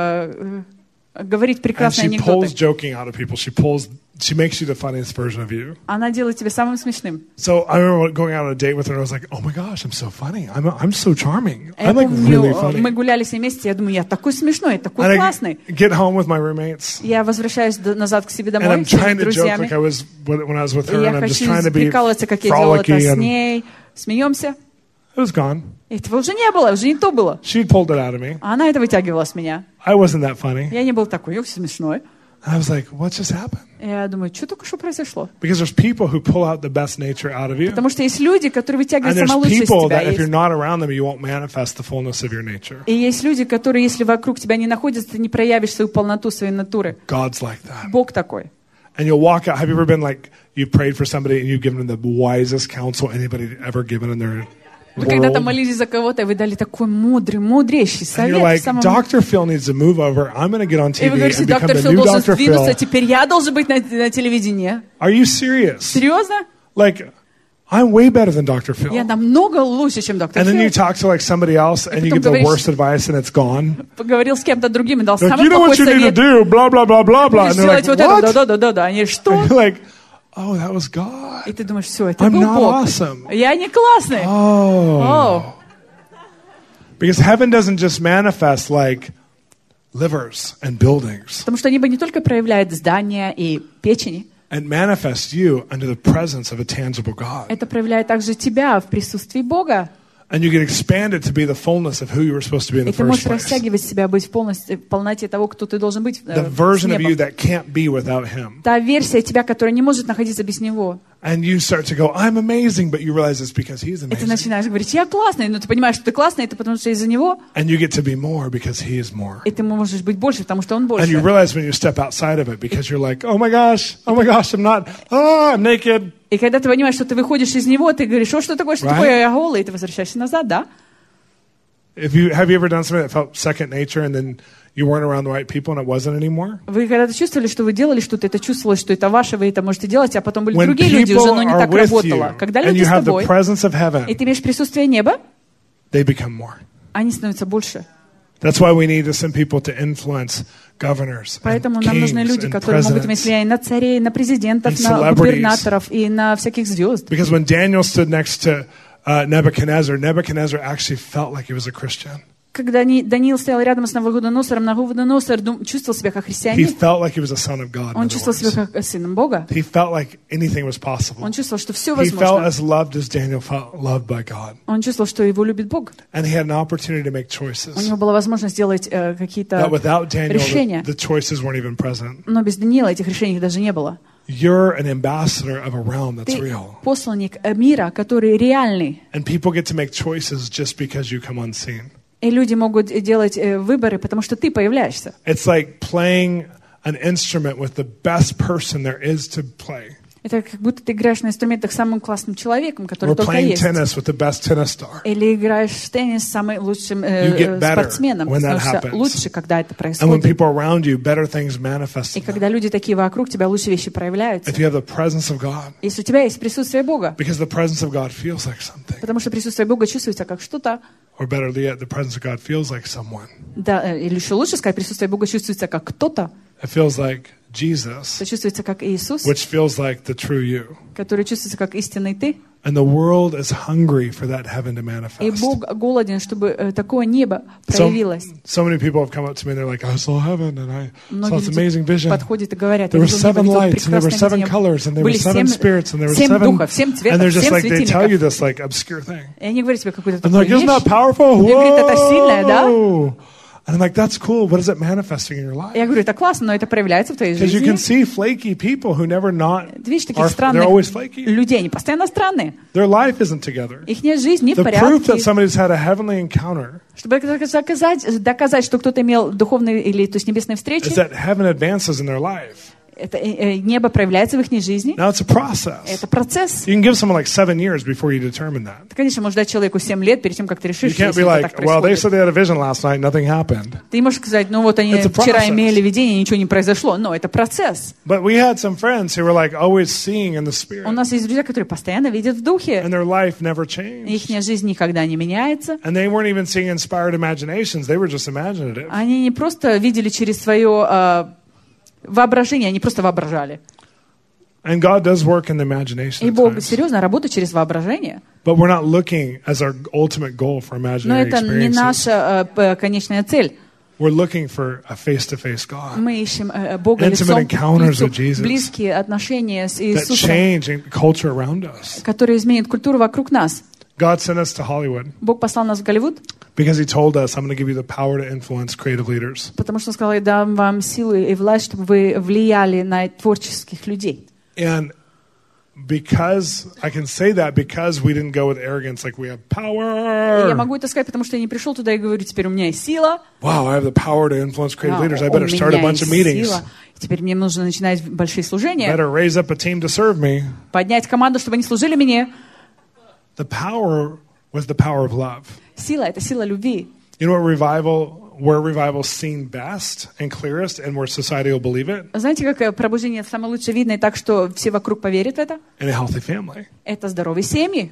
э, э, говорить And прекрасные she pulls анекдоты. joking out of people. She pulls, she makes you the funniest version of you. Она делает тебя самым смешным. So I remember going out on a date with her and I was like, oh my gosh, I'm so funny. I'm, I'm so charming. Я I'm like помню, really э, funny. мы гуляли все вместе, я думаю, я такой смешной, такой And I классный. get home with my roommates Я возвращаюсь до- назад к себе and домой I'm с своими trying to joke друзьями. like I was when when I was with И her я and I'm just хочу trying to be прикалываться, как я делала это frolicky с and ней. Смеемся. it was gone. И этого уже не было, уже не то было. She pulled it out of me. А она это вытягивала с меня. I wasn't that funny. Я не был такой, ё, смешной. I was like, what just happened? Я думаю, что только что произошло? Because there's people who pull out the best nature out of you. Потому что есть люди, которые And вытягивают there's самое лучшее из people тебя. that if you're Есть- not around them, you won't manifest the fullness of your nature. И есть люди, которые, если вокруг тебя не находятся, ты не проявишь свою полноту своей натуры. God's like that. Бог такой. And you'll walk out. Have you ever been like, you prayed for somebody and you've given them the wisest counsel anybody ever given in their Вы когда-то world? молились за кого-то, и вы дали такой мудрый, мудрейший And совет. you're like, в самом- Doctor Phil needs to move over. I'm going to get on И T вы V говорите, and become доктор the Фил new должен Doctor сдвинуться, Phil. теперь я должен быть на, на телевидении. Are you serious? Серьезно? Like, I'm way better than Doctor Phil. Я намного лучше, чем доктор And then you Фил. talk to like somebody else and you потом get the говоришь- worst advice and it's gone. Поговорил с кем-то другим и дал Like, самый you know what плохой you need to совет. do, blah, blah, blah, blah, blah. And Будешь they're like, делать вот это, what? да-да-да-да. Они, что? And you're like, oh, that was God. И ты думаешь, все, это I'm был not Бог. awesome. Я не классный. Oh. О. Because heaven doesn't just manifest like livers and buildings. Потому что небо не только проявляет здания и печени, It manifests you under the presence of a tangible God. это проявляет также тебя в присутствии Бога. And you get expanded to be the fullness of who you were supposed to be in И the ты first можешь place. растягивать себя, быть в полности, в полноте того, кто ты должен быть. э, The с version of небом. you that can't be without Him. Та версия тебя, которая не может находиться без Него. And you start to go, I'm amazing, but you realize it's because He's И ты amazing. начинаешь говорить, я классный, но ты понимаешь, что ты классный, это потому что из-за Него, And you get to be more because He is more. и ты можешь быть больше, потому что Он больше. And you realize when you step outside of it because you're like, oh my gosh, oh my gosh, I'm not, oh, I'm naked. И когда ты понимаешь, что ты выходишь из Него, ты говоришь, о, что такое, что Right? такое, я голый, и ты возвращаешься назад, да? If you, have you ever done something that felt second nature and then you weren't around the right people and it wasn't anymore? Вы когда-то чувствовали, что вы делали что-то, это чувствовалось, что это ваше, вы это можете делать, а потом были When другие люди, people уже оно не are так with you работало. Когда and люди you с have the тобой, presence of и heaven, ты имеешь присутствие неба, they become more. они становятся больше. That's why we need to send people to influence governors and Поэтому нам нужны kings люди, and которые могут иметь presidents. влияние на царей, на президентов, And на celebrities. губернаторов и на всяких звезд. Because when Daniel stood next to uh, Nebuchadnezzar, Nebuchadnezzar actually felt like he was a Christian. Когда Ни- Даниил стоял рядом с Навуходоносором, Навуходоносор дум- чувствовал себя как He христианин, felt like he was a son of God. in он other чувствовал себя words. как сыном Бога, He felt like anything was possible. он чувствовал, что все He felt возможно. as loved as Daniel felt loved by God. Он чувствовал, что его любит Бог. And he had an opportunity to make У choices. него была возможность сделать э, какие-то That without Daniel, решения. the, the choices weren't even present. Но без Даниила этих решений даже не было. You're an ambassador of a realm that's Ты real. посланник э, мира, который реальный. And people get to make choices just because you come unseen. И люди могут делать э, выборы, потому что ты появляешься. It's like playing an instrument with the best person there is to play. Это как будто ты играешь на инструментах с самым классным человеком, который Or только playing есть. tennis with the best tennis star. Или играешь в теннис с самым лучшим э, You get э, better спортсменом. when that Становишься happens. лучше, когда это And when происходит. people around you, better things manifest. И in them. когда люди такие вокруг тебя, лучшие вещи проявляются. If you have the presence of God, Если у тебя есть присутствие Бога, because the presence of God feels like something. потому что присутствие Бога чувствуется как что-то, Or better yet, the presence of God feels like someone. да, э, или еще лучше сказать, присутствие Бога чувствуется как кто-то, It feels like Jesus, то чувствуется как Иисус, which feels like the true you. который чувствуется как истинный ты. And the world is hungry for that heaven to И manifest. Бог голоден, чтобы э, такое небо So, проявилось. so many people have come up to me and they're like, I saw heaven and I saw Многие this amazing люди vision. подходят и говорят, There я were видел небо, seven видел lights and there were прекрасное seven видение. colors and there were Были seven семь, spirits and there were семь seven, духов, семь and цветов, they're just семь like, they tell you светильников. this like obscure thing. И они говорят тебе какую-то I'm такую like, isn't that вещь. powerful? И говорит, это сильное, да? Whoa! And I'm like, that's cool. What is it manifesting in your life? Я говорю, это классно, но это проявляется в твоей Because you can жизни. see flaky people who never not Ты видишь таких are, they're странных always flaky. людей, они постоянно странные. Their life isn't together. Их жизнь не в The proof that порядке. somebody's had a heavenly encounter Чтобы доказать, доказать, что кто-то имел духовные или то есть небесные встречи, is that heaven advances in their life. это э, небо проявляется в их жизни. Now it's a process. Это процесс. You can give someone like seven years before you determine that. Ты, конечно, можешь дать человеку семь лет перед тем, как ты You решишь, can't если be это like, так well, they происходит. said they had a vision last night, nothing happened. Ты можешь сказать, ну вот они It's a вчера process. имели видение, ничего не произошло. Но это процесс. But we had some friends who were like always seeing in the spirit, У нас есть друзья, которые постоянно видят в духе. and their life never changed. Их жизнь никогда не меняется. And they weren't even seeing inspired imaginations; they were just imaginative. Они не просто видели через свое э, воображение, они просто воображали. And God does work in the imagination И at Бог times. серьезно работает через воображение. But we're not looking as our ultimate goal for Но imaginary это не experiences. наша э, конечная цель. We're looking for a face-to-face God Мы ищем э, Бога Intimate лицом к encounters лицу, with Jesus. близкие отношения с that Иисусом, change in culture around us. которые изменят культуру вокруг нас. God sent us to Hollywood Бог послал нас в Голливуд, because He told us, "I'm going to give you the power to influence creative leaders." потому что Он сказал, я дам вам силу и власть, чтобы вы влияли на творческих людей. And because I can say that because we didn't go with arrogance, like we have И power. я могу это сказать, потому что я не пришел туда и говорю, теперь у меня есть сила. Wow, I have the power to influence creative А, leaders. I у better start a меня bunch of есть meetings. сила. Теперь мне нужно начинать большие служения, Better raise up a team to serve me. поднять команду, чтобы они служили мне. The power was the power of love. Сила — это сила любви. You know what revival, where revival's seen best and clearest, and where society will believe it? Знаете, как пробуждение самое лучше видно, и так, что все вокруг поверят в это? In a healthy family. Это здоровые семьи.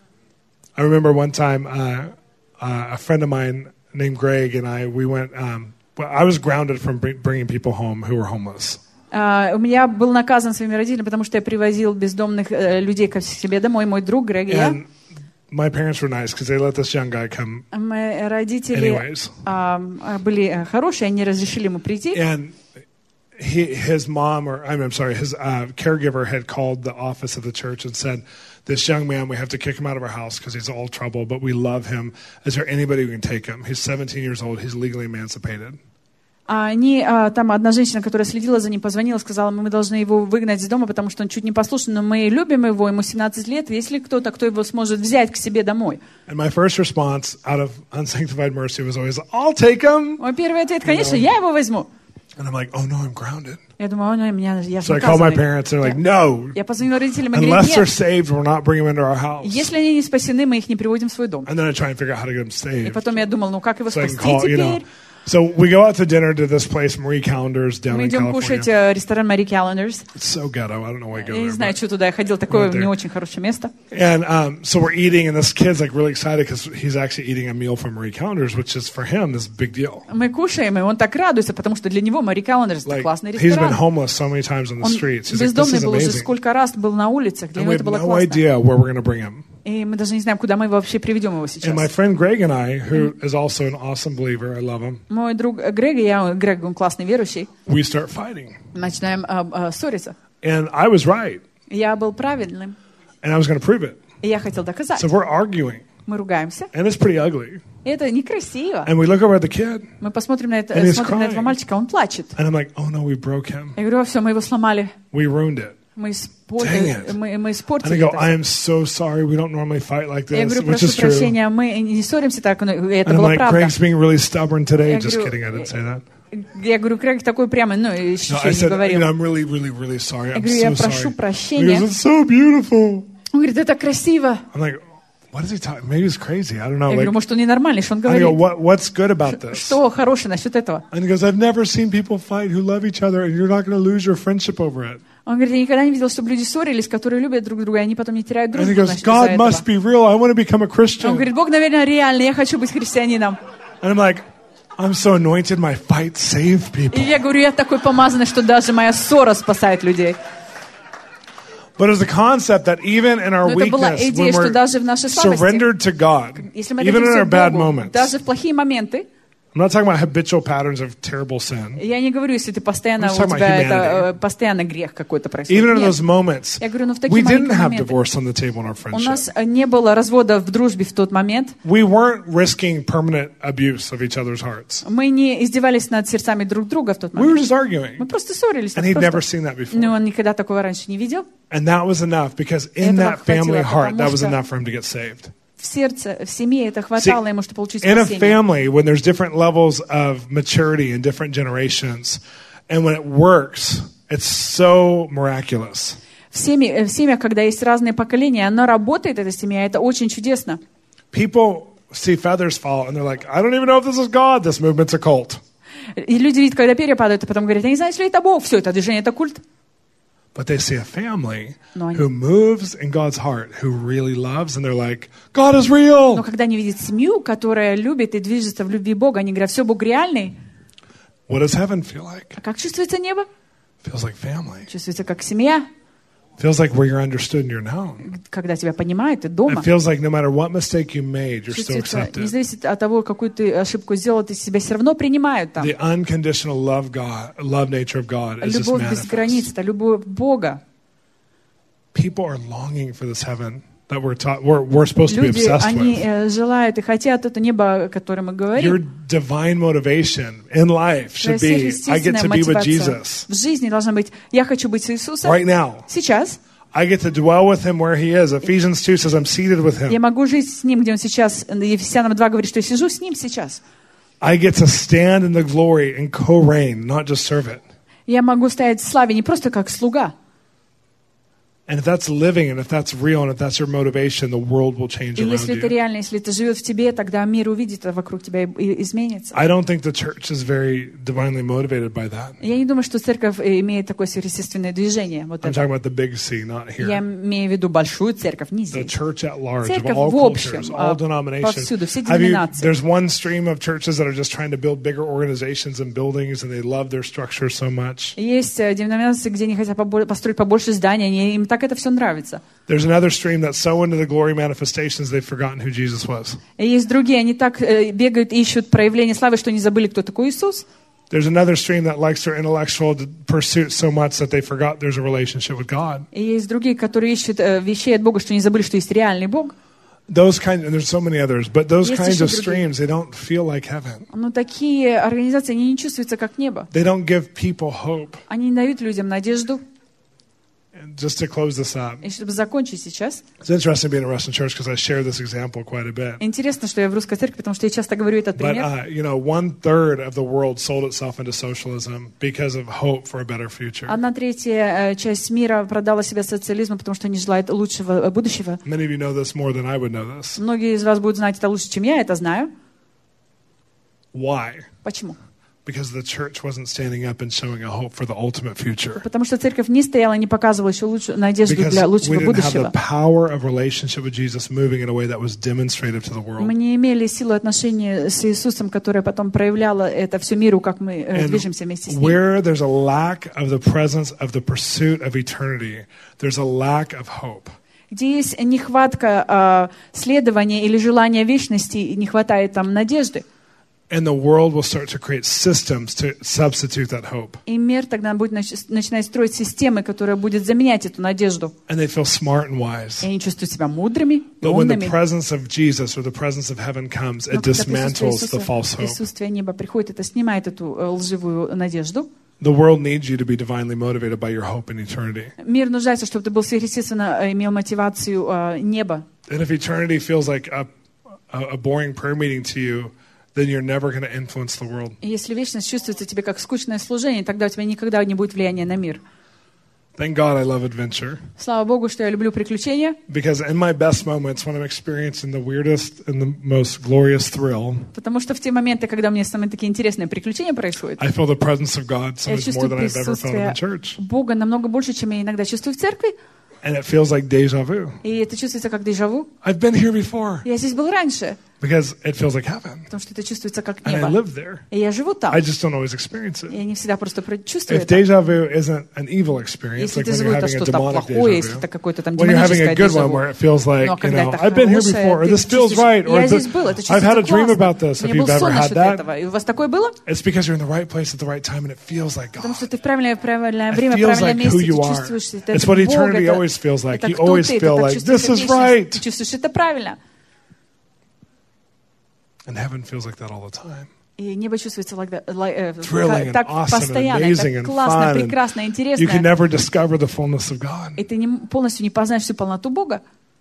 I remember one time uh, uh, a friend of mine named Greg and I, we went, um, well, I was grounded from bring, bringing people home who were homeless. Uh, у меня был наказан своими родителями, потому что я привозил бездомных uh, людей к себе домой. Мой друг Грег и я. And my parents were nice because they let this young guy come Мои родители anyways. uh, были хорошие, они разрешили ему прийти. And he, his mom, or I'm, I'm sorry, his uh, caregiver had called the office of the church and said, this young man, we have to kick him out of our house because he's all trouble, but we love him. Is there anybody who can take him? He's seventeen years old. He's legally emancipated. А они, а, там одна женщина, которая следила за ним, позвонила, сказала, мы должны его выгнать из дома, потому что он чуть не послушен, но мы любим его, ему семнадцать лет, есть ли кто-то, кто его сможет взять к себе домой? And my first response out of unsanctified mercy was always, I'll take him. Мой первый ответ, конечно, я его возьму. And I'm like, oh no, I'm grounded. Я думаю, о, меня, я So I call my наказанный. parents. They're like, no. Я позвонила родителям и говорю, Unless they're нет, saved, we're not bringing them into our house. если они не спасены, мы их не приводим в свой дом. And then I try and figure out how to get them И saved. потом я думал, ну как его So I can спасти call, you know. теперь? So we go out to dinner to this place, Marie Callender's, down Мы in идем кушать California. э, ресторан Мари Callender's. It's so ghetto. I don't know why you go Я не there. знаю, but- что туда я ходил, такое Right there. не очень хорошее место. And um, so we're eating, and this kid's like really excited because he's actually eating a meal from Marie Callender's, which is for him this big deal. Мы кушаем, и он так радуется, потому что для него Мари Callender's — это Like классный he's been ресторан. homeless so many times on the Он streets. He's like, this бездомный is был уже amazing. сколько раз, был на улицах, для And него we это have было no классно. idea where we're going to bring him. И мы даже не знаем, куда мы вообще приведем его сейчас. And my friend Greg and I, who is also an awesome believer, I love him, Мой друг Грег, и я, Грег, он классный верующий, we start fighting. начинаем а, а, ссориться. And I was right, Я был правильным, and I was going to prove it. и я хотел доказать. So we're arguing, Мы ругаемся, and it's pretty ugly. и это некрасиво. And we look over at the kid, Мы посмотрим на, это, And he's смотрим на этого crying. мальчика, он плачет. and I'm like, oh no, we broke him. Я говорю, все, мы его сломали, We ruined it. мы, спор... Dang it. мы, мы And I испортили go, это. I am so sorry. We don't normally fight like Я this, говорю, which прошу is true. прощения, мы не ссоримся так, но это And I'm была like, правда. Greg's being really stubborn today. Я Just говорю, kidding, I didn't say that. Я говорю, Грег такой прямо, ну, No, еще I не said, you говорил. know, I'm really, really, really sorry. Я I'm говорю, я so прошу sorry. He прощения. goes, it's so beautiful. Он говорит, это красиво. I'm like, what is he talking? Maybe he's crazy. I don't know. Я Like, говорю, может, он ненормальный, что он I go, говорит? what, what's good about this? Что хорошее насчет этого? And he goes, I've never seen people fight who love each other, and you're not going to lose your friendship over it. Он говорит, я никогда не видел, чтобы люди ссорились, которые любят друг друга, и они потом не теряют And he дружбу goes, значит, God из-за этого. must be real. I want to become a Он Christian. говорит, Бог, наверное, реальный, я хочу быть христианином. And I'm like, I'm so anointed, my fights save people. И я говорю, я такой помазанный, что даже моя ссора спасает людей. But it's a concept that even in our Но это была weakness, идея, when что we're даже в нашей слабости, surrendered to God, если мы even in our отдадимся bad Богу, moments. даже в плохие моменты, I'm not talking about habitual patterns of terrible sin. я не говорю, если ты постоянно, I'm just у talking тебя about это, humanity. э, постоянно грех какой-то происходит. Even in Нет. those moments, Я говорю, ну в we такие didn't маленькие have моменты divorce on the table in our у friendship. нас не было развода в дружбе в тот момент. We weren't risking permanent abuse of each other's hearts. Мы не издевались над сердцами друг друга в тот We were момент. just arguing. Мы просто ссорились. And так he'd never просто. seen that before. Но он никогда такого раньше не видел. And that was enough because in Этого that family хватило, heart, that потому was что enough for him to get saved. В сердце, в семье это хватало ему, чтобы получить In a спасение. family, when there's different levels of maturity in different generations, and when it works, it's so miraculous. В семье- в семьях, когда есть разные поколения, она работает, эта семья, это очень чудесно. People see feathers fall and they're like, I don't even know if this is God. This movement's a cult. И люди видят, когда перья падают, и потом говорят, я не знаю, если это Бог. Все, это движение, это культ. But they see a family Но они- who moves in God's heart, who really loves, and they're like, God is real. Но когда они видят семью, которая любит и движется в любви Бога, они говорят, все, Бог реальный. What does heaven feel like? А как чувствуется небо? Feels like family. Чувствуется как семья, Feels like where you're understood and you're known. когда тебя понимают, ты дома. It feels like no matter what mistake you made, you're still Чувствуется, не accepted. зависит от того, какую ты ошибку сделал, ты себя все равно принимают там. The unconditional love God, love nature of God is just Любовь без границ, manifest. это любовь Бога. People are longing for this heaven that we're taught, we're, we're supposed to be Люди, obsessed они with. э, желают и хотят это небо, о котором мы Your говорим. divine motivation in life Твоя should be, I get сверхъестественная to be with мотивация Jesus в жизни должна быть, я хочу быть с Иисусом right now. сейчас. I get to dwell with him where he is. Ephesians two says I'm seated with Я him. могу жить с Ним, где Он сейчас. Ефесянам два говорит, что я сижу с Ним сейчас. I get to stand in the glory and co-reign, not just serve it. Я могу стоять в славе не просто как слуга. And if that's living, and if that's real, and if that's your motivation, the world will change И around если это you. реально, если это живет в тебе, тогда мир увидит это вокруг тебя и и изменится. I don't think the church is very divinely motivated by that. Я не думаю, что церковь э, имеет такое сверхъестественное движение. Вот I'm это. talking about the big C, not Я here. имею в виду большую церковь, не The здесь. church at large, of Церковь all в общем, cultures, а, all denominations. повсюду, все Have you, деноминации. there's one stream of churches that are just trying to build bigger organizations and buildings, and they love their structure so much. Есть э, деноминации, где они хотят побо- построить побольше зданий, они- им так это все нравится. There's another stream that's so into the glory manifestations they've forgotten who Jesus was. И есть другие, они так э, бегают, ищут проявление славы, что не забыли, кто такой Иисус. There's another stream that likes their intellectual pursuit so much that they forgot there's a relationship with God. И есть другие, которые ищут э, вещей от Бога, что не забыли, что есть реальный Бог. Those kind, and there's so many others, but those Есть kinds еще of другие. streams, they don't feel like heaven. Но такие организации, они не чувствуются как небо. They don't give people hope. Они не дают людям надежду. And just to close this up, И чтобы закончить сейчас, it's interesting being in a Western church because I share this example quite a bit. интересно, что я в русской церкви, потому что я часто говорю этот But, пример. uh, you know, one third of the world sold itself into socialism because of hope for a better future. Одна третья э, часть мира продала себя социализму, потому что они желают лучшего э, будущего. Many of you know this more than I would know this. Многие из вас будут знать это лучше, чем я это знаю. Why? Почему? Because the church wasn't standing up and showing a hope for the ultimate future. Потому что церковь не стояла, не показывала еще лучшую надежду Because для we лучшего didn't have the будущего. power of relationship with Jesus moving in a way that was demonstrative to the Мы world. не имели силу отношения с Иисусом, которая потом проявляла это всю миру, как мы э, And движемся вместе с Ним. where there's a lack of the presence of the pursuit of eternity, there's a lack of hope. Где есть нехватка э, следования или желания вечности, и не хватает там надежды. And the world will start to create systems to substitute that hope. И мир тогда будет нач- начинать строить системы, которые будут заменять эту надежду. And they feel smart and wise. И они чувствуют себя мудрыми, But when the умными. presence of Jesus or the presence of heaven comes, Но it когда присутствие dismantles the Иисуса, false hope. присутствие неба приходит, это снимает эту э, лживую надежду. The world needs you to be divinely motivated by your hope in eternity. Мир нуждается, чтобы ты был сверхъестественно, э, имел мотивацию э, неба. And if eternity feels like a, a, a boring prayer meeting to you, then you're never going to influence the world. И если вечность чувствуется тебе как скучное служение, тогда у тебя никогда не будет влияния на мир. Thank God I love adventure. Слава Богу, что я люблю приключения, Because in my best moments, when I'm experiencing the weirdest and the most glorious thrill, потому что в те моменты, когда у меня самые такие интересные приключения происходят, I feel the presence of God so я much more чувствую than I've ever felt in присутствие the church. Бога намного больше, чем я иногда чувствую в церкви. And it feels like deja vu. И это чувствуется как дежавю. I've been here before. Я здесь был раньше. Because it feels like heaven. Потому что это чувствуется как And I небо. live there. И я живу там. I just don't always experience it. Я не всегда просто про- чувствую If это. deja vu isn't an evil experience, Если like ты when живу, you're это having a что-то demonic плохое, если deja это vu, какое-то там when you're having a демоническое good one дежавю. where it feels like, Но you когда know, это I've been here хорошее, before, or ты this feels чувствуешь, right, or я здесь this, был, это I've had a чувствуется dream классно. about this. У If меня you've был ever сон had насчет that, этого. И у вас такое было? it's because you're in the right place at the right time and it feels like God. Потому что ты в правильное, правильное It время, в feels правильное like месте, who ты you are. чувствуешь, это It's what Бог, eternity это, always feels like. это You кто always ты, feel это так like, чувствуется this is вечность. right. Ты чувствуешь, это правильно. And heaven feels like that all the time. И небо чувствуется like that, like, э, Thrilling and так awesome and постоянно, amazing так and классно, fun. прекрасно, And интересно. you can never discover the fullness of God. И ты не, полностью не познаешь всю полноту Бога.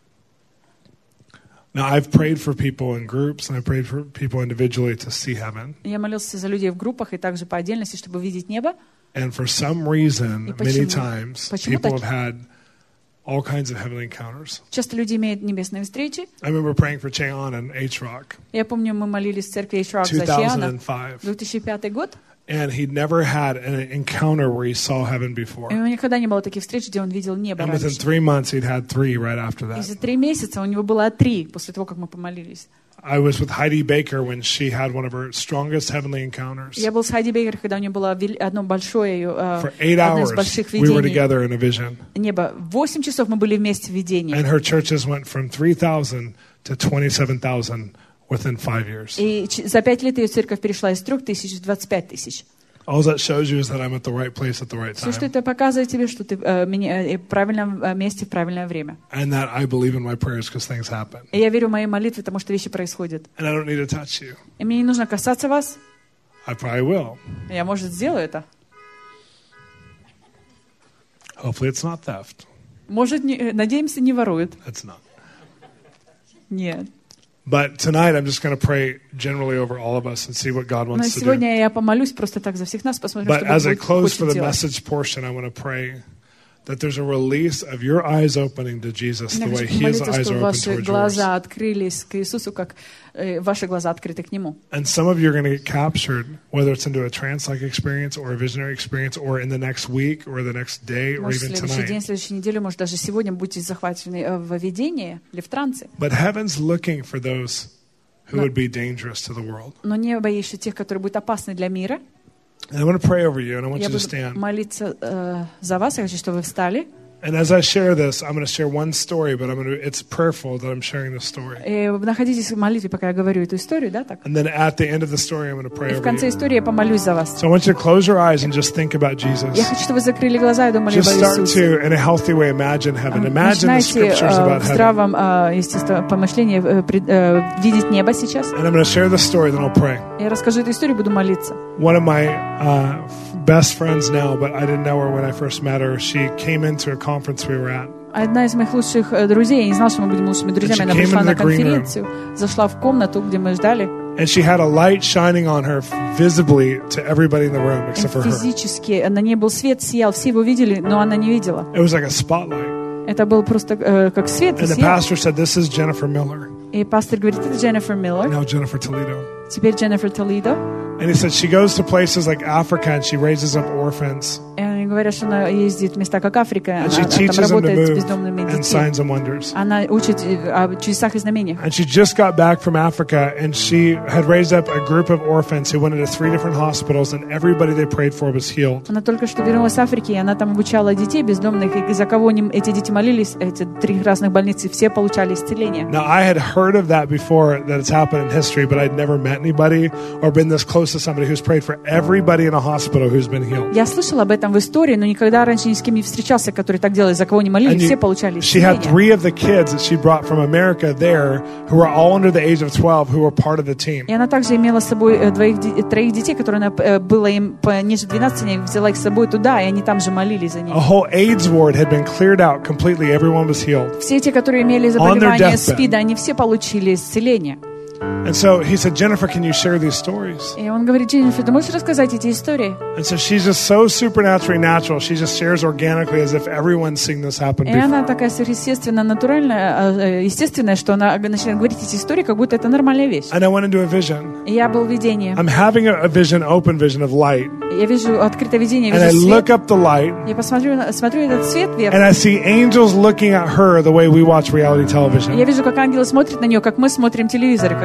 Now, I've prayed for people in groups and I've prayed for people individually to see heaven. Я молился за людей в группах и также по отдельности, чтобы видеть небо. And for some reason, И many почему- times, почему-то- people have had all kinds of heavenly encounters. Часто люди имеют небесные встречи. I remember praying for Cheon and H-Rock, Я помню, мы молились в церкви Эйч-Рок за Чиана. two thousand five. две тысячи пятый год. And he'd never had an encounter where he saw heaven И before. у него никогда не было таких встреч, где он видел небо And within раньше. three months, he'd had three right after И that. за три месяца у него было три, после того, как мы помолились. I was with Heidi Baker when she had one of her strongest heavenly encounters. Я был с Хайди Бейкер, когда у нее было вел- одно большое, э, For eight одно из hours, больших we were видений together in a vision. неба. Восемь часов мы были вместе в видении. And her churches went from three thousand to twenty-seven thousand within five years. И ч- за пять лет ее церковь перешла из трех тысяч в двадцать пять тысяч. All that shows you is that I'm at the right place at the right Все, что time. это показывает тебе, что ты э, меня- э, в правильном э, месте в правильное время. And that I believe in my prayers because things happen. И я верю в мои молитвы, потому что вещи происходят. And I don't need to touch you. И мне не нужно касаться вас. I probably will. Я, может, сделаю это. Hopefully it's not theft. Может, не- э, надеемся, не воруют. It's not. Нет. But tonight I'm just going to pray generally over all of us and see what God Но wants to do. сегодня я помолюсь просто так за всех нас, посмотрим, But что as I Бог close хочет for the делать. message portion, I want to pray that there's a release of your eyes opening to Jesus Я the way хочу His помолиться, eyes что are open ваши towards yours. глаза открылись к Иисусу, как э, ваши глаза открыты к Нему. And some of you are going to get captured, whether it's into a trance-like experience or a visionary experience or in the next week or the next day or Может, в even следующий день, в tonight. следующей неделе, может, даже сегодня будете захвачены э, в видении или в трансе. But heaven's looking for those who No. would be dangerous to the world. Но небо ищет тех, которые будут опасны для мира. And I want to pray over you, and I want Я you to буду stand. молиться э, за вас. Я хочу, чтобы вы встали. And as I share this, I'm going to share one story, but I'm going to, it's prayerful that I'm sharing this story. И находитесь в молитве, пока я говорю эту историю, да, так? And then at the end of the story, I'm going to pray И в over конце you. истории я помолюсь за вас. So I want you to close your eyes and just think about Jesus. Я хочу, чтобы вы закрыли глаза и думали Just об start Иисусе. to, in a healthy way, imagine heaven. Imagine the Начинайте scriptures э, about в heaven. здравом, э, естественно, помышлении э, пред- э, видеть небо сейчас. And I'm going to share the story, then I'll pray. Я расскажу эту историю, буду молиться. One of my uh, best friends now, but I didn't know her when I first met her. She came into a conference we were at. Одна из моих лучших э, друзей, я не знала, что мы будем лучшими друзьями, And she она came пришла into на the green конференцию, зашла в комнату, где мы ждали. And she had a light shining on her visibly to everybody in the room except for her. Физически на ней был свет, сиял, все его видели, но она не видела. It was like a spotlight. Это был просто э, как свет, и And the сиял. pastor said, "This is Jennifer Miller." И пастор говорит, это Дженнифер Миллер, Now Jennifer Toledo. теперь Дженнифер Толидо. And he said she goes to places like Africa and she raises up orphans И они говорят, что она ездит в места, как Африка, and она, she она там teaches them to работает с move бездомными in детьми. signs and wonders. Она учит э, о чудесах и знамениях. And she just got back from Africa and she had raised up a group of orphans who went into three different hospitals and everybody they prayed for was healed. Она только что вернулась с Африки, и она там обучала детей бездомных, и за кого они, эти дети молились, эти три разных больницы, все получали исцеление. Now I had heard of that before, that it's happened in history, but I'd never met anybody or been this close to somebody who's prayed for everybody in a hospital who's been healed. Я слышала об этом в истории, но никогда раньше ни с кем не встречался, который так делает, за кого не молились, And you- все получали she had исцеление. three of the kids that she brought from America there who were all under the age of twelve who were part of the team. И она также имела с собой э, двоих, де- троих детей, которые она э, было им по- ниже двенадцати, она их взяла их с собой туда, и они там же молились за них. A whole AIDS ward had been cleared out completely. Everyone was healed. Все те, которые имели заболевание СПИДа, они все получили исцеление. And so he said, Jennifer, can you share these stories? И он говорит, Дженнифер, ты можешь рассказать эти истории? And so she's just so supernaturally natural. She just shares organically as if everyone's seen this happen И before. она такая сверхъестественная, натуральная, э, естественная, что она начинает говорить эти истории, как будто это нормальная вещь. And I went into a vision. И я был в видении. I'm having a, a vision, open vision of light. Я вижу открытое видение, And I вижу look свет. up the light Я посмотрю, на- смотрю этот свет вверх. and I see angels looking at her the way we watch reality Я television. вижу, как ангелы смотрят на нее, как мы смотрим телевизор, когда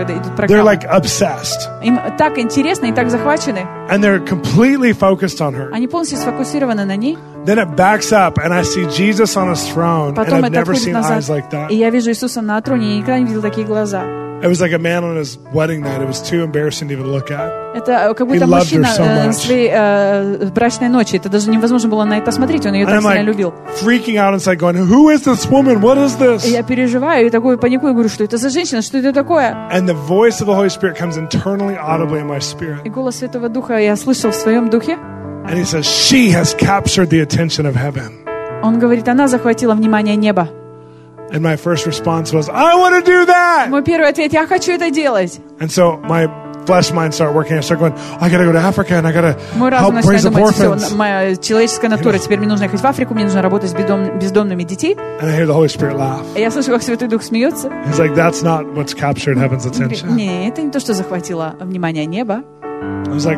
года идут They're программы. like obsessed. Им так интересно и так захвачены. And they're completely focused on her. Они полностью сфокусированы на ней. Then it backs up, and I see Jesus on his throne, and Потом I've это never отходит seen назад. eyes like that. И я вижу Иисуса на троне, я никогда не видел такие глаза. It was like a man on his wedding night. It was too embarrassing to even look at. Это как будто He loved мужчина her so э, much. своей э, брачной ночи. Это даже невозможно было на это смотреть. Он ее And так I'm сильно like любил. freaking out inside, going, "Who is this woman? What is И this?" я переживаю, и такую паникую, говорю, что это за женщина, что это такое? And the voice of the Holy Spirit comes internally, audibly in my И spirit, голос Святого Духа я слышал в своем духе. and he says, "She has captured the attention of heaven." Он говорит, она захватила внимание неба. And my first response was, "I want to do that." Мой первый ответ, я хочу это делать. And so my flesh mind started working. I started going, "I got to go to Africa, and I got to Мой разум help начинает raise up думать, все, orphans." моя человеческая натура, теперь мне нужно ехать в Африку, мне нужно работать с бездом- бездомными детьми. And I hear the Holy Spirit laugh. И я слышу, как Святой Дух смеется. He's like, "That's not what's captured heaven's Он говорит, attention." не, это не то, что захватило внимание неба. I was like,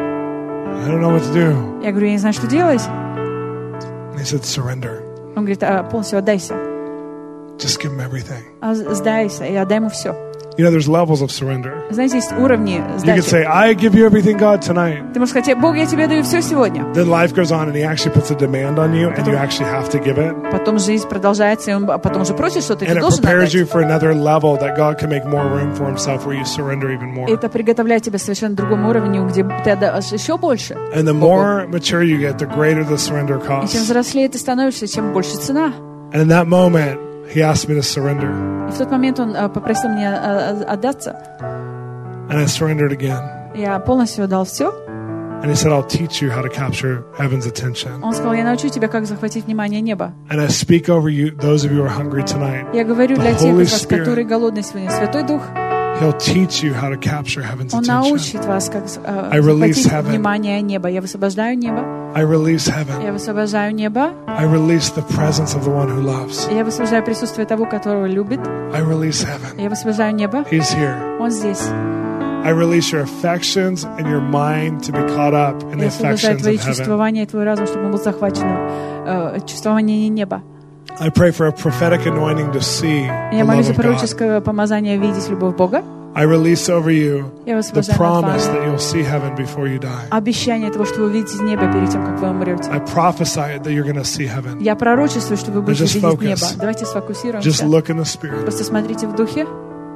"I don't know what to do." Я говорю, я не знаю, что делать. And he said, "Surrender. Он говорит, а, полностью отдайся. Just give him everything." А, Сдайся и отдай ему все. You know, there's levels of surrender. Знаете, есть уровни You could сдачи. say, "I give you everything, God, tonight." Ты можешь сказать, Бог, я тебе даю все сегодня. Then life goes on, and He actually puts a demand on you, and you actually have to give it. Потом жизнь продолжается, и он а потом уже просит что-то, и And ты it должен prepares отдать. you for another level that God can make more room for Himself, where you surrender even more. Это приготовляет тебя совершенно другому уровню, где ты отдашь еще больше. And the more mature you get, the greater the surrender И чем costs. взрослее ты становишься, чем больше цена. And in that moment, He asked me to surrender, И в тот момент он а, попросил меня а, а, отдаться. and I surrendered again. Я полностью отдал все. And He said, "I'll teach you how to capture heaven's attention." Он сказал, я научу тебя, как захватить внимание неба. And I speak over you, those of you who are hungry tonight. Я говорю The для тех Holy из вас, Spirit. которые голодны сегодня. Святой Дух, He'll teach you how to capture heaven's Он attention. научит вас, как а, I release захватить heaven. внимание неба. Я высвобождаю небо. I release heaven. Я высвобождаю небо. I release the presence of the one who loves. Я высвобождаю присутствие того, которого любит. I release heaven. Я высвобождаю небо. He's here. Он здесь. I release your affections and your mind to be caught up in the Я освобождаю affections твои of heaven. чувствования и твой разум, чтобы он был захвачен э, чувствованием неба. I pray for a prophetic anointing to see the Я молюсь love за of God. пророческое помазание видеть любовь Бога. I release over you Я the высвобождаю над promise вами that you'll see heaven before you die. обещание того, что вы увидите небо перед тем, как вы умрете. I prophesy that you're going to see heaven. Я пророчествую, что вы будете just видеть focus. небо. Давайте Just сфокусируемся. look in the Spirit. Просто смотрите в духе.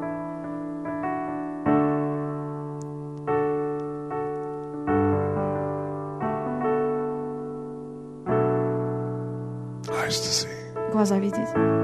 Eyes to see. Глаза видеть.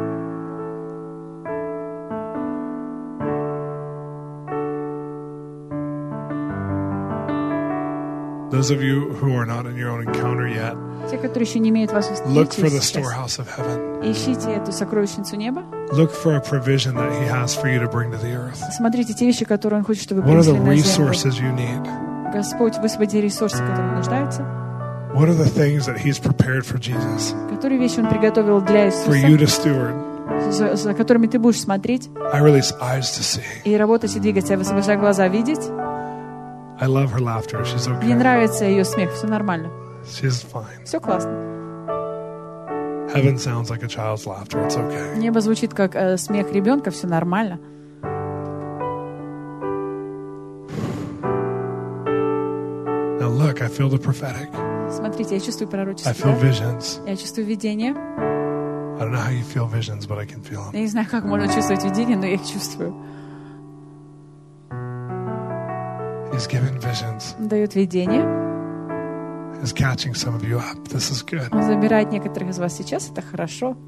Those of you who are not in your own encounter yet, Те, которые еще не имеют вашей look встречи for the сейчас, storehouse of heaven. ищите эту сокровищницу неба. Look for a provision that He has for you to bring to the earth. Смотрите те вещи, которые Он хочет, чтобы вы What are the принесли на землю. resources you need? Господь, высвободи ресурсы, которые нуждаются. What are the things that He's prepared for Jesus, Которые вещи Он приготовил для for you Иисуса, to steward? за, за которыми ты будешь смотреть I release eyes to see. и работать и двигаться. Я высвобождаю глаза видеть. I love her laughter. She's Мне okay. нравится ее смех, все нормально. She's fine. Все классно. Heaven sounds like a child's laughter. It's okay. Небо звучит как э, смех ребенка, все нормально. Now look, I feel the prophetic. Смотрите, я чувствую I пророчество. feel да? visions. Я чувствую видение. I don't know how you feel visions, but I can feel them. Я не знаю, как можно чувствовать видение, но я их чувствую. He's given visions. Он дает видение. He's catching some of you up. This is good. Он забирает некоторых из вас сейчас. Это хорошо.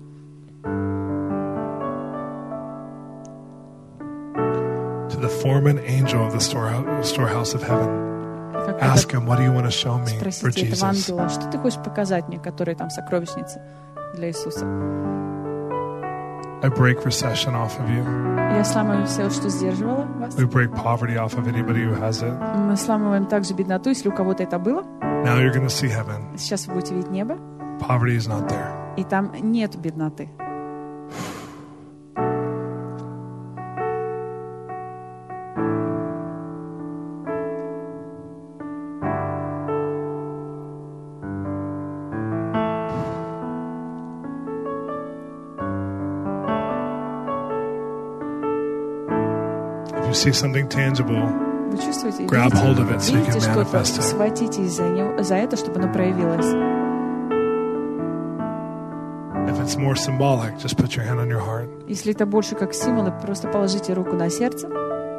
To the foreman angel of the storehouse, storehouse of heaven, Как ask это- him, what do you want to show me for Спросите этого Jesus? ангела, что ты хочешь показать мне, которые там сокровищницы для Иисуса. I break recession off of you. Я сламываю все, что сдерживало вас. We break poverty off of anybody who has it. Мы сламываем также бедноту, если у кого-то это было. Now you're going to see heaven. Сейчас вы будете видеть небо, Poverty is not there. и там нет бедноты. I you see something tangible, Вы чувствуете, grab видите, hold of it so you видите can что-то, manifest it. схватитесь за, него, за это, чтобы оно проявилось. If it's more symbolic, just put your hand on your heart. Если это больше как символы, просто положите руку на сердце.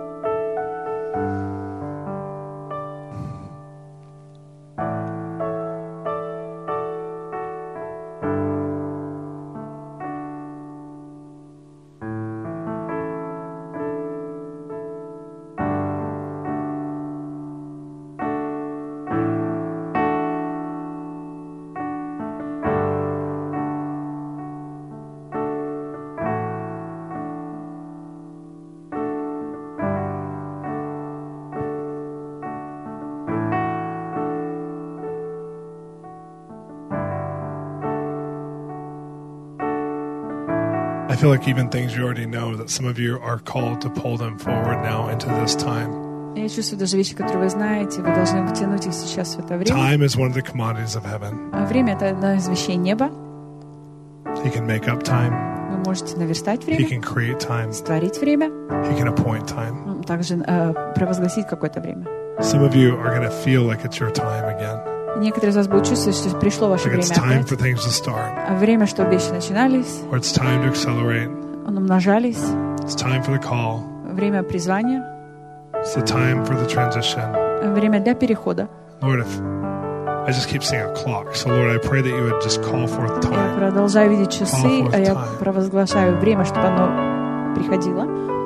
I feel like even things you already know, that some of you are called to pull them forward now into this time. Я чувствую даже вещи, которые вы знаете, вы должны вытянуть их сейчас в это время. Time is one of the commodities of heaven. А время — это одна из вещей неба. He can make up time. Вы можете наверстать He время, can create time. створить время, He can appoint time. ну, также э, провозгласить какое-то время. Some of you are going to feel like it's your time again. Некоторые из вас будут чувствовать, что пришло ваше Like it's время time for опять. things to start. А время, что вещи начинались, Or it's time to accelerate. умножались. It's time for the call. Время призвания, It's the time for the transition. время для перехода. Lord, if I just keep seeing a clock, so Lord, I pray that you would just call forth Я time. продолжаю видеть часы, Call forth а я time. провозглашаю время, чтобы оно приходило.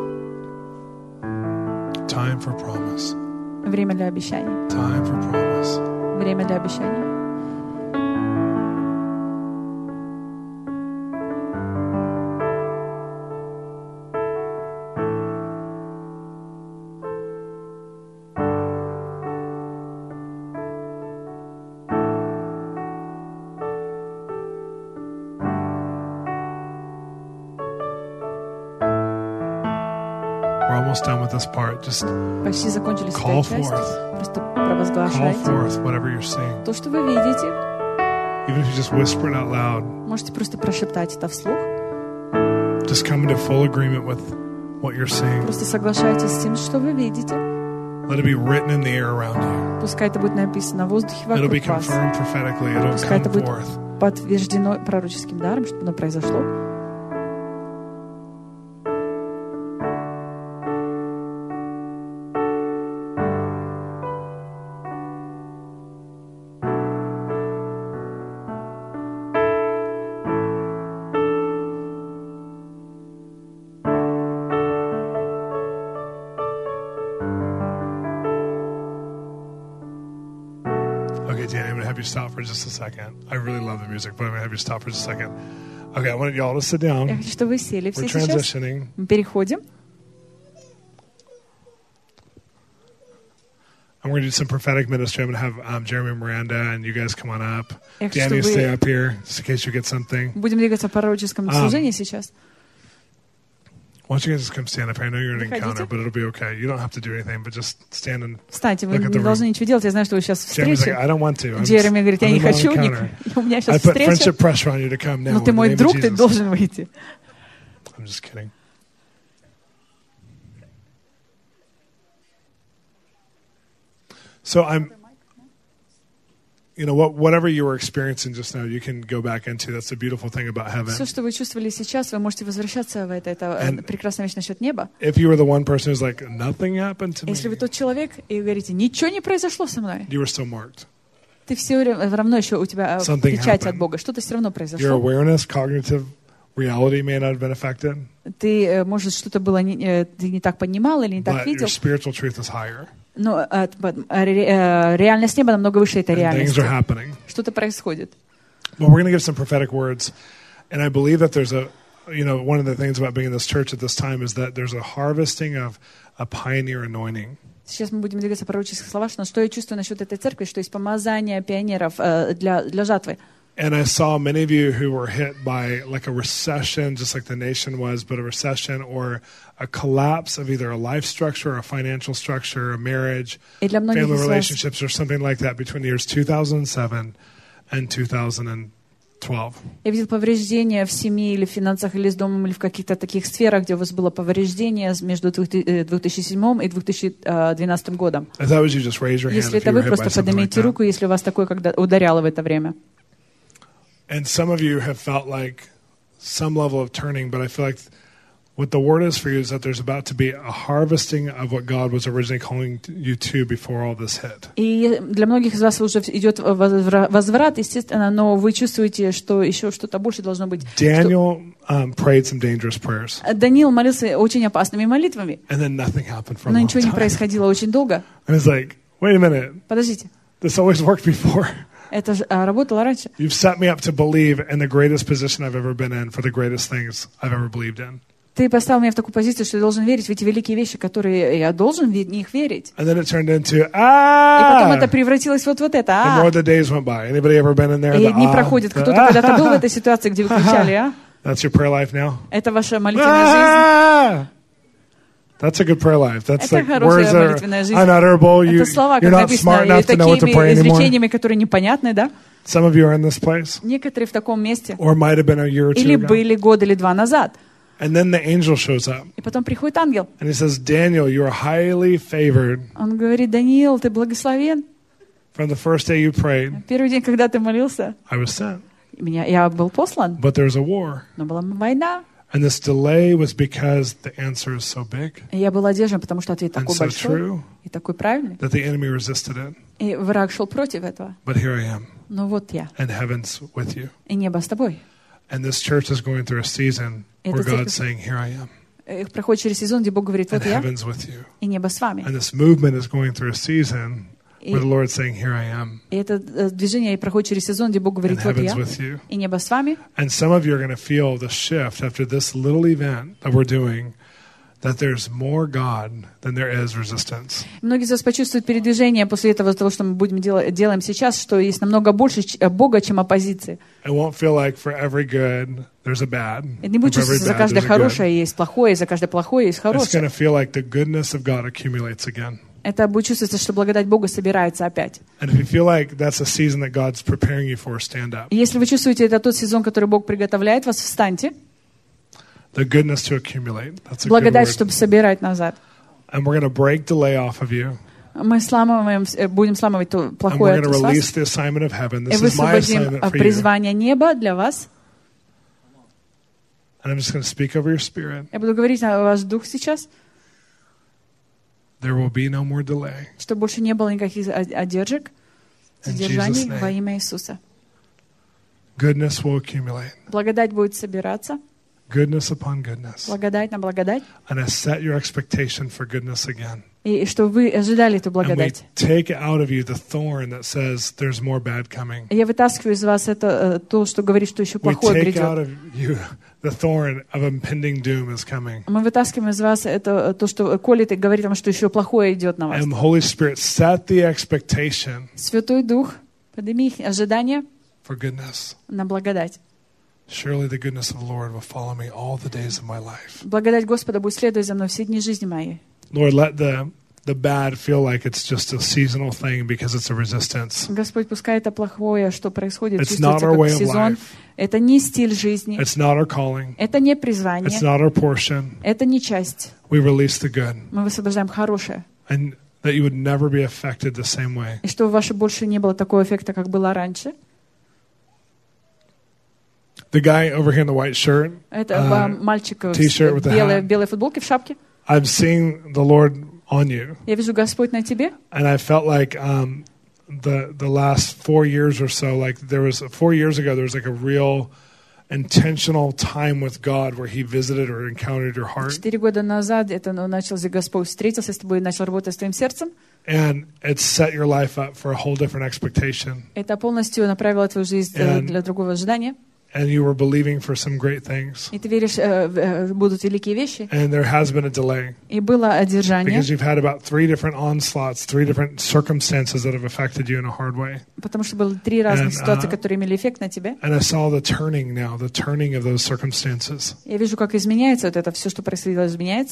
Time for promise. Время для обещаний. Time for promise. Время для обещаний. We're almost done with this part. Just Почти закончили с Call этой частью. forth. Просто call провозглашайте forth whatever you're seeing. то, что вы видите. Even if you just whisper it out loud, Можете просто прошептать это вслух. just come into full agreement with what you're seeing. Просто соглашайтесь с тем, что вы видите. Let it be written in the air around you. Пускай это будет написано в воздухе It'll be вокруг вас. confirmed prophetically. It'll Пускай это come будет forth. подтверждено пророческим даром, чтобы оно произошло. Okay, Danny, I'm going to have you stop for just a second. I really love the music, but I'm going to have you stop for just a second. Okay, I want y'all to sit Я down. хочу, чтобы вы сели We're все сейчас. transitioning. Мы переходим. I'm going to do some prophetic ministry. I'm going to have um, Jeremy Miranda and you guys come on up. Я хочу, Danny, чтобы stay вы- up here just in case you get something. Будем двигаться в пророческом А. служении сейчас. Why don't you guys just come stand up here? I know you're in an Выходите. encounter, but it'll be okay. You don't have to do anything, but just stand and... Встаньте, вы Look at the не room. должны ничего делать. Я знаю, что вы сейчас в Jeremy's like, встрече. I don't want to. I'm Джереми говорит, я I'm не in my хочу, encounter. ник- у меня I сейчас put встреча. friendship pressure on you to come now. Но in ты the мой name of друг, ты Jesus. должен выйти. I'm just kidding. So I'm, you know, what, whatever you were experiencing just now, you can go back into. That's the beautiful thing about heaven. Все, что вы чувствовали сейчас, вы можете возвращаться в это. Это э, And- прекрасная вещь насчет неба. If you were the one person who's like, nothing happened to me, Если вы тот человек и говорите, ничего не произошло со мной, you were still marked. ты все равно еще у тебя э, Something печать happened. от Бога. Что-то все равно Your произошло. awareness, cognitive reality may not have been affected, Ты, э, может, что-то было, не- э, ты не так понимал или не так but your видел. spiritual truth is higher. Но э, but, э, ре- э, реальность неба намного выше этой And things реальности. are happening. Что-то происходит. Well, we're going to give some prophetic words. And I believe that there's a, you know, one of the things about being in this church at this time is that there's a harvesting of a pioneer anointing. Сейчас мы будем двигаться в пророческих словах, но что я чувствую насчет этой церкви, что есть помазание пионеров э, для, для жатвы. And I saw many of you who were hit by like a recession, just like the nation was, but a recession or a collapse of either a life structure, a financial structure, a marriage, И для многих family из вас relationships, or something like that between the years two thousand seven and two thousand twelve. Я видел повреждения в семье или в финансах, или с домом, или в каких-то таких сферах, где у вас было повреждение между две тысячи седьмым и две тысячи двенадцатым годом. If that was you, just raise your hand Если if это you вы, were hit by просто something like поднимите that. руку, если у вас такое, когда ударяло в это время. And some of you have felt like some level of turning, but I feel like what the word is for you is that there's about to be a harvesting of what God was originally calling you to before all this hit. И для многих из вас уже идет возврат, естественно, но вы чувствуете, что еще что-то больше должно быть. Daniel um, prayed some dangerous prayers, Даниил молился очень опасными молитвами, and then nothing happened for a но long ничего не time. происходило очень долго. And it's like, wait a minute, Подождите, this always worked before. это же а, работало раньше. You've set me up to believe in the greatest position I've ever been in for the greatest things I've ever believed in. Ты поставил меня в такую позицию, что я должен верить в эти великие вещи, которые я должен в них верить. And then it turned into, И потом ah! это превратилось вот вот это. The А, more the days went by. Anybody ever been in there? и The, дни ah, проходят. the, Кто-то когда-то был в этой ситуации, где вы кричали, а? That's your prayer life now? Это ваша молитвенная жизнь. Ah! That's a good prayer life. That's Это like хорошая words that молитвенная жизнь. are unutterable. You, Это слова, you're как not smart написано, enough to know what to такими pray anymore. изречениями, которые непонятны, да? Some of you are in this place, Некоторые в таком месте. or might have been a year or two Или ago. были год или два назад. And then the angel shows up, И потом приходит ангел. and he says, Daniel, you are highly favored. Он говорит: Даниил, ты благословен. From the first day you prayed, Первый день, когда ты молился, I was sent. меня, я был послан, But there's a war. но была война. And this delay was because the answer is so big И я был одержан, потому что ответ and такой so большой true и такой правильный. that the enemy resisted it. И враг шел против этого. But here I am, Но вот я, and heaven's with you. и небо с тобой. And this church is going through a season Это where церковь- God's saying, here I am, Их проходит через сезон, где Бог говорит: and вот я, heaven's with you. и небо с вами. And this movement is going through a season И, where the Lord's saying, here I am, и это э, движение проходит через сезон, где Бог and говорит: вот heaven's я, with you. и небо с вами. And some of you are going to feel the shift after this little event that we're doing, that there's more God than there is resistance. Многие из вас почувствуют передвижение после этого, того, что мы будем делать, делаем сейчас, что есть намного больше ч- Бога, чем оппозиции. It won't feel like for every good, there's a bad. И не будет For every чувствоваться, за bad, каждое there's a good. хорошее есть плохое, и за каждое плохое есть It's going хорошее. to feel like the goodness of God accumulates again. Это будет чувствоваться, что благодать Бога собирается опять. And if you feel like that's a season that God's preparing you for, stand up. И если вы чувствуете, это тот сезон, который Бог приготовляет вас, встаньте. The goodness to accumulate. That's a good Благодать, word. чтобы собирать назад. And we're going to break delay off of you. Мы сламываем, э, будем сламывать то And плохое we're от going to вас. release the assignment of heaven. И This is my высвободим assignment э, for you. призвание неба для вас. And I'm just going to speak over your spirit. Я буду говорить о ваш дух сейчас, There will be no more delay. чтобы больше не было никаких о- одержек, In задержаний Jesus' name. во имя Иисуса. Goodness will accumulate. Благодать будет собираться, Goodness upon goodness. благодать на благодать, And I set your expectation for goodness again. и, и что вы ожидали эту And we благодать. take out of you the thorn that says there's more bad coming. И я вытаскиваю из вас это, э, то, что говорит, что еще We плохое take out придет. of you the thorn of impending doom is coming. Мы вытаскиваем из вас это, э, то, что колет и говорит вам, что еще плохое идет на вас. And Holy Spirit, set the expectation Святой Дух, подними их ожидания for goodness. на благодать. Surely the goodness of the Lord will follow me all the days of my life. Благодать Господа будет следовать за мной все дни жизни моей. Lord, let the the bad feel like it's just a seasonal thing because it's a resistance. Господь, пускай это плохое, что происходит, It's not чувствуется our way как of сезон. life. Это не стиль жизни, It's not our calling. это не It's призвание, not our portion. это не часть. We release the good. Мы высвобождаем хорошее. And that you would never be affected the same way. И чтобы ваше больше не было такого эффекта, как было раньше. The guy over here in the white shirt, Это uh, а, мальчик в t-shirt with a белой, hat. белой футболке, в шапке. I'm seeing the Lord on you. Я вижу Господь на тебе. And I felt like um, the the last four years or so, like there was four years ago, there was like a real intentional time with God where He visited or encountered your heart, Четыре года назад это ну, начался Господь встретился с тобой и начал работать с твоим сердцем. and it set your life up for a whole different expectation. Это полностью направило твою жизнь э, And- для другого ожидания. And you were believing for some great things, И ты веришь, э, в- э, будут великие вещи. and there has been a delay И было одержание, because you've had about three different onslaughts, three different circumstances that have affected you in a hard way. потому что было три разных And, ситуации, uh, которые имели эффект на тебя. And I saw the turning now, the turning of those circumstances. Я вижу, как изменяется вот это все, что происходило, изменяется.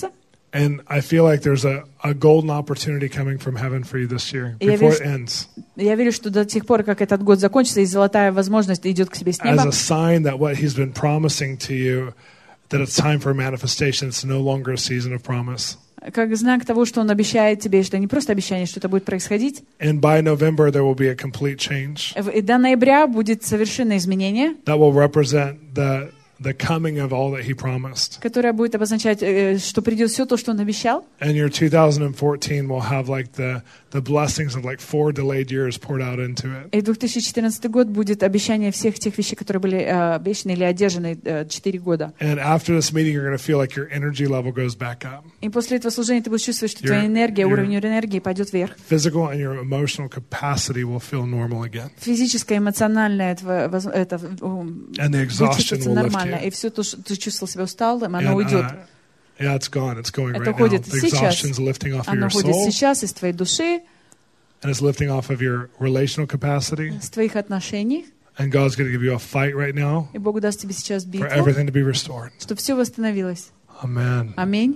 And I feel like there's a, a golden opportunity coming from heaven for you this year Я before верю, it ends. Я верю, что до тех пор, как этот год закончится, и золотая возможность идет к себе с As неба, a sign that what he's been promising to you, that it's time for manifestation, it's no longer a season of promise. как знак того, что Он обещает тебе, что не просто обещание, что это будет происходить. And by November, there will be a complete change И до ноября будет совершенное изменение, that will represent the the coming of all that he promised. которое будет обозначать, что придет все то, что Он обещал. And your two thousand fourteen will have like the the blessings of like four delayed years poured out into it. И две тысячи четырнадцатый год будет обещание всех тех вещей, которые были э, обещаны или одержаны четыре года. And after this meeting, you're going to feel like your energy level goes back up. И после этого служения ты будешь чувствовать, что Your- твоя энергия, your- уровень энергии пойдет вверх. Physical and your emotional capacity will feel normal again. Физическое, эмоциональное, это, воз- это ум, And the будет exhaustion чувствоваться will lift нормально. you. И все то, что ты чувствовал себя усталым, оно And, уйдет. uh, yeah, it's gone. It's going Это right now. уходит The сейчас. exhaustion's lifting off of Оно your уходит soul, сейчас из твоей души, and it's lifting off of your relational capacity. с твоих отношений. And God's going to give you a fight right now И Бог даст тебе сейчас for битву, everything to be restored. чтобы все восстановилось. Amen. Аминь.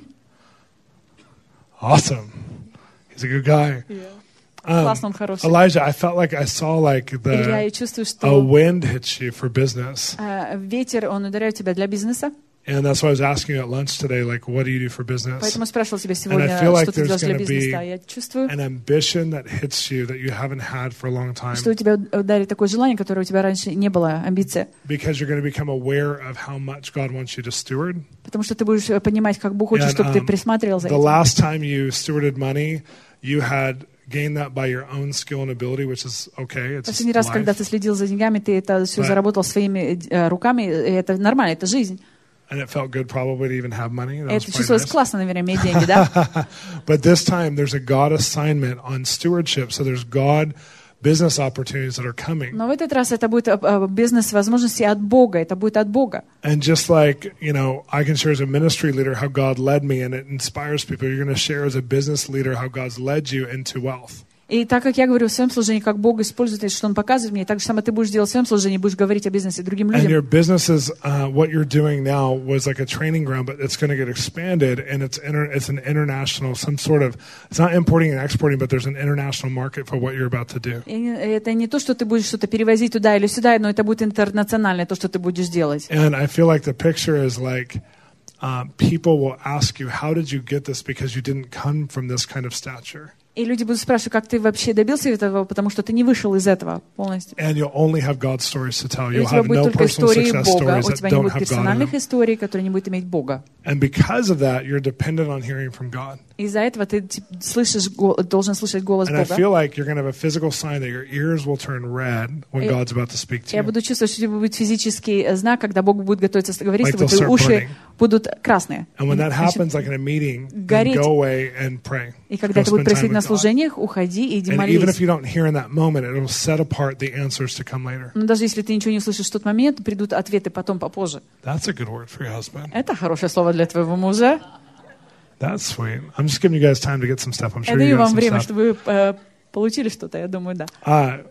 Awesome. He's a good guy. Um, Классно, он хороший. Elijah, I felt like I saw like Илья, я the чувствую, a что wind hits you for business. э, ветер, он ударяет тебя для бизнеса. And that's why I was asking you at lunch today, like, what do you do for business? Поэтому спрашивал тебя And сегодня, I feel like что ты there's делаешь для gonna бизнеса. be Я чувствую, An ambition that hits you that you haven't had for a long time, что у тебя ударит такое желание, которое у тебя раньше не было, амбиция. because you're going to become aware of how much God wants you to steward. Потому что ты будешь понимать, как Бог хочет, And, чтобы ты um, присматривал за The этим. last time you stewarded money, you had gained that by your own skill and ability, which is okay. It's Последний раз, когда life. ты следил за деньгами, ты это все Right. заработал своими э, руками, и это нормально, это жизнь. And it felt good probably to even have money. That was Это probably чувствовалось nice. классно, наверное, иметь деньги, да? But this time there's a God assignment on stewardship. So there's God business opportunities that are coming. Но в этот раз это будет э, э, бизнес-возможности от Бога, это будет от Бога. And just like, you know, I can share as a ministry leader how God led me and it inspires people, you're going to share as a business leader how God's led you into wealth. И так как я говорю в своем служении, как Бог использует это, что Он показывает мне, так же самое ты будешь делать в своем служении, будешь говорить о бизнесе другим And your людям. business is, uh, what you're doing now was like a training ground, but it's going to get expanded and it's inter- it's an international, some sort of, it's not importing and exporting, but there's an international market for what you're about to do. И это не то, что ты будешь что-то перевозить туда или сюда, но это будет интернациональное, то, что ты будешь делать. And I feel like the picture is like, uh, people will ask you, how did you get this? Because you didn't come from this kind of stature. И люди будут спрашивать, как ты вообще добился этого, потому что ты не вышел из этого полностью. And you'll only have God's stories to tell. И You'll у тебя have будет no только personal истории success Бога, stories у that тебя не don't будет have God in them. персональных историй, которые не будут иметь Бога. And because of that, you're dependent on hearing from God. Из-за этого ты типа, слышишь, го- должен слышать голос And I Бога. feel like you're going to have a physical sign that your ears will turn red when И- God's about to speak to Я you. буду чувствовать, что у тебя будет физический знак, когда Бог будет готовиться говорить, Like чтобы they'll твои start уши burning. будут красные. And when that Значит, happens, like in a meeting, then гореть. go away and pray. И когда Go это будет spend time происходить на with God. служениях, уходи и иди And even if молись. you don't hear in that moment, it will set apart the answers to come later. Но даже если ты ничего не услышишь в тот момент, придут ответы потом, попозже. That's a good word for your husband. Это хорошее слово для твоего мужа. That's sweet. I'm just giving you guys time to get some stuff. I'm Я sure you даю got вам some время, stuff. чтобы вы э, получили что-то, я думаю, да. Uh,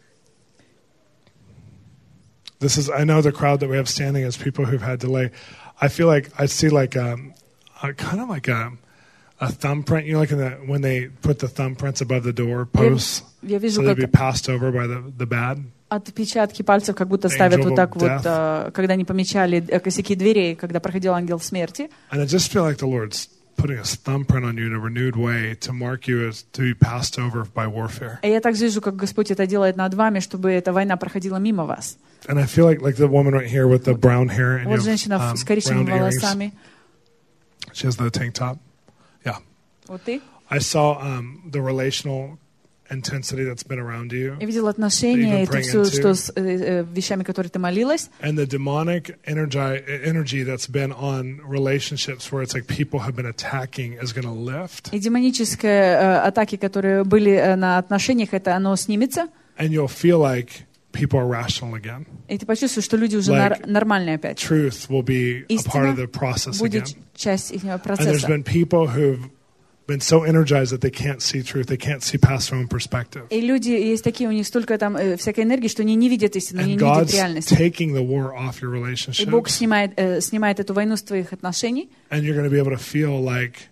this is, I know the crowd that we have standing is people who've had delay. I feel like I see like um, a kind of like a, a thumbprint. You know, like in the, when they put the thumbprints above the door posts, Я so вижу, they'd be как passed over by the, the bad. отпечатки пальцев как будто The ставят angel вот так of вот, death. э, когда они помечали э, косяки дверей, когда проходил ангел смерти. And I just feel like the Lord's putting a thumbprint on you in a renewed way to mark you as to be passed over by warfare. И я также вижу, как Господь это делает над вами, чтобы эта война проходила мимо вас. And I feel like like the woman right here with the brown hair and you Вот have, женщина um, с коричневыми round earrings. волосами. She has the tank top. Yeah. Вот ты. I saw um, the relational intensity that's been around you, Я видела отношения, That you've это been все, praying что into. с э, э, вещами, которые ты молилась. and the demonic energy energy that's been on relationships where it's like people have been attacking is going to lift, И демонические э, атаки, которые были э, на отношениях, это оно снимется. and you'll feel like people are rational again. И ты почувствуешь, что люди уже Like нар- нормальные опять. Truth will be a part of the process будет again. часть их And there's процесса. been people who've been so energized that they can't see truth, they can't see past their own perspective. И люди, есть такие, у них столько там э, всякой энергии, что они не видят истину, они And не видят God's реальности. taking the war off your И Бог relationships, снимает, э, снимает эту войну с твоих отношений, and you're going to be able to feel like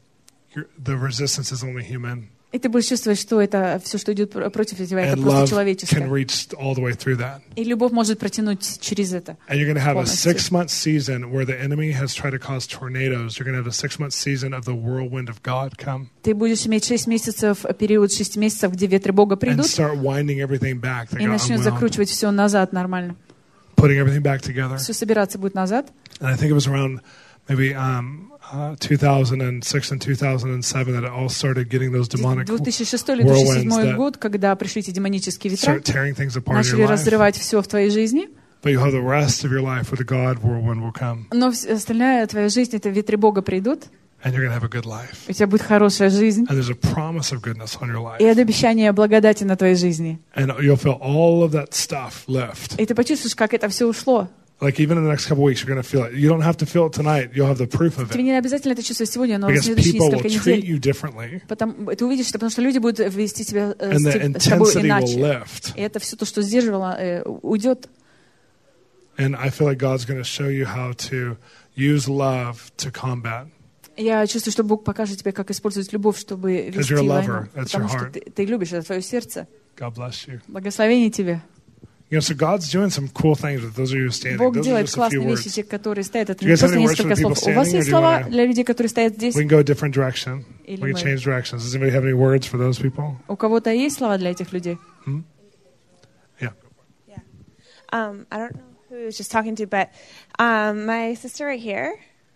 you're, the resistance is only human. И ты будешь чувствовать, что это все, что идет против тебя, это And просто love can человеческое. reach all the way through that. И любовь может протянуть через это. And you're going to have a полностью. six-month season where the enemy has tried to cause tornadoes. You're going to have a six-month season of the whirlwind of God come Ты будешь иметь шесть месяцев, период шести месяцев, где ветры Бога and придут, start winding everything back that и got начнет unwound, закручивать все назад нормально. putting everything back together. Все собираться будет назад. And I think it was around maybe um, uh, two thousand six and two thousand seven that it all started getting those demonic две тысячи шестой или две тысячи седьмой whirlwinds that год, когда пришли эти демонические ветра, start tearing things apart in начали your life. разрывать все в твоей жизни, But you'll have the rest of your life where the God whirlwind will come, но вс- остальная твоя жизнь, это ветры Бога придут, and you're going to have a good life. у тебя будет хорошая жизнь, And there's a promise of goodness on your и life. это обещание благодати на твоей жизни. And you'll feel all of that stuff lift. И ты почувствуешь, как это все ушло. Like even in the next couple of weeks, you're going to feel it. You don't have to feel it tonight. You'll have the proof of Тебе it. не обязательно это чувствовать сегодня, но в Because следующие people will несколько treat недель you differently. потом, ты увидишь, что, потому что люди будут вести тебя э, And с, the теб- с тобой intensity will иначе. lift. И это все то, что сдерживало, э, уйдет. And I feel like God's going to show you how to use love to combat. Я чувствую, что Бог покажет тебе, как использовать любовь, чтобы вести you're a войну. lover. That's Потому your что heart. ты, ты любишь, это твое сердце. God bless you. Благословение тебе. You know, so God's doing some cool things with those of you standing. Бог Those are делает just a few классные вещи, words. те, которые стоят. Это Do you не guys have просто any words for несколько people слов. У вас standing, or есть do you слова wanna- для людей, которые стоят здесь? We can go a different direction. Или We can мы- change directions. Does anybody have any words for those people? У кого-то есть слова для этих людей? Yeah. Um, I don't know who I was just talking to, but um, my sister right here.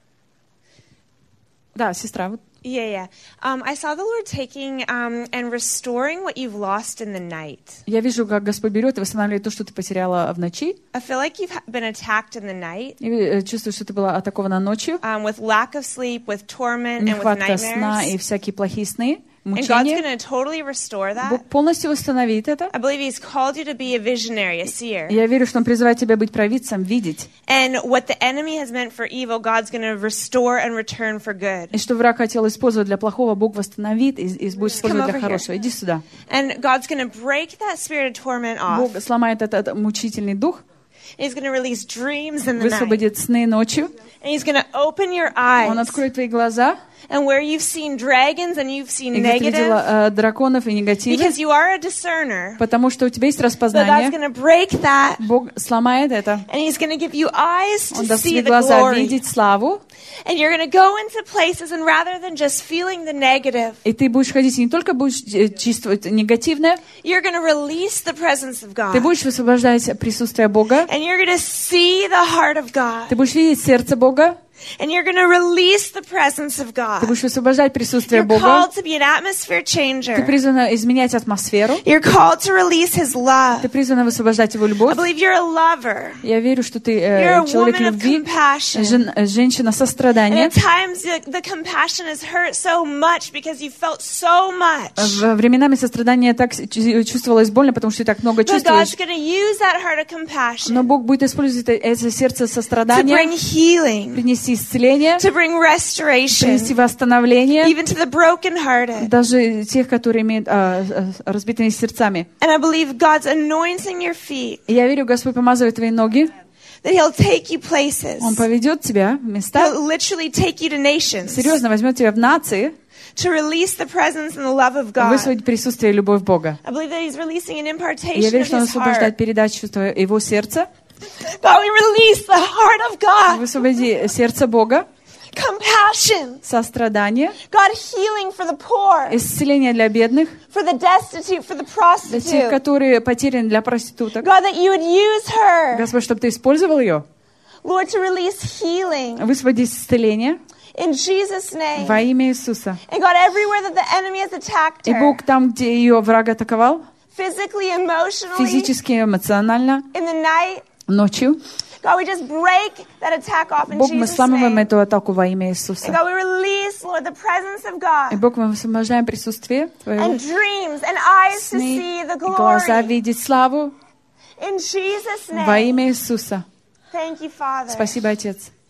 Да, сестра. Вот. Yeah, yeah. Um, I saw the Lord taking um, and restoring what you've lost in the night. Я вижу, как Господь берет и восстанавливает то, что ты потеряла в ночи. I feel like you've ha- been attacked in the night И э, чувствую, что ты была атакована ночью. um, with lack of sleep, with torment, and with Нехватка сна и nightmares. всякие плохие сны, And God's мучения. going to totally restore that. Бог полностью восстановит это. I believe He's called you to be a visionary, a seer. Я верю, что Он призывает тебя быть провидцем, видеть. And what the enemy has meant for evil, God's going to restore and return for good. И что враг хотел использовать для плохого, Бог восстановит и, и будет использовать Come для over хорошего. Иди сюда. And God's going to break that spirit of torment Бог off. сломает этот мучительный дух, And He's going to release dreams in the night. высвободит сны ночью. And He's going to open your Он eyes. откроет твои глаза, And where you've seen dragons and you've seen и где ты negative, видела э, драконов и негативы, because you are a discerner. потому что у тебя есть But God's распознание. going to break that. Бог сломает это. And He's going to give you eyes Он to даст see тебе the глаза glory. видеть славу. And you're going to go into places, and rather than just feeling the negative, И ты будешь ходить, и не только будешь э, чувствовать негативное, you're going to release the presence of ты God. будешь высвобождать присутствие Бога, And you're going to see the heart of God. ты будешь видеть сердце Бога, And you're going to release the presence of ты God. будешь высвобождать присутствие You're Бога, called to be an atmosphere ты changer. призвана изменять атмосферу, You're called to release His love. ты призвана высвобождать Его I любовь. believe you're a lover. Я верю, что ты You're э, a человек woman of любви, compassion. жен- э, женщина And сострадания. at times the, the compassion has hurt so much because you felt so much. В временами сострадание так с- чу- чувствовалось больно, потому что ты так много But чувствуешь. God's going to use that heart of Но compassion Бог будет использовать это, это сердце to сострадания, bring healing, принести исцеление, to bring restoration, принести восстановление, even to the brokenhearted. даже тех, которые имеют а, а, разбитыми сердцами. And I believe God's anointing your feet, И я верю, Господь помазывает твои ноги, that He'll take you places. Он поведет тебя в места, He'll literally take you to nations серьезно возьмет тебя в нации, to release the presence and the love of God. высвободить присутствие и любовь Бога. I believe that He's releasing an И я impartation верю, of что Он His освобождает heart. передачу твоего- Его сердца. God, we release the heart of God. Высвободи сердце Бога, Compassion. сострадание, God, healing for the poor, исцеление для бедных, for the destitute, for the для тех, prostitute. которые потеряны, для проституток. God, that you would use her, Господь, чтобы ты использовал ее, Lord, to release healing высвободи исцеление in Jesus' name. во имя Иисуса. And God, everywhere that the enemy has attacked И her, Бог там, где ее враг атаковал, physically, emotionally, физически, эмоционально, in the night, ночью, God, we just break that attack off in Бог, мы Jesus' сламываем name. эту атаку во имя And Иисуса. God, we release, Lord, the presence of И God Бог, мы высвобождаем присутствие Твоего, and dreams and eyes to сны, see the и глаза glory. видеть славу In Jesus' во name. имя Иисуса. Thank you, Father. Спасибо, Отец.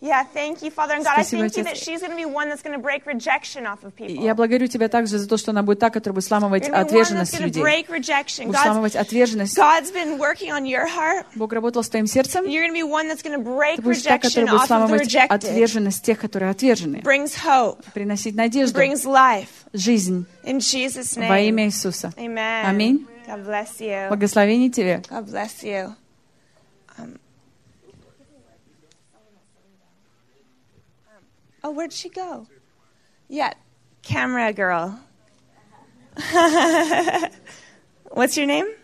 Yeah, thank you, Father. And God, I Спасибо, thank you that Отец. she's going to be one that's going to break rejection off of people. Я благодарю Тебя также за то, что она будет та, которая будет сламывать You're going to be one that's отверженность going to людей. break rejection. Будет God's, сламывать отверженность. God's been working on your heart. Бог работал с твоим сердцем. You're going to be one that's going to break Ты будешь та, rejection которая будет off of the сламывать rejected. отверженность тех, которые отвержены. Brings hope. Приносить надежду, Brings life. жизнь In Jesus' во name. имя Иисуса. Amen. Аминь. God bless you. Благословение Тебе. God bless you. Um, oh, where'd she go? Yeah, camera girl. What's your name?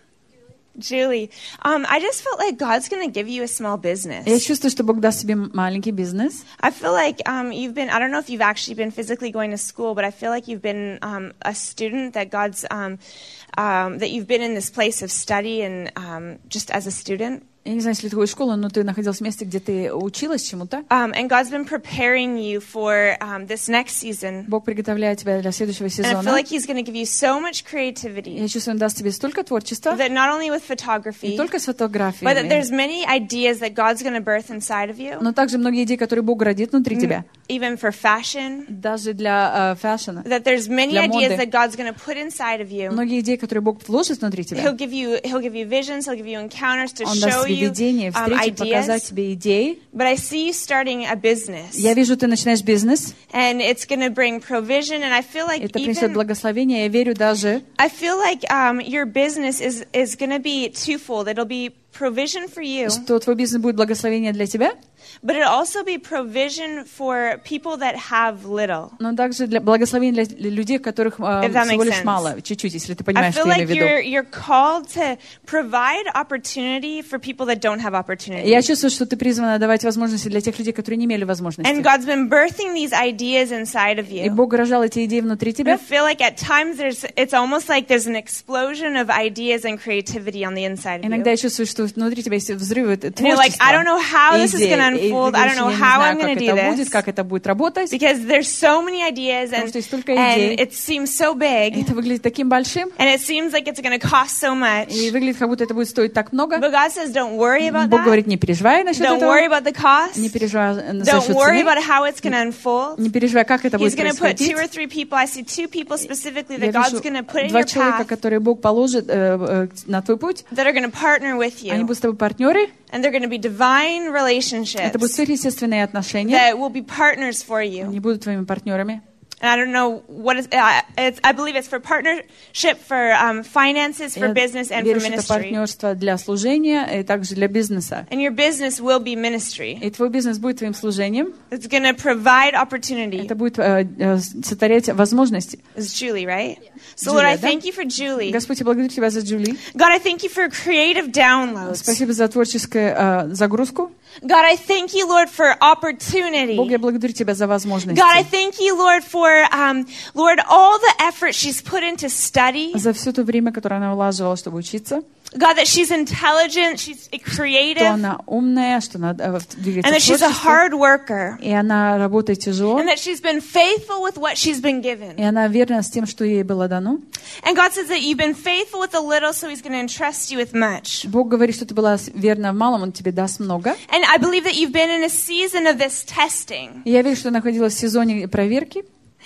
Julie. Um, I just felt like God's going to give you a small business. Я чувствую, что Бог даст тебе маленький бизнес. I feel like um, you've been, I don't know if you've actually been physically going to school, but I feel like you've been um, a student, that God's, um, um, that you've been in this place of study and um, just as a student. Я не знаю, если ты ходишь в школу, но ты находилась в месте, где ты училась чему-то. Um, and God's been preparing you for um, this next season. Бог приготовляет тебя для следующего And I feel сезона. like He's going to give you so much creativity Я чувствую, Он даст тебе столько творчества, that not only with не photography, только с but that фотографиями, there's many ideas that God's going to birth inside of you, но также многие идеи, которые Бог родит внутри тебя. even for fashion. Даже для э, фэшена. That there's many Для ideas моды. that God's going to put inside of you. Многие идеи, которые Бог вложит внутри тебя. He'll give you, He'll give you visions. He'll give you encounters to Он show даст тебе you видение, um, встречи, показать ideas. тебе идеи. But I see you starting a business, Я вижу, ты начинаешь бизнес. and it's going to bring provision. And I feel like Это принесет even благословение. Я верю даже, I feel like um, your business is is going to be twofold. It'll be provision for you, что твой бизнес будет благословение для тебя, but it'll also be provision for people that have little. но также для благословения для людей, которых э, If that всего makes лишь sense. мало, чуть-чуть, если ты I понимаешь, feel что я like имею в you're виду. you're called to provide opportunity for people that don't have opportunity. Я чувствую, что ты призвана давать возможности для тех людей, которые не имели возможности. And God's been birthing these ideas inside of И you. Бог рожал эти идеи внутри I тебя. feel like at times there's it's almost like there's an explosion of ideas and creativity on the inside of Иногда you. я чувствую, что внутри тебя есть взрывы And you're like, I don't творчества, know how this is идей. going to И ты unfold. I don't говоришь, know я не how знаю, I'm как going to do это будет, this. как это будет работать. Because there's so many ideas Потому and, что есть столько and идей. it seems so big Это выглядит таким большим, and it seems like it's going to cost so much. и выглядит, как будто это будет стоить так много. But God says, don't worry about Бог that. говорит, не переживай насчет Don't этого, worry about the cost. не переживай за Don't счет worry цены, about how it's going to unfold. не переживай, как это He's будет going to put two происходить. or three people. I see two people specifically Я that God's вижу going to put in два your человека, path которые Бог положит э, э, на твой путь. that are going to partner with Они you. будут с тобой партнеры. And they're going to be divine Это relationships будут сверхъестественные отношения. that will be partners for you. Они будут твоими партнерами. And I don't know what is, uh, it's, I believe it's for partnership, for um, finances, for Я business, and for верю, что это ministry. партнерство для служения и также для бизнеса. And your business will be ministry. И твой бизнес будет твоим служением. It's going to provide opportunity. Это будет э, э, сотворять возможности. It's Julie, right? So Julia, Lord, I да? thank you for Julie. Господь, я благодарю Тебя за Джули. God, I thank you for creative downloads. Спасибо за творческую э, загрузку. God, I thank you, Lord, for opportunity. Бог, я благодарю Тебя за возможности. God, I thank you, Lord, for, um, Lord, all the effort she's put into study. За все то время, которое она улаживала, чтобы учиться. God, that she's intelligent, she's Что creative, она умная, что она э, двигается and that в she's a творчестве. hard worker, И она работает тяжело. and that she's been faithful with what she's been И given. она верна с тем, что ей было дано. And God says that you've been faithful with a little, so He's going to entrust you with much. Бог говорит, что ты была верна в малом, Он тебе даст много. And I believe that you've been in a season of this testing, И я верю, что ты находилась в сезоне проверки,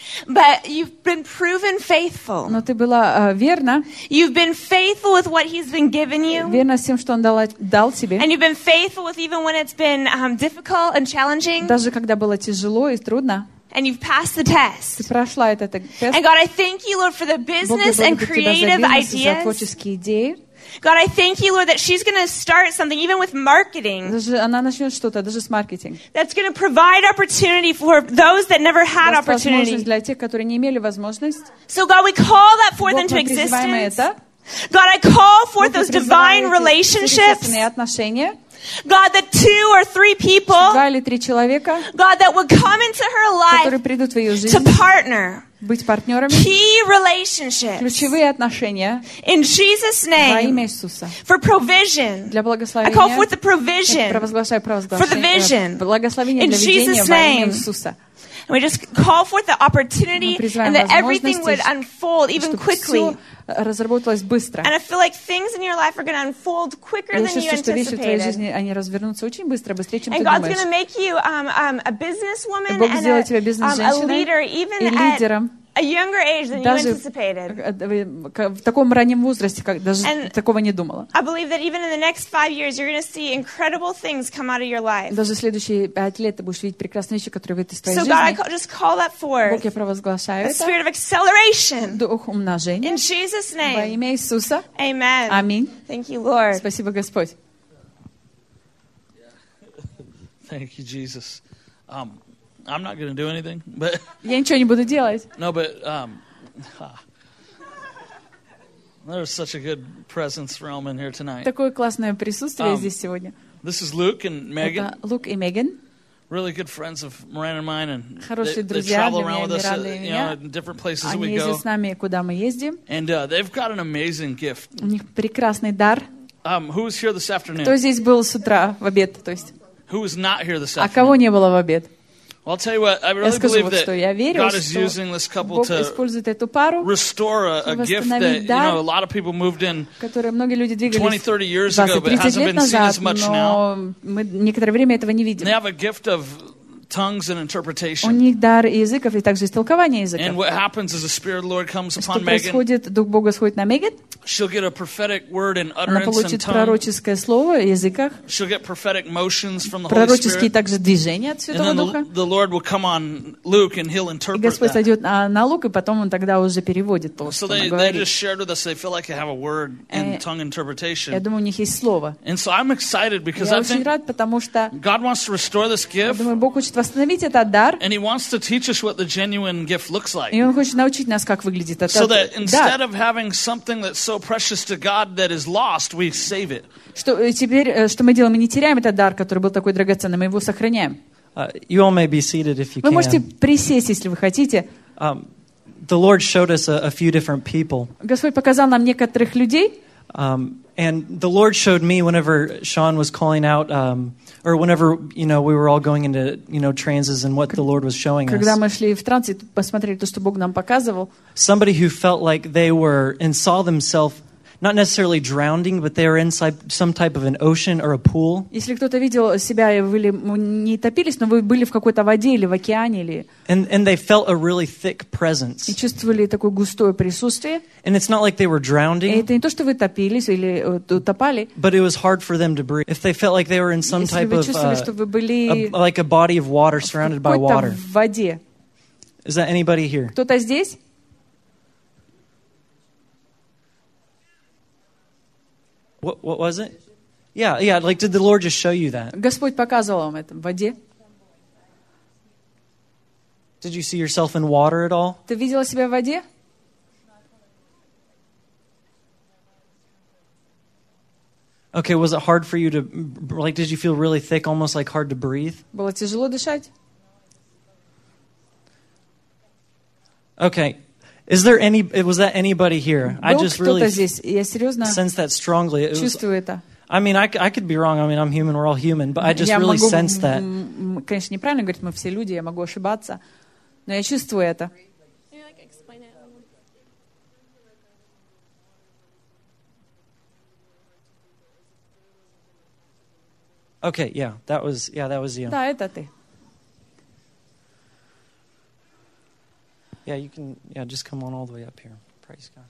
but you've been proven faithful. но ты была э, верна, You've been faithful with what He's been given you. верна с тем, что Он дал, дал тебе. And you've been faithful with even when it's been um, difficult and challenging. Даже когда было тяжело и трудно, And you've passed the ты test. прошла этот тест. And God, I thank you, Lord, for the Бог, я business and благодарю Тебя за creative бизнес, за ideas. творческие идеи. God, I thank you, Lord, that she's going to start something, even with marketing, Даже она начнет что-то, даже с маркетинга. that's going to provide opportunity for those that never had Даст возможность opportunity. для тех, которые не имели возможность. So, God, we call that forth Бог, into мы призываем existence. это. God, I call forth Бог, мы those divine призываем эти relationships. сверхъестественные отношения. God, that two or three people, Два или три человека, God, that would come into her которые life придут в ее to жизнь, partner. быть партнерами. Key relationships. Ключевые отношения In Jesus' во name. имя Иисуса. For provision. Для I благословения. call forth the Я provision. провозглашаю For the провозглашение, vision. э, благословение In для ведения Jesus' во имя name. Иисуса. And we just call forth the opportunity Мы призываем and that everything would возможности, unfold even чтобы quickly. все разработалось быстро. And I feel like things in your life are going to unfold quicker Я than you чувствую, что вещи в твоей anticipated. жизни, они развернутся очень быстро, быстрее, чем And ты God's going to думаешь. make you um, um, a businesswoman Бог and сделает тебя a, um, a бизнес-женщиной leader even и at лидером. a younger age than you Даже anticipated. в таком раннем возрасте, как даже And такого не думала. I believe that even in the next five years, you're going to see incredible things come out of your life. Даже в следующие пять лет ты будешь видеть прекрасные вещи, которые выйдут из твоей So God, I жизни. call, just call that forth. Бог, я провозглашаю The это. spirit of acceleration. Дух умножения. In Jesus' Во name. имя Иисуса. Amen. Аминь. Thank you, Lord. Спасибо, Господь. Thank you, Jesus. Um, I'm not going to do anything, but Я ничего не буду делать. no, but um, there's such a good presence realm in here tonight. Такое классное присутствие Um, здесь сегодня. This is Luke and Megan, Это Лук и Меган. really good friends of Miranda and mine, and they, Хорошие they друзья travel для around меня, with us, uh, Миранды и you know, меня. in different places that Они we ездят go, с нами, куда мы ездим. and uh, they've got an amazing gift. У них прекрасный дар. Um, who was here this Кто afternoon? здесь был с утра в обед? То есть, Who was not here this а кого afternoon? не было в обед? Well, I'll tell you what, I Я really скажу believe вот что. that Я верю, God is что using this couple Бог to использует эту пару, restore a, a gift that, you know, a lot of people moved in которые многие люди twenty, двигались thirty years ago, but it двадцать-тридцать hasn't лет been seen назад, as much now. но мы некоторое время этого не And видим. they have a gift of tongues and У interpretation. них дар языков и также истолкование And языков. what happens is the Spirit of the Lord comes Что upon Megan. происходит? Дух Бога сходит на Меган, She'll get a prophetic word and она utterance in получит tongue. пророческое слово в языках, She'll get prophetic motions from the Holy пророческие Spirit. также движения от And Святого then Духа. the, the Lord will come on Luke and he'll И interpret Господь that. сойдет на, на Лук, и потом он тогда уже переводит то, So что they, он they говорит. just shared with us they feel like they have a word in Eh, tongue Я interpretation. думаю, у них есть слово. And so I'm excited because Я I очень think рад, потому что, God wants to restore this я gift. думаю, Бог хочет восстановить этот дар, And he wants to teach us what the genuine gift looks like. и Он хочет научить нас, как выглядит этот So that instead дар. of having something that's so precious to God that is lost, we save it. Что э, теперь, э, что мы делаем? Мы не теряем этот дар, который был такой драгоценный, мы его сохраняем. Uh, you all may be seated if you Вы можете can. присесть, если вы хотите. Um, the Lord showed us a, a few different people. Господь показал нам некоторых людей, Um, and the Lord showed me whenever Sean was calling out, um, or whenever, you know, we were all going into, you know, transes and what the Lord was showing когда us. мы шли в транс и посмотрели то, что Бог нам показывал. Somebody who felt like they were and saw themselves not necessarily drowning, but they were inside some type of an ocean or a pool. Если кто-то видел себя, и вы ли- ну, не топились, но вы были в какой-то воде или в океане, или, And, and they felt a really thick presence. и чувствовали такое густое присутствие. And it's not like they were И drowning, это не то, что вы топились или э, утопали. but it was hard for them to breathe. If they felt like they were in some Если type вы of, чувствовали, uh, что вы a, были like a body of water в surrounded by какой-то water. в воде. Is that anybody here? Кто-то здесь? What, what was it? Yeah, yeah. Like, did the Lord just show you that? Господь показывал вам это в воде. Did you see yourself in water at all? Ты видела себя в воде? Okay, was it hard for you to, like, did you feel really thick, almost like hard to breathe? Было тяжело дышать? Okay. Is there any, was that anybody here? I Был just кто-то really здесь? Я серьезно sensed that strongly. It was, чувствую это. I mean, I, c- I could be wrong. I mean, I'm human. We're all human. But I just Я really могу, sensed that. м, м, конечно, неправильно говорить, мы все люди, я могу ошибаться, но я чувствую это. Okay, yeah, that was, yeah, that was you. Да, это ты. Yeah, you can, yeah, just come on all the way up here. Praise God.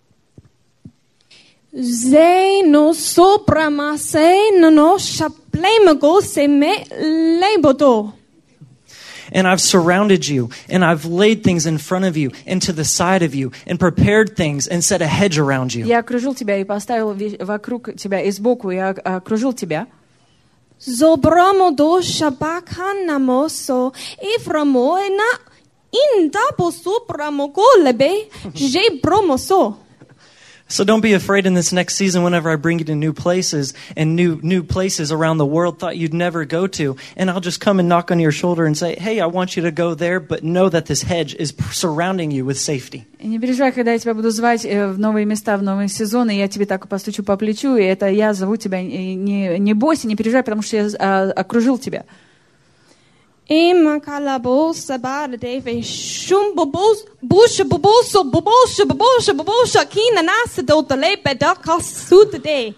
Zeno soprama no shaplemago se me lebodo. And I've surrounded you, and I've laid things in front of you and to the side of you, and prepared things and set a hedge around you. Я окружил тебя и поставил ве- вокруг тебя и сбоку, я окружил тебя. Zobramo do shabakanamoso iframo na indabo sopramo golebe je bromoso. So don't be afraid in this next season whenever I bring you to new places and new new places around the world thought you'd never go to. And I'll just come and knock on your shoulder and say, hey, I want you to go there, but know that this hedge is surrounding you with safety. И не переживай, когда я тебя буду звать э, в новые места, в новые сезоны, я тебе так постучу по плечу, и это я зову тебя, и не, не бойся, не переживай, потому что я а, окружил тебя. Ima kalabosa bara deve shum bobos busha boboso bobosha bobosha bobosha kina nasa dota lepe da kasuta day.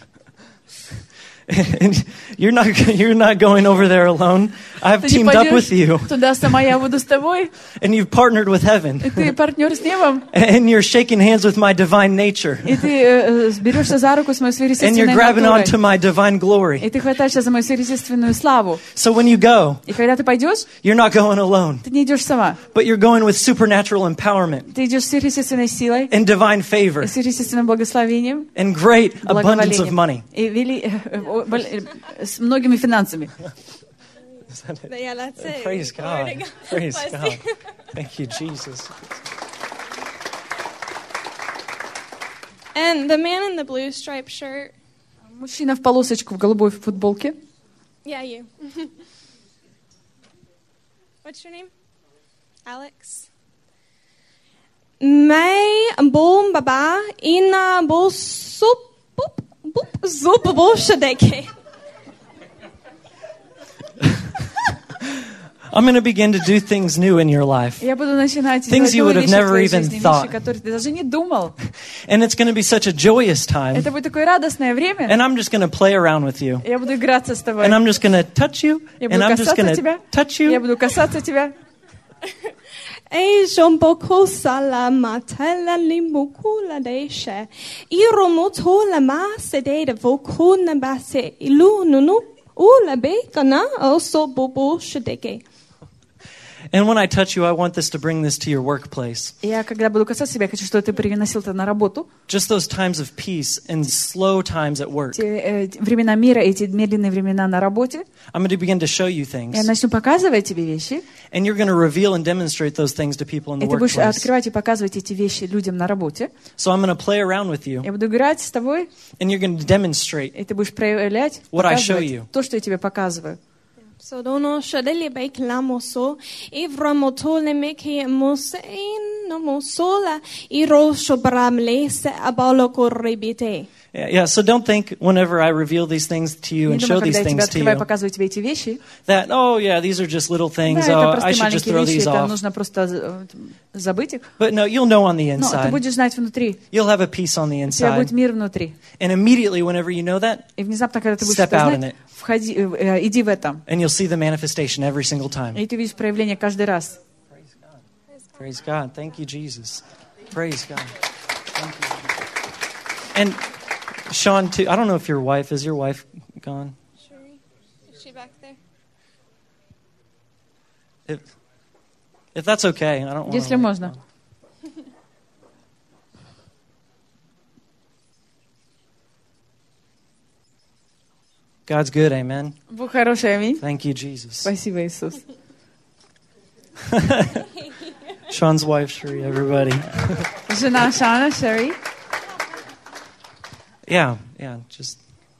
And you're not you're not going over there alone. I've Ты не teamed up with you, пойдешь туда сама, я буду с тобой. and you've partnered with heaven, И ты партнер с небом. and you're shaking hands with my divine nature, И ты э, берешься за руку с моей and you're сверхъестественной grabbing натурой. onto my divine glory. И ты хватаешься за мою сверхъестественную славу. So when you go, И когда ты пойдешь, you're not going alone, ты не идешь сама. but you're going with supernatural empowerment Ты идешь с сверхъестественной силой, and divine favor и сверхъестественным благословением, and great abundance of благоволением. money. И вели, э, э, бол- э, с многими финансами. Yeah, that's it. Praise Glory to God. God. Praise Bless God. you. Thank you, Jesus. And the man in the blue striped shirt. Мужчина в полосочку в голубой футболке. Yeah, you. What's your name? Alex. May boom baba ina bo sup boop boop zup bo shadeke. I'm going to begin to do things new in your life. Я буду начинать Things делать you would новые have вещи в never твоей even жизни, thought. вещи, которые ты даже не думал. And it's going to be such a joyous time. Это будет такое радостное время. And I'm just going to play around with you. Я буду играться с тобой. And I'm just going to touch you. Я And буду I'm just касаться going тебя. to touch Я you. буду касаться тебя. Ei jomboko sala matala limbukula desha. Iro motola mase de de vokuna base ilu nunu ula bekana also bobo shadeke. And when I touch you, I want this to bring this to your workplace. Я, когда буду касаться тебя, хочу, чтобы ты приносил это на работу. Just those times of peace and slow times at work. Те э, времена мира, эти медленные времена на работе. I'm going to begin to show you Я things. начну показывать тебе вещи. And you're going to reveal and demonstrate those things to people in the И ты будешь workplace. открывать и показывать эти вещи людям на работе. So I'm going to play around with you. Я буду играть с тобой, And you're going to demonstrate. и ты будешь проявлять, What I show показывать you. то, что я тебе показываю. So dono shadeli bake lamoso ivra motole meke mosein no mosola iro shobramle se abalo korribite. Yeah, yeah, so don't think whenever I reveal these things to you Не and думай, show когда these я тебе things to открываю, you, показываю тебе эти вещи. that, oh yeah, these are just little things, Да, oh, это I простые should just маленькие throw вещи, these это off. нужно просто э, забыть их. But no, you'll know on the Но ты inside. будешь знать внутри. You'll have a peace on the У тебя будет inside. мир внутри. And immediately, whenever you know that, И внезапно, когда ты будешь Step это out in знать, it. входи, э, э, иди в этом. and you'll see the manifestation every single time. И ты видишь проявление каждый раз. Praise God. Thank you, Jesus. Praise God. Thank you. And Sean, too, I don't know if your wife, is your wife gone? Sure. Is she back there? If, if that's okay, I don't want Если можно. God's good, amen. Бог хороший, аминь. Thank you, Jesus. Спасибо, Иисус. Sean's wife, Sheree, everybody. Жена Шана, Шерри. Yeah, yeah, just.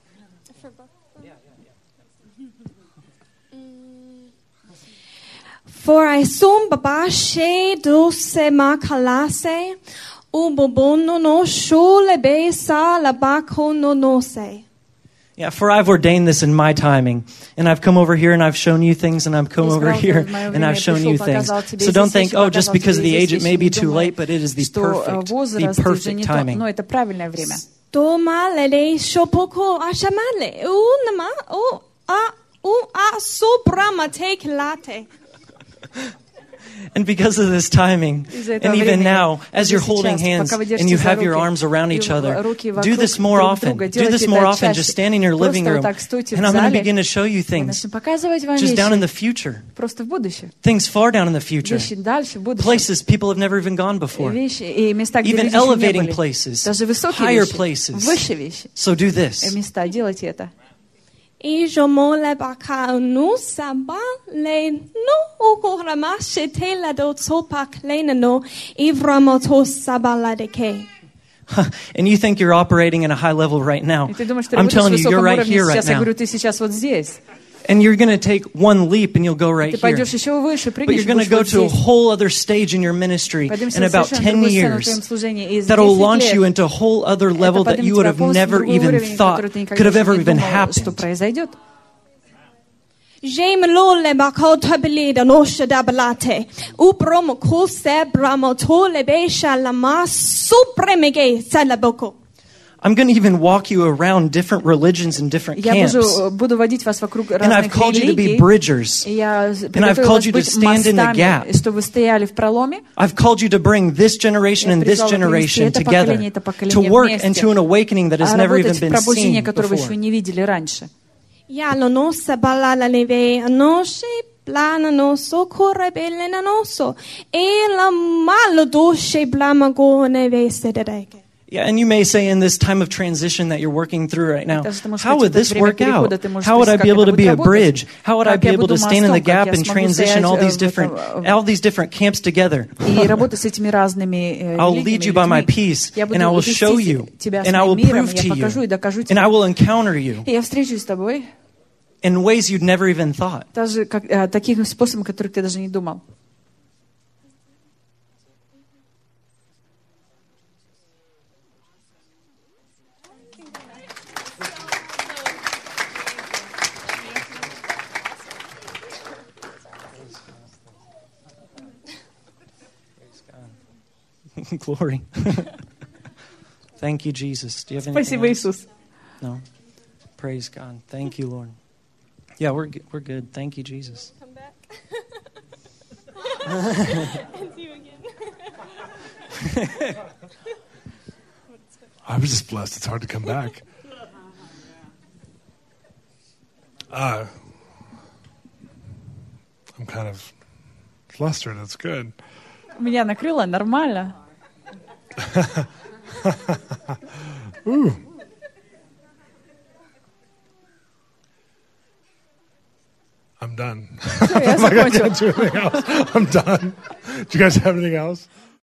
For I soon babashe dose makalase ubobono no shule be sa labako no no se. Yeah, for I've ordained this in my timing. And I've come over here and I've shown you things and I've come Я over сказал, here в моё and время I've я shown пришел, you things. показал тебе So здесь don't think, вещи, oh, just показал because of тебе the здесь age it may вещи, be не too думай, late, but it is the что э, perfect, the возраст уже perfect не то, timing. но это правильное время. Toma lele shopoko ashamale unama u a u a sobrama take latte. And because of this timing, Из-за этого and even времени, now, as уже you're holding сейчас, hands пока вы and держите you за have your руки, arms around и each other, руки do вокруг this more друг often. друга, Do this делайте more это often. чаще. Just stand in your living Просто room, вот так стойте and в I'm going to зале. begin to show you Мы things начнем показывать вам just down in вещи. the future, Просто в будущее. things far down in the future, Вещи дальше, в будущее. places people have never even gone before, Вещи и места, где even люди еще не elevating были. places, Даже высокие higher вещи, places. выше вещи. So do Э, this. Места, делайте это. I jomole baka nu saba le no ukorama shetela do topak lena no ivramoto sabala deke. And you think you're operating at a high level right now. И ты думаешь, что ты I'm работаешь telling в you, you're высоком right уровне here right сейчас. Я now. говорю, ты сейчас вот здесь. And you're going to take one leap and you'll go right Ты here. пойдешь еще выше, But прыгнешь, you're и going to будешь go вот to a здесь. whole other stage in your ministry Поднимемся in на about совершенно ten другую сцену в твоем years служении. И за that'll десять launch you лет into a whole other level это that you поднимет would тебя have полностью в never другой even уровень, thought который ты никогда could have ever не even думал, что happened. произойдет. Jemlole bako tabelida no shadabalate. Upromo kose bramo tole besha lama supremege salaboko. I'm going to even walk you around different religions and different Я camps. буду, буду водить вас вокруг And I've разных called you to be религий. bridgers. И я And I've приготовила called вас you to быть stand in the gap. мостами, чтобы вы стояли в проломе. I've called you to bring this generation Я and this призвала привести generation это together поколение, это to поколение work вместе, into an awakening that has а never even работать в been пробуждение, seen которое вы before. еще не видели раньше. Ya lo no sabala la neve no she plana no so corre belle no so. E la malo do she blama go neve sedeke. Yeah, and you may say in this time of transition that you're working through right now, Даже ты можешь how сказать, would это this время work out? перехода, ты можешь How would I спросить, be как able это to будет be a работать? bridge? How would I Как be я able буду to stand in the мостом, как gap я and смогу transition all стоять, these э, в different, этом, all these different camps together? И работать с этими разными э, I'll религиями, lead you by my людьми. peace, Я and буду I will вести show you, тебя с and I will моим миром, prove я to покажу и you, докажу and I тебе. will encounter you И я встречусь с тобой in ways you'd never even thought. даже как, э, таких способов, которых ты даже не думал. Glory. Thank you, Jesus. Do you have anything Спасибо, else? Иисус. No. Praise God. Thank you, Lord. Yeah, we're g- we're good. Thank you, Jesus. Come back. And see you again. I was just blessed. It's hard to come back. Uh, I'm kind of flustered. It's good. Меня накрыло нормально. Ooh. I'm done. Всё, я закончил. Do anything else? I'm done. Do you guys have anything else?